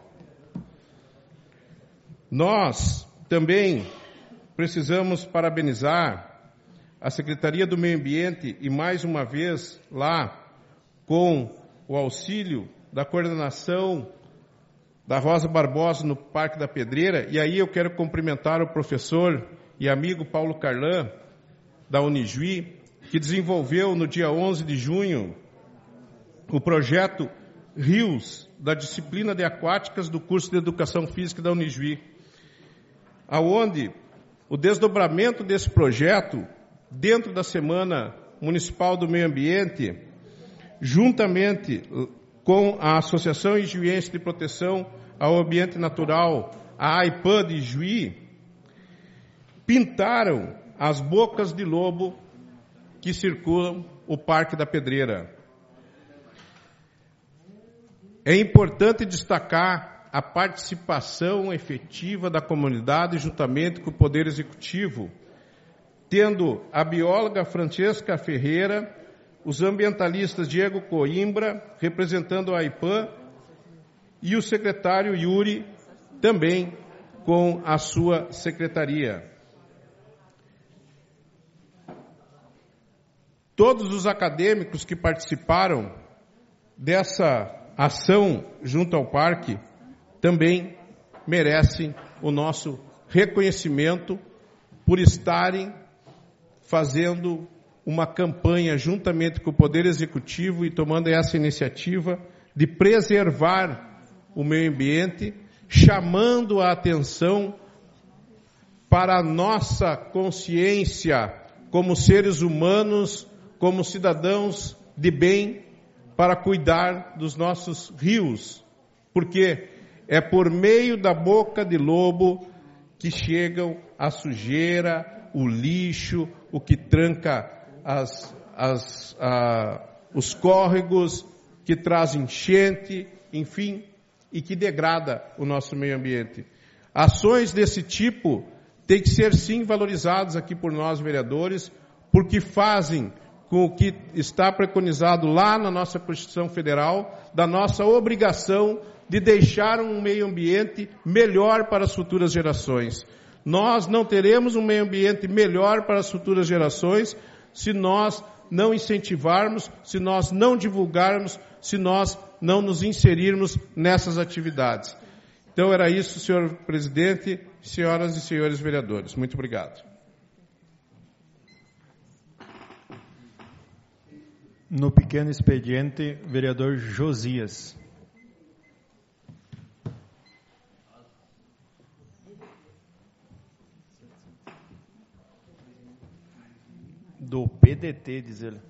Nós também precisamos parabenizar a Secretaria do Meio Ambiente e, mais uma vez, lá, com o auxílio da coordenação da Rosa Barbosa no Parque da Pedreira, e aí eu quero cumprimentar o professor e amigo Paulo Carlan, da Unijuí, que desenvolveu no dia onze de junho o projeto Rios, da disciplina de aquáticas do curso de Educação Física da Unijuí, aonde o desdobramento desse projeto dentro da Semana Municipal do Meio Ambiente, juntamente com a Associação Ijuiense de Proteção ao Ambiente Natural, a AIPAN de Ijuí, pintaram as bocas de lobo que circulam o Parque da Pedreira. É importante destacar a participação efetiva da comunidade juntamente com o Poder Executivo, tendo a bióloga Francesca Ferreira, os ambientalistas Diego Coimbra, representando a AIPAN, e o secretário Yuri, também com a sua secretaria. Todos os acadêmicos que participaram dessa ação junto ao parque também merecem o nosso reconhecimento por estarem fazendo uma campanha juntamente com o Poder Executivo e tomando essa iniciativa de preservar o meio ambiente, chamando a atenção para a nossa consciência como seres humanos, como cidadãos de bem, para cuidar dos nossos rios, porque é por meio da boca de lobo que chegam a sujeira, o lixo, o que tranca as, as, a, os córregos, que traz enchente, enfim, e que degrada o nosso meio ambiente. Ações desse tipo têm que ser, sim, valorizadas aqui por nós, vereadores, porque fazem com o que está preconizado lá na nossa Constituição Federal, da nossa obrigação de deixar um meio ambiente melhor para as futuras gerações. Nós não teremos um meio ambiente melhor para as futuras gerações se nós não incentivarmos, se nós não divulgarmos, se nós não nos inserirmos nessas atividades. Então era isso, senhor presidente, senhoras e senhores vereadores. Muito obrigado. No pequeno expediente, vereador Josias. Do P D T, diz ele.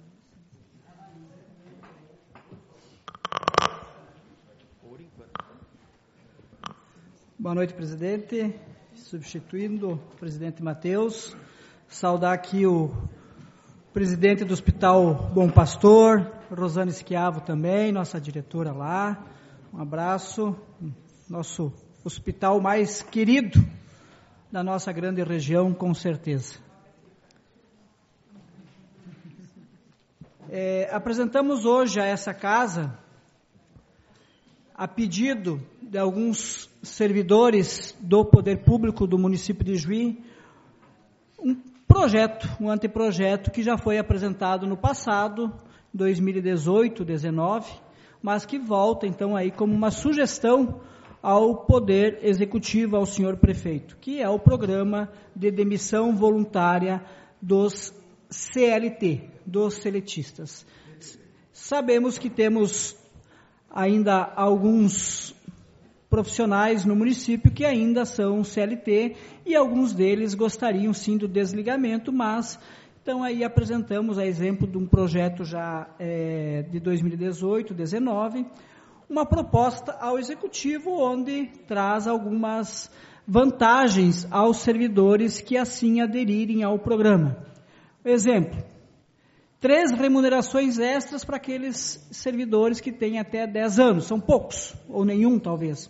Boa noite, presidente. Substituindo o presidente Matheus. Saudar aqui o presidente do Hospital Bom Pastor, Rosane Schiavo também, nossa diretora lá. Um abraço. Nosso hospital mais querido da nossa grande região, com certeza. É, apresentamos hoje a essa casa, a pedido de alguns servidores do poder público do município de Juí, um projeto, um anteprojeto que já foi apresentado no passado, dois mil e dezoito, dezenove, mas que volta então aí como uma sugestão ao Poder Executivo, ao senhor prefeito, que é o programa de demissão voluntária dos C L T, dos seletistas. Sabemos que temos ainda alguns profissionais no município que ainda são C L T e alguns deles gostariam sim do desligamento, mas então aí apresentamos a exemplo de um projeto já é, de dois mil e dezoito, dezenove, uma proposta ao Executivo onde traz algumas vantagens aos servidores que assim aderirem ao programa. Exemplo, três remunerações extras para aqueles servidores que têm até dez anos, são poucos, ou nenhum talvez.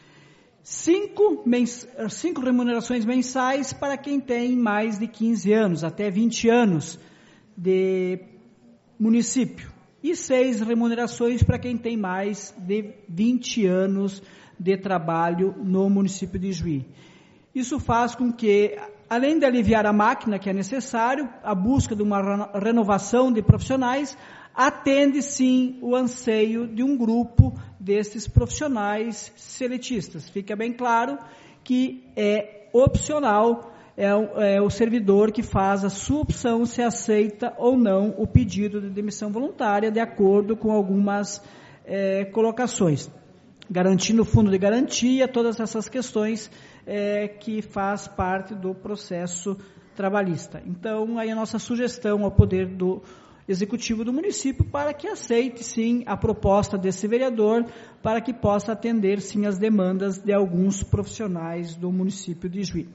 Cinco, mens, cinco remunerações mensais para quem tem mais de quinze anos, até vinte anos de município. E seis remunerações para quem tem mais de vinte anos de trabalho no município de Juí. Isso faz com que, além de aliviar a máquina, que é necessário, a busca de uma renovação de profissionais, atende sim o anseio de um grupo desses profissionais seletistas. Fica bem claro que é opcional, é o, é o servidor que faz a sua opção se aceita ou não o pedido de demissão voluntária, de acordo com algumas é, colocações, garantindo o fundo de garantia, todas essas questões é, que faz parte do processo trabalhista. Então, aí a nossa sugestão ao Poder do Executivo do município para que aceite, sim, a proposta desse vereador, para que possa atender, sim, as demandas de alguns profissionais do município de Juí.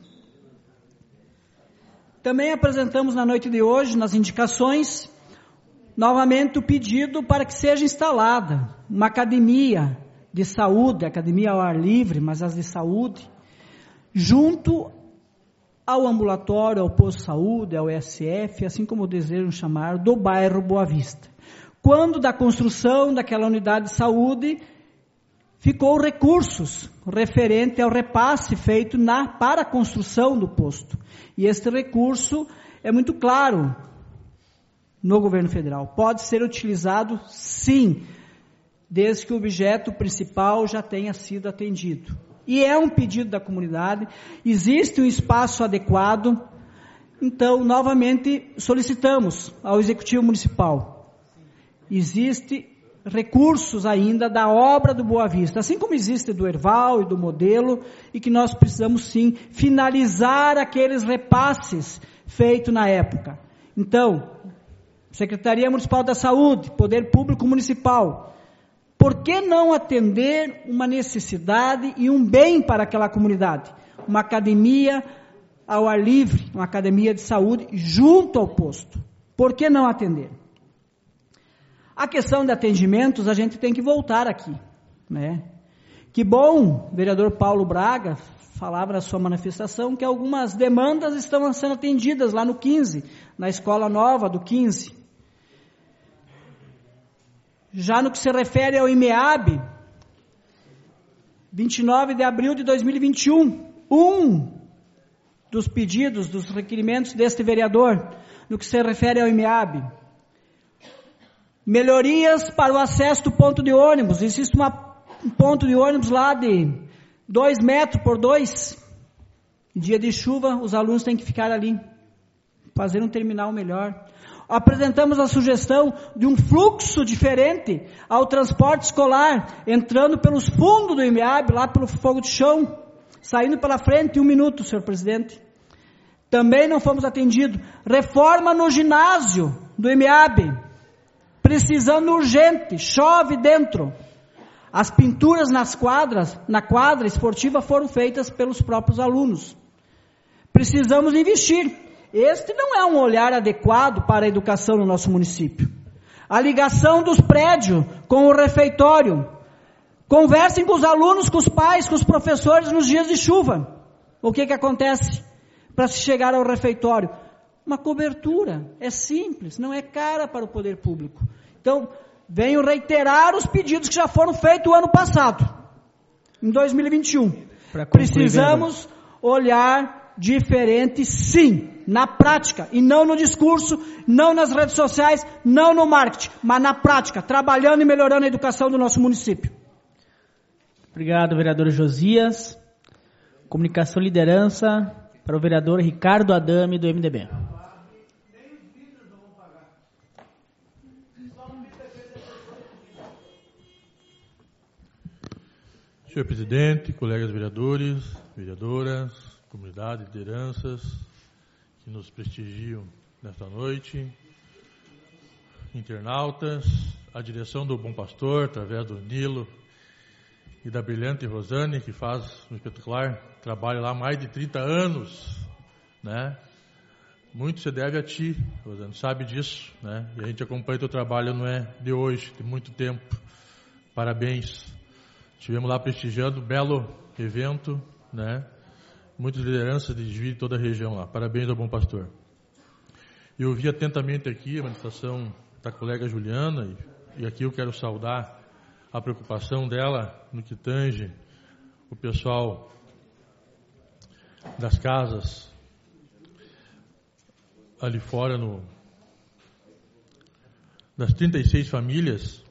Também apresentamos na noite de hoje, nas indicações, novamente o pedido para que seja instalada uma academia de saúde, academia ao ar livre, mas as de saúde, junto ao ambulatório, ao posto de saúde, ao E S F, assim como desejam chamar, do bairro Boa Vista. Quando da construção daquela unidade de saúde, ficou recursos referente ao repasse feito na, para a construção do posto. E este recurso é muito claro no governo federal. Pode ser utilizado, sim, desde que o objeto principal já tenha sido atendido. E é um pedido da comunidade, existe um espaço adequado, então, novamente, solicitamos ao Executivo Municipal. Existe recursos ainda da obra do Boa Vista, assim como existe do Erval e do Modelo, e que nós precisamos, sim, finalizar aqueles repasses feitos na época. Então, Secretaria Municipal da Saúde, Poder Público Municipal, por que não atender uma necessidade e um bem para aquela comunidade? Uma academia ao ar livre, uma academia de saúde junto ao posto. Por que não atender? A questão de atendimentos, a gente tem que voltar aqui, né? Que bom, vereador Paulo Braga falava na sua manifestação que algumas demandas estão sendo atendidas lá no quinze, na escola nova do quinze. Já no que se refere ao I M E A B, vinte e nove de abril de dois mil e vinte e um, um dos pedidos, dos requerimentos deste vereador, no que se refere ao I M E A B, melhorias para o acesso do ponto de ônibus. Existe uma, um ponto de ônibus lá de dois metros por dois. Em dia de chuva, os alunos têm que ficar ali, fazer um terminal melhor. Apresentamos a sugestão de um fluxo diferente ao transporte escolar, entrando pelos fundos do I M E A B, lá pelo fogo de chão, saindo pela frente, um minuto, senhor presidente. Também não fomos atendidos. Reforma no ginásio do I M E A B, precisando urgente, chove dentro. As pinturas nas quadras, na quadra esportiva foram feitas pelos próprios alunos. Precisamos investir. Este não é um olhar adequado para a educação no nosso município. A ligação dos prédios com o refeitório. Conversem com os alunos, com os pais, com os professores nos dias de chuva. O que que acontece para se chegar ao refeitório? uma cobertura. É simples, não é cara para o poder público. Então, venho reiterar os pedidos que já foram feitos o ano passado, em dois mil e vinte e um. Precisamos olhar diferente, sim, na prática, e não no discurso, não nas redes sociais, não no marketing, mas na prática, trabalhando e melhorando a educação do nosso município. Obrigado, vereador Josias. Comunicação e liderança para o vereador Ricardo Adame, do M D B. Senhor presidente, colegas vereadores, vereadoras, comunidade, lideranças que nos prestigiam nesta noite, internautas, a direção do Bom Pastor, através do Nilo e da brilhante Rosane, que faz um espetacular trabalho lá há mais de trinta anos, né? Muito se deve a ti, Rosane, sabe disso, né? E a gente acompanha o teu trabalho, não é de hoje, de muito tempo. Parabéns. Estivemos lá prestigiando um belo evento, né? Muitas lideranças de Juí, toda a região lá. Parabéns ao Bom Pastor. Eu ouvi atentamente aqui a manifestação da colega Juliana, e, e aqui eu quero saudar a preocupação dela no que tange o pessoal das casas ali fora, no, das trinta e seis famílias,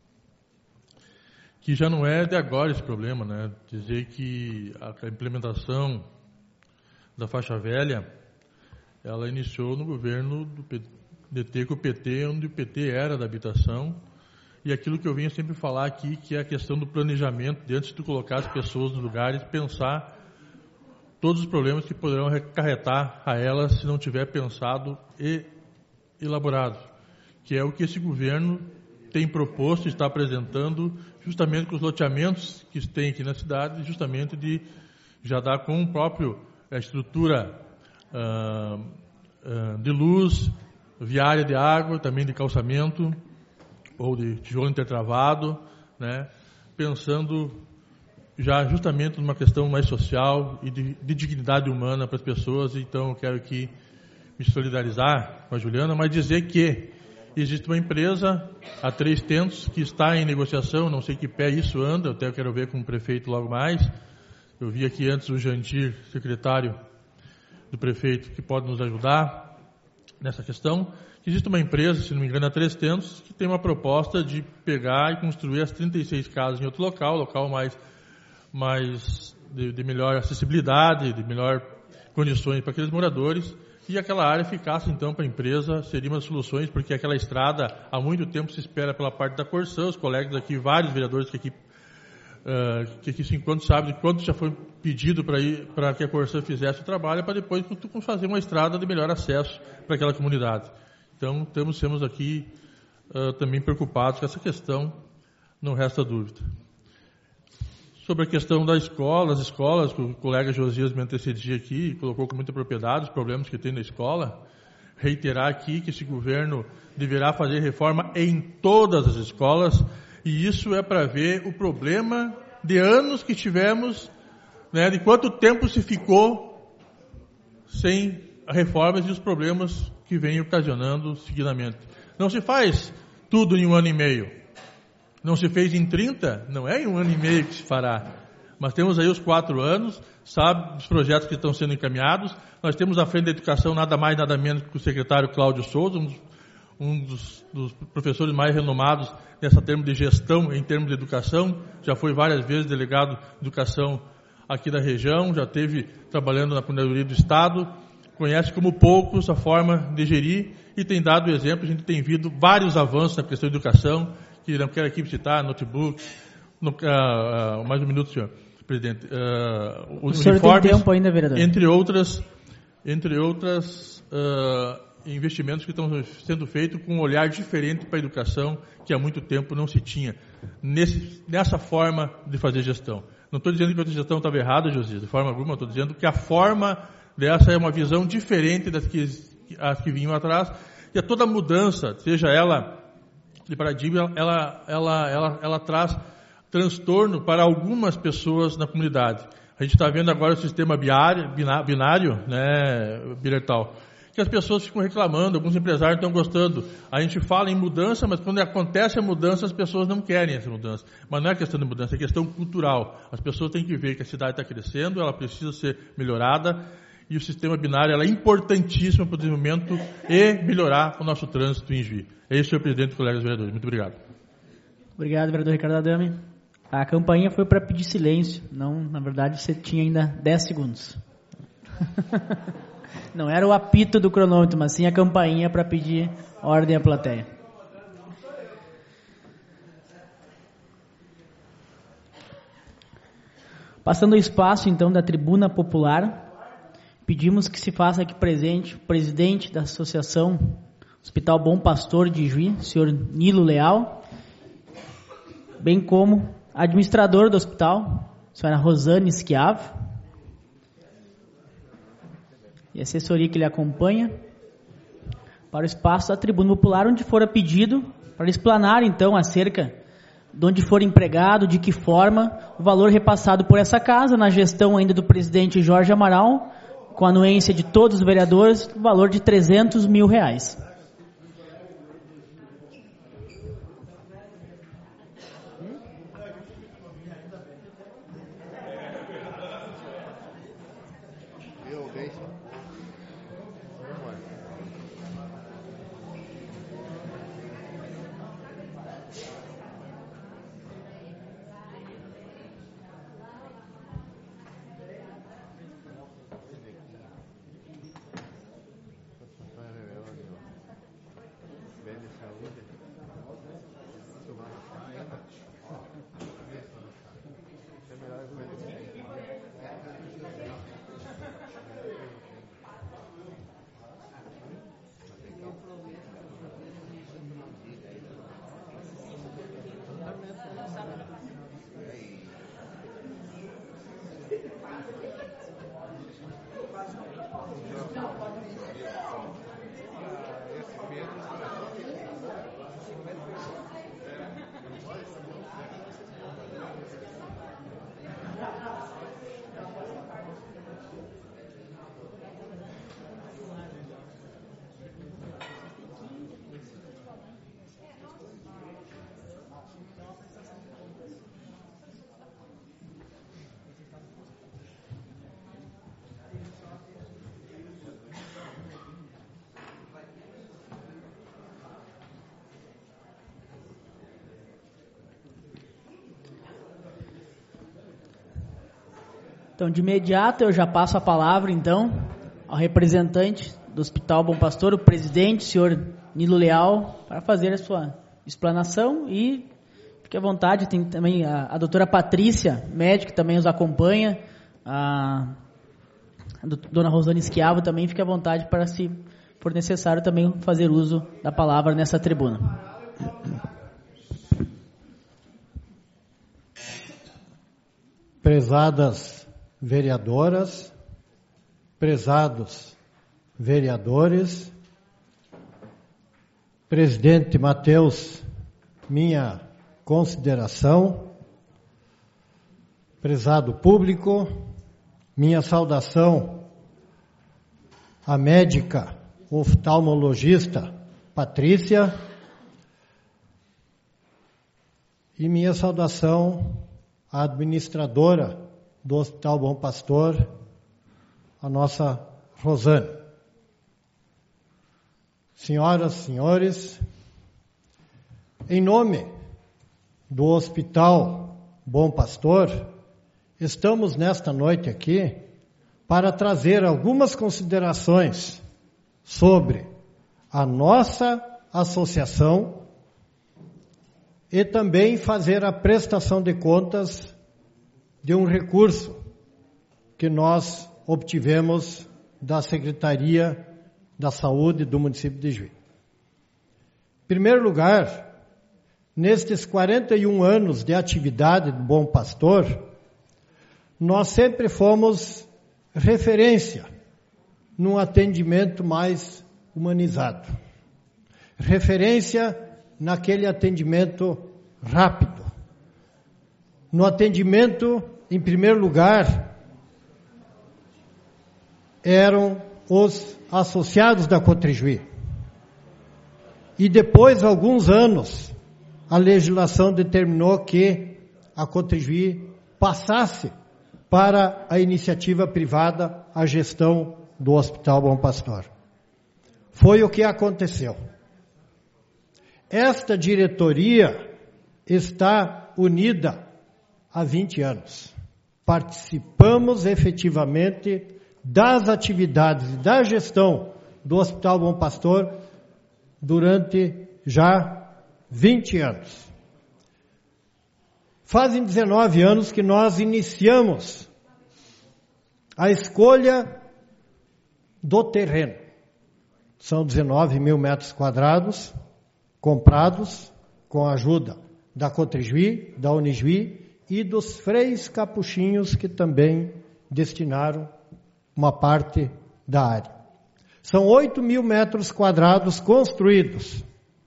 que já não é de agora esse problema, né? Dizer que a implementação da faixa velha, ela iniciou no governo do P T com o P T, onde o P T era da habitação, e aquilo que eu venho sempre falar aqui, que é a questão do planejamento, de antes de colocar as pessoas nos lugares, pensar todos os problemas que poderão acarretar a elas se não tiver pensado e elaborado, que é o que esse governo tem proposto e está apresentando, justamente com os loteamentos que tem aqui na cidade, justamente de já dar com o próprio a estrutura ah, ah, de luz, viária de água, também de calçamento, ou de tijolo intertravado, né, pensando já justamente numa questão mais social e de, de dignidade humana para as pessoas. Então eu quero aqui me solidarizar com a Juliana, mas dizer que existe uma empresa, a Três Tentos, que está em negociação, não sei que pé isso anda, eu até quero ver com o prefeito logo mais. Eu vi aqui antes o Jandir, secretário do prefeito, que pode nos ajudar nessa questão. Existe uma empresa, se não me engano, a Três Tentos, que tem uma proposta de pegar e construir as trinta e seis casas em outro local, local mais, mais de, de melhor acessibilidade, de melhor condições para aqueles moradores, e aquela área ficasse, então, para a empresa, seria uma das soluções, porque aquela estrada, há muito tempo se espera pela parte da Corsã, os colegas aqui, vários vereadores que aqui, uh, que aqui se encontram, sabem de quanto já foi pedido para ir, para que a Corsã fizesse o trabalho, para depois fazer uma estrada de melhor acesso para aquela comunidade. Então, temos, temos aqui uh, também preocupados com essa questão, não resta dúvida. Sobre a questão da escola, as escolas, que o colega Josias me antecedia aqui, colocou com muita propriedade os problemas que tem na escola, reiterar aqui que esse governo deverá fazer reforma em todas as escolas, e isso é para ver o problema de anos que tivemos, né, de quanto tempo se ficou sem reformas e os problemas que vem ocasionando seguidamente. Não se faz tudo em um ano e meio. Não se fez em trinta, não é em um ano e meio que se fará. Mas temos aí os quatro anos, sabe, os projetos que estão sendo encaminhados. Nós temos à frente da educação nada mais, nada menos que o secretário Cláudio Souza, um dos, um dos, dos professores mais renomados nessa termo de gestão, em termos de educação. Já foi várias vezes delegado de educação aqui da região, já esteve trabalhando na Procuradoria do Estado, conhece como poucos a forma de gerir e tem dado exemplo. A gente tem visto vários avanços na questão de educação, que não quero aqui citar, notebook, no, uh, uh, mais um minuto, senhor presidente, uh, o senhor tem tempo ainda, vereador. Entre outras, entre outras uh, investimentos que estão sendo feitos com um olhar diferente para a educação, que há muito tempo não se tinha, nesse, nessa forma de fazer gestão. Não estou dizendo que a gestão estava errada, Josias, de forma alguma, estou dizendo que a forma dessa é uma visão diferente das que, as que vinham atrás, e a toda mudança, seja ela de paradigma, ela, ela, ela, ela traz transtorno para algumas pessoas na comunidade. A gente está vendo agora o sistema binário, binário, né, Biretal, que as pessoas ficam reclamando, alguns empresários estão gostando. A gente fala em mudança, mas quando acontece a mudança, as pessoas não querem essa mudança. Mas não é questão de mudança, é questão cultural. As pessoas têm que ver que a cidade está crescendo, ela precisa ser melhorada, e o sistema binário ela é importantíssimo para o desenvolvimento e melhorar o nosso trânsito em Juí. É isso, senhor presidente e colegas vereadores. Muito obrigado. Obrigado, vereador Ricardo Adame. A campainha foi para pedir silêncio. Não, na verdade, você tinha ainda dez segundos. Não era o apito do cronômetro, mas sim a campainha para pedir ordem à plateia. Passando o espaço, então, da tribuna popular, pedimos que se faça aqui presente o presidente da Associação Hospital Bom Pastor de Juí, senhor Nilo Leal, bem como administrador do hospital, senhora Rosane Schiavo, e a assessoria que lhe acompanha, para o espaço da tribuna popular, onde fora pedido para explanar, então, acerca de onde for empregado, de que forma, o valor repassado por essa casa, na gestão ainda do presidente Jorge Amaral, com a anuência de todos os vereadores, o valor de trezentos mil reais. Então, de imediato, eu já passo a palavra, então, ao representante do Hospital Bom Pastor, o presidente, o senhor Nilo Leal, para fazer a sua explanação e fique à vontade. Tem também a, a doutora Patrícia, médica, que também os acompanha, a, a dona Rosane Schiavo também, fique à vontade para, se for necessário, também fazer uso da palavra nessa tribuna. Prezadas vereadoras, prezados vereadores, presidente Matheus, minha consideração, prezado público, minha saudação à médica oftalmologista Patrícia e minha saudação à administradora do Hospital Bom Pastor, a nossa Rosane. Senhoras, senhores, em nome do Hospital Bom Pastor, estamos nesta noite aqui para trazer algumas considerações sobre a nossa associação e também fazer a prestação de contas de um recurso que nós obtivemos da Secretaria da Saúde do município de Juí. Em primeiro lugar, nestes quarenta e um anos de atividade do Bom Pastor, nós sempre fomos referência num atendimento mais humanizado. Referência naquele atendimento rápido. No atendimento, em primeiro lugar, eram os associados da Cotrijuí. E depois, alguns anos, a legislação determinou que a Cotrijuí passasse para a iniciativa privada a gestão do Hospital Bom Pastor. Foi o que aconteceu. Esta diretoria está unida há vinte anos. Participamos efetivamente das atividades e da gestão do Hospital Bom Pastor durante já vinte anos. Fazem dezenove anos que nós iniciamos a escolha do terreno. São dezenove mil metros quadrados comprados com a ajuda da Cotrijuí, da Unijuí e dos Freis Capuchinhos, que também destinaram uma parte da área. São oito mil metros quadrados construídos.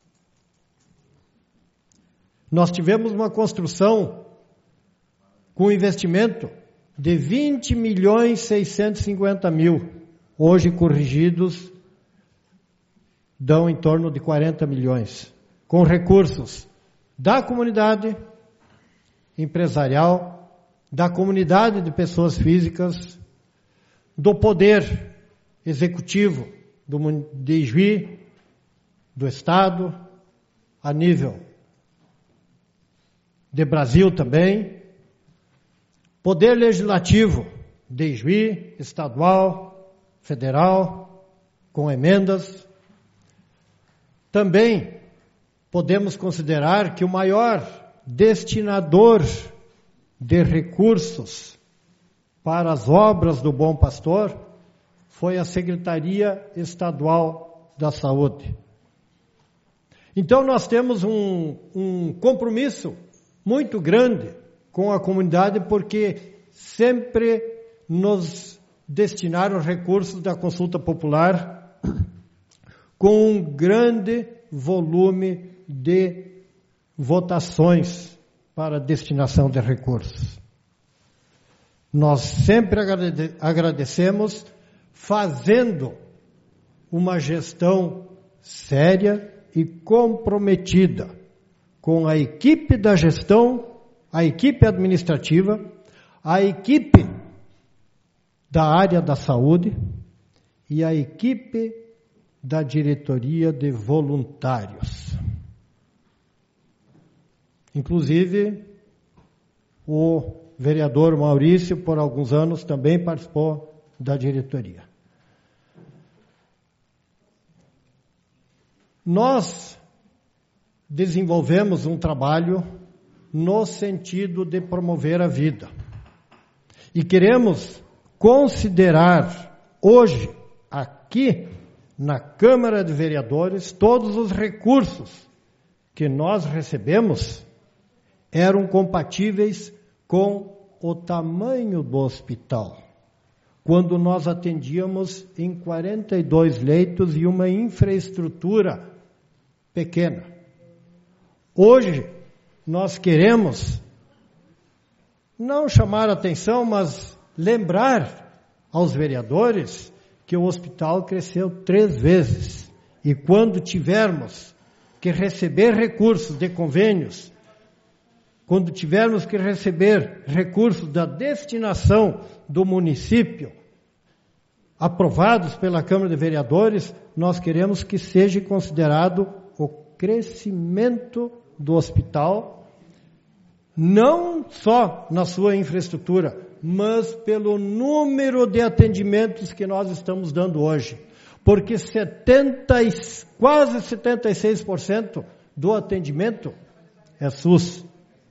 Nós tivemos uma construção com investimento de vinte milhões seiscentos e cinquenta mil. Hoje corrigidos, dão em torno de quarenta milhões. Com recursos da comunidade empresarial, da comunidade de pessoas físicas, do poder executivo do de Juí, do Estado, a nível de Brasil também, poder legislativo de Juí, estadual, federal, com emendas. Também podemos considerar que o maior destinador de recursos para as obras do Bom Pastor foi a Secretaria Estadual da Saúde. Então nós temos um, um compromisso muito grande com a comunidade, porque sempre nos destinaram recursos da consulta popular com um grande volume de votações para destinação de recursos. Nós sempre agrade- agradecemos fazendo uma gestão séria e comprometida com a equipe da gestão, a equipe administrativa, a equipe da área da saúde e a equipe da diretoria de voluntários. Inclusive, o vereador Maurício, por alguns anos, também participou da diretoria. Nós desenvolvemos um trabalho no sentido de promover a vida. E queremos considerar hoje, aqui na Câmara de Vereadores, todos os recursos que nós recebemos eram compatíveis com o tamanho do hospital, quando nós atendíamos em quarenta e dois leitos e uma infraestrutura pequena. Hoje, nós queremos não chamar a atenção, mas lembrar aos vereadores que o hospital cresceu três vezes. E quando tivermos que receber recursos de convênios, quando tivermos que receber recursos da destinação do município, aprovados pela Câmara de Vereadores, nós queremos que seja considerado o crescimento do hospital, não só na sua infraestrutura, mas pelo número de atendimentos que nós estamos dando hoje. Porque setenta, quase setenta e seis por cento do atendimento é SUS.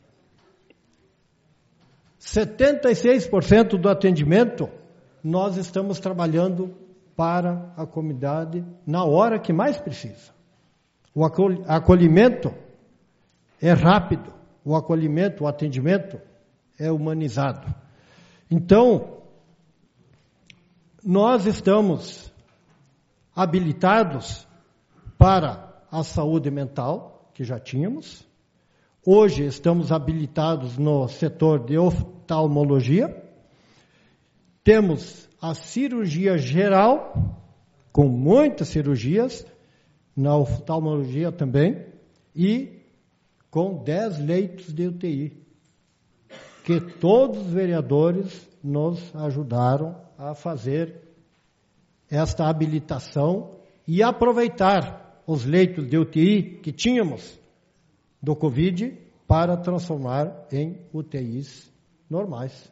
setenta e seis por cento do atendimento nós estamos trabalhando para a comunidade na hora que mais precisa. O acolhimento é rápido, o acolhimento, o atendimento é humanizado. Então, nós estamos habilitados para a saúde mental, que já tínhamos. Hoje estamos habilitados no setor de oftalmologia. Temos a cirurgia geral com muitas cirurgias, na oftalmologia também, e com dez leitos de U T I, que todos os vereadores nos ajudaram a fazer esta habilitação e aproveitar os leitos de U T I que tínhamos do Covid para transformar em U T Is normais.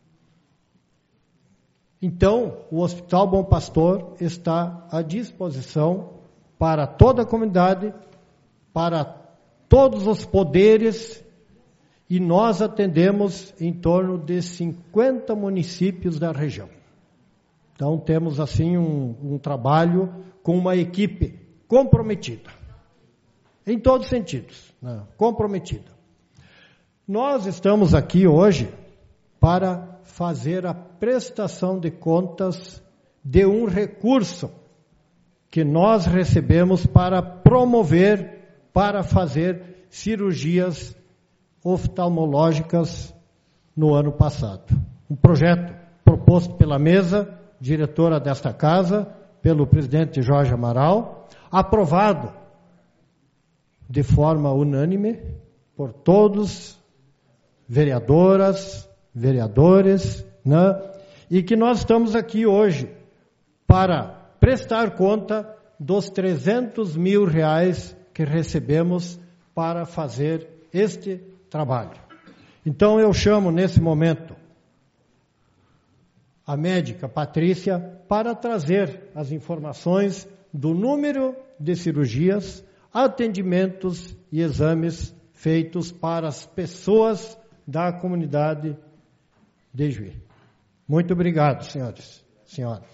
Então, o Hospital Bom Pastor está à disposição para toda a comunidade, para todos os poderes, e nós atendemos em torno de cinquenta municípios da região. Então, temos assim um, um trabalho com uma equipe comprometida, em todos os sentidos, né? Comprometida. Nós estamos aqui hoje para fazer a prestação de contas de um recurso que nós recebemos para promover, para fazer cirurgias oftalmológicas no ano passado. Um projeto proposto pela mesa diretora desta casa, pelo presidente Jorge Amaral, aprovado de forma unânime por todos, vereadoras, vereadores, né? E que nós estamos aqui hoje para prestar conta dos trezentos mil reais que recebemos para fazer este trabalho. Então eu chamo nesse momento a médica Patrícia para trazer as informações do número de cirurgias, atendimentos e exames feitos para as pessoas da comunidade de Juí. Muito obrigado, senhores, senhoras.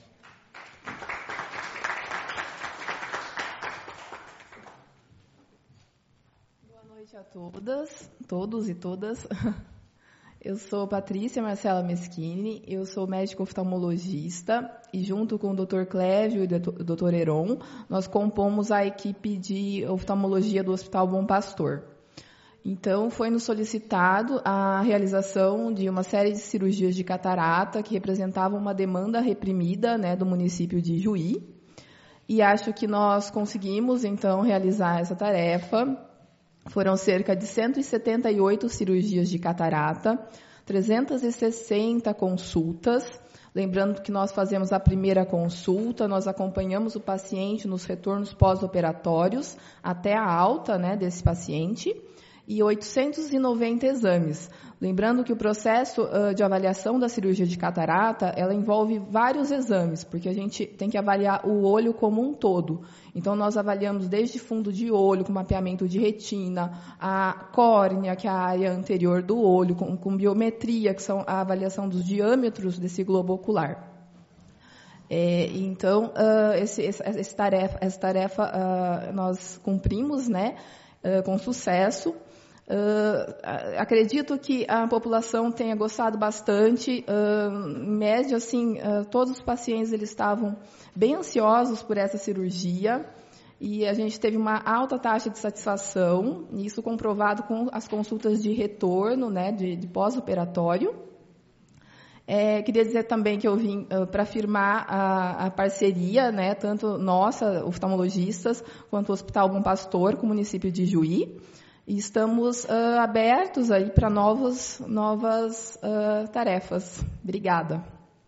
Boa noite a todas, todos e todas. Eu sou Patrícia Marcela Meschini, eu sou médico oftalmologista e junto com o doutor Clévio e o doutor Heron, nós compomos a equipe de oftalmologia do Hospital Bom Pastor. Então, foi nos solicitado a realização de uma série de cirurgias de catarata que representavam uma demanda reprimida, né, do município de Juí. E acho que nós conseguimos, então, realizar essa tarefa. Foram cerca de cento e setenta e oito cirurgias de catarata, trezentas e sessenta consultas. Lembrando que nós fazemos a primeira consulta, nós acompanhamos o paciente nos retornos pós-operatórios até a alta, né, desse paciente. E oitocentos e noventa exames. Lembrando que o processo uh, de avaliação da cirurgia de catarata, ela envolve vários exames, porque a gente tem que avaliar o olho como um todo. Então, nós avaliamos desde fundo de olho, com mapeamento de retina, a córnea, que é a área anterior do olho, com, com biometria, que são a avaliação dos diâmetros desse globo ocular. É, então, uh, esse, esse, essa tarefa, essa tarefa uh, nós cumprimos, né, uh, com sucesso. Uh, acredito que a população tenha gostado bastante. Uh, em média, assim, uh, todos os pacientes eles estavam bem ansiosos por essa cirurgia e a gente teve uma alta taxa de satisfação, isso comprovado com as consultas de retorno, né, de, de pós-operatório. É, queria dizer também que eu vim uh, para firmar a, a parceria, né, tanto nossa, oftalmologistas, quanto o Hospital Bom Pastor com o município de Juí. E estamos uh, abertos aí para novas, novas uh, tarefas. Obrigada.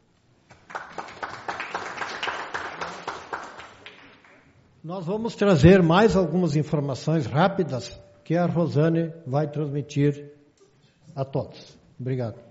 Nós vamos trazer mais algumas informações rápidas que a Rosane vai transmitir a todos. Obrigado.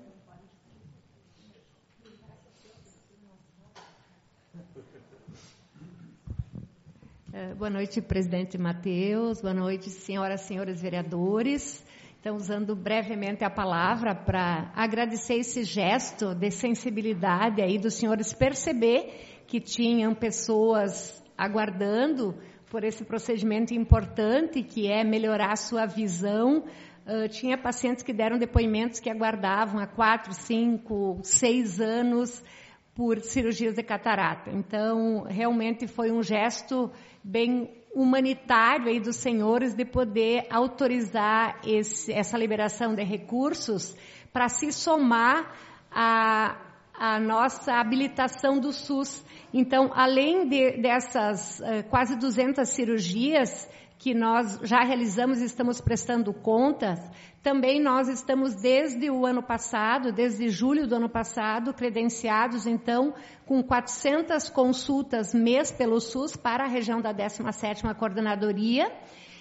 Boa noite, presidente Matheus. Boa noite, senhoras e senhores vereadores. Então, usando brevemente a palavra para agradecer esse gesto de sensibilidade aí dos senhores perceber que tinham pessoas aguardando por esse procedimento importante que é melhorar a sua visão. Uh, tinha pacientes que deram depoimentos que aguardavam há quatro, cinco, seis anos por cirurgias de catarata. Então, realmente foi um gesto bem humanitário aí dos senhores de poder autorizar esse, essa liberação de recursos para se somar a, a nossa habilitação do SUS. Então, além de, dessas uh, quase duzentas cirurgias que nós já realizamos e estamos prestando contas, também nós estamos desde o ano passado, desde julho do ano passado, credenciados, então, com quatrocentas consultas mês pelo SUS para a região da décima sétima Coordenadoria,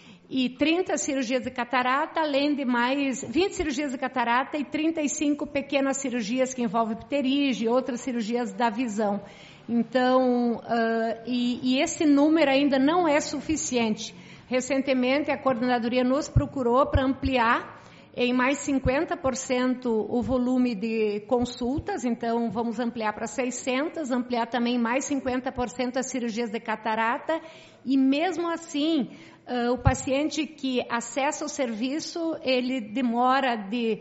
e trinta cirurgias de catarata, além de mais vinte cirurgias de catarata e trinta e cinco pequenas cirurgias que envolvem pterígio e outras cirurgias da visão. Então, uh, e, e esse número ainda não é suficiente. Recentemente, a Coordenadoria nos procurou para ampliar em mais cinquenta por cento o volume de consultas, então vamos ampliar para seiscentas, ampliar também mais cinquenta por cento as cirurgias de catarata, e mesmo assim, uh, o paciente que acessa o serviço, ele demora de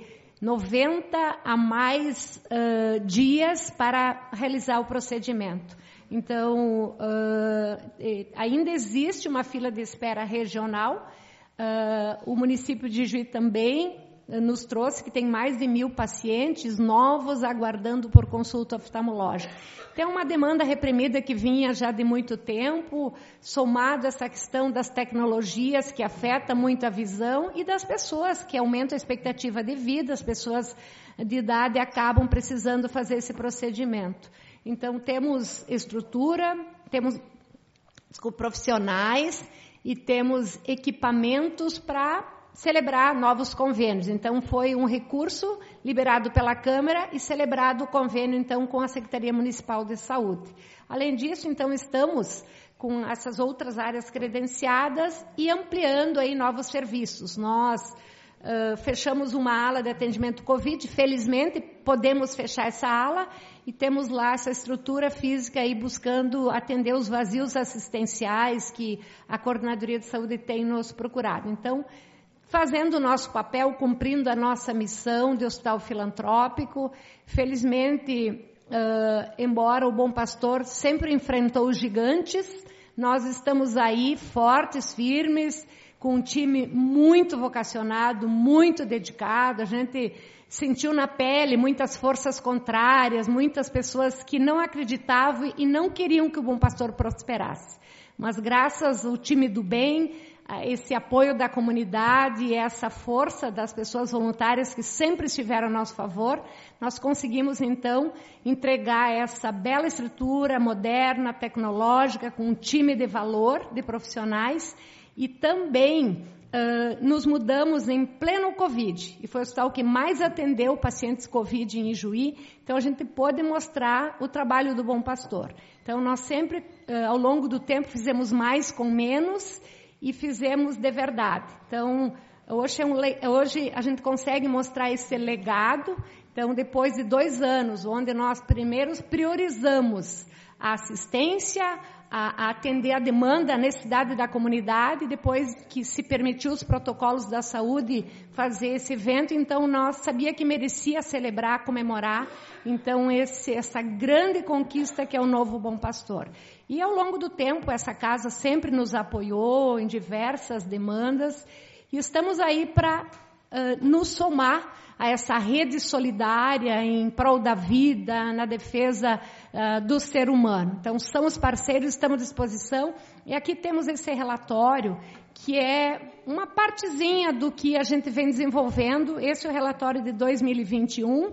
noventa a mais uh, dias para realizar o procedimento. Então, uh, ainda existe uma fila de espera regional. Uh, o município de Juí também uh, nos trouxe que tem mais de mil pacientes novos aguardando por consulta oftalmológica. Tem uma demanda reprimida que vinha já de muito tempo, somado a essa questão das tecnologias que afeta muito a visão e das pessoas que aumentam a expectativa de vida, as pessoas de idade acabam precisando fazer esse procedimento. Então, temos estrutura, temos desculpa, profissionais e temos equipamentos para celebrar novos convênios. Então, foi um recurso liberado pela Câmara e celebrado o convênio, então, com a Secretaria Municipal de Saúde. Além disso, então, estamos com essas outras áreas credenciadas e ampliando aí novos serviços. Nós uh, fechamos uma ala de atendimento Covid, felizmente podemos fechar essa ala e temos lá essa estrutura física aí buscando atender os vazios assistenciais que a Coordenadoria de Saúde tem nos procurado. Então, fazendo o nosso papel, cumprindo a nossa missão de hospital filantrópico, felizmente, uh, embora o Bom Pastor sempre enfrentou os gigantes, nós estamos aí fortes, firmes, com um time muito vocacionado, muito dedicado. A gente sentiu na pele muitas forças contrárias, muitas pessoas que não acreditavam e não queriam que o Bom Pastor prosperasse. Mas graças ao time do bem, esse apoio da comunidade e essa força das pessoas voluntárias que sempre estiveram a nosso favor, nós conseguimos, então, entregar essa bela estrutura moderna, tecnológica, com um time de valor, de profissionais, e também uh, nos mudamos em pleno Covid, e foi o hospital que mais atendeu pacientes Covid em Ijuí, então a gente pôde mostrar o trabalho do Bom Pastor. Então, nós sempre, uh, ao longo do tempo, fizemos mais com menos, e fizemos de verdade. Então, hoje, é um, hoje a gente consegue mostrar esse legado. Então, depois de dois anos, onde nós primeiros priorizamos a assistência, a, a atender a demanda, a necessidade da comunidade, depois que se permitiu os protocolos da saúde fazer esse evento, então nós sabia que merecia celebrar, comemorar, então esse, essa grande conquista que é o novo Bom Pastor. E ao longo do tempo, essa casa sempre nos apoiou em diversas demandas e estamos aí para uh, nos somar a essa rede solidária em prol da vida, na defesa uh, do ser humano. Então, somos parceiros, estamos à disposição. E aqui temos esse relatório, que é uma partezinha do que a gente vem desenvolvendo. Esse é o relatório de dois mil e vinte e um.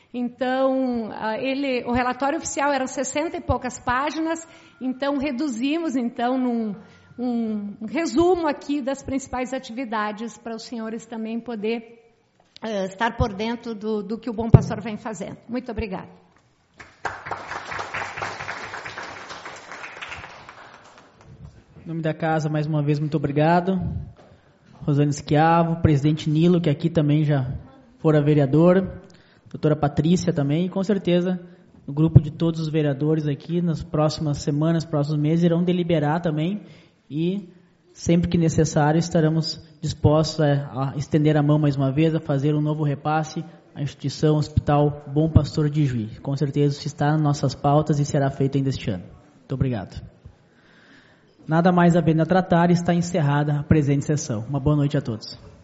Então, ele, o relatório oficial era sessenta e poucas páginas, então reduzimos, então, num um resumo aqui das principais atividades para os senhores também poder uh, estar por dentro do, do que o Bom Pastor vem fazendo. Muito obrigada. Em nome da casa, mais uma vez, muito obrigado. Rosane Schiavo, presidente Nilo, que aqui também já fora vereadora. Doutora Patrícia também, e com certeza o grupo de todos os vereadores aqui nas próximas semanas, próximos meses, irão deliberar também e sempre que necessário estaremos dispostos a, a estender a mão mais uma vez, a fazer um novo repasse à instituição Hospital Bom Pastor de Ijuí. Com certeza isso está nas nossas pautas e será feito ainda este ano. Muito obrigado. Nada mais havendo a tratar, está encerrada a presente sessão. Uma boa noite a todos.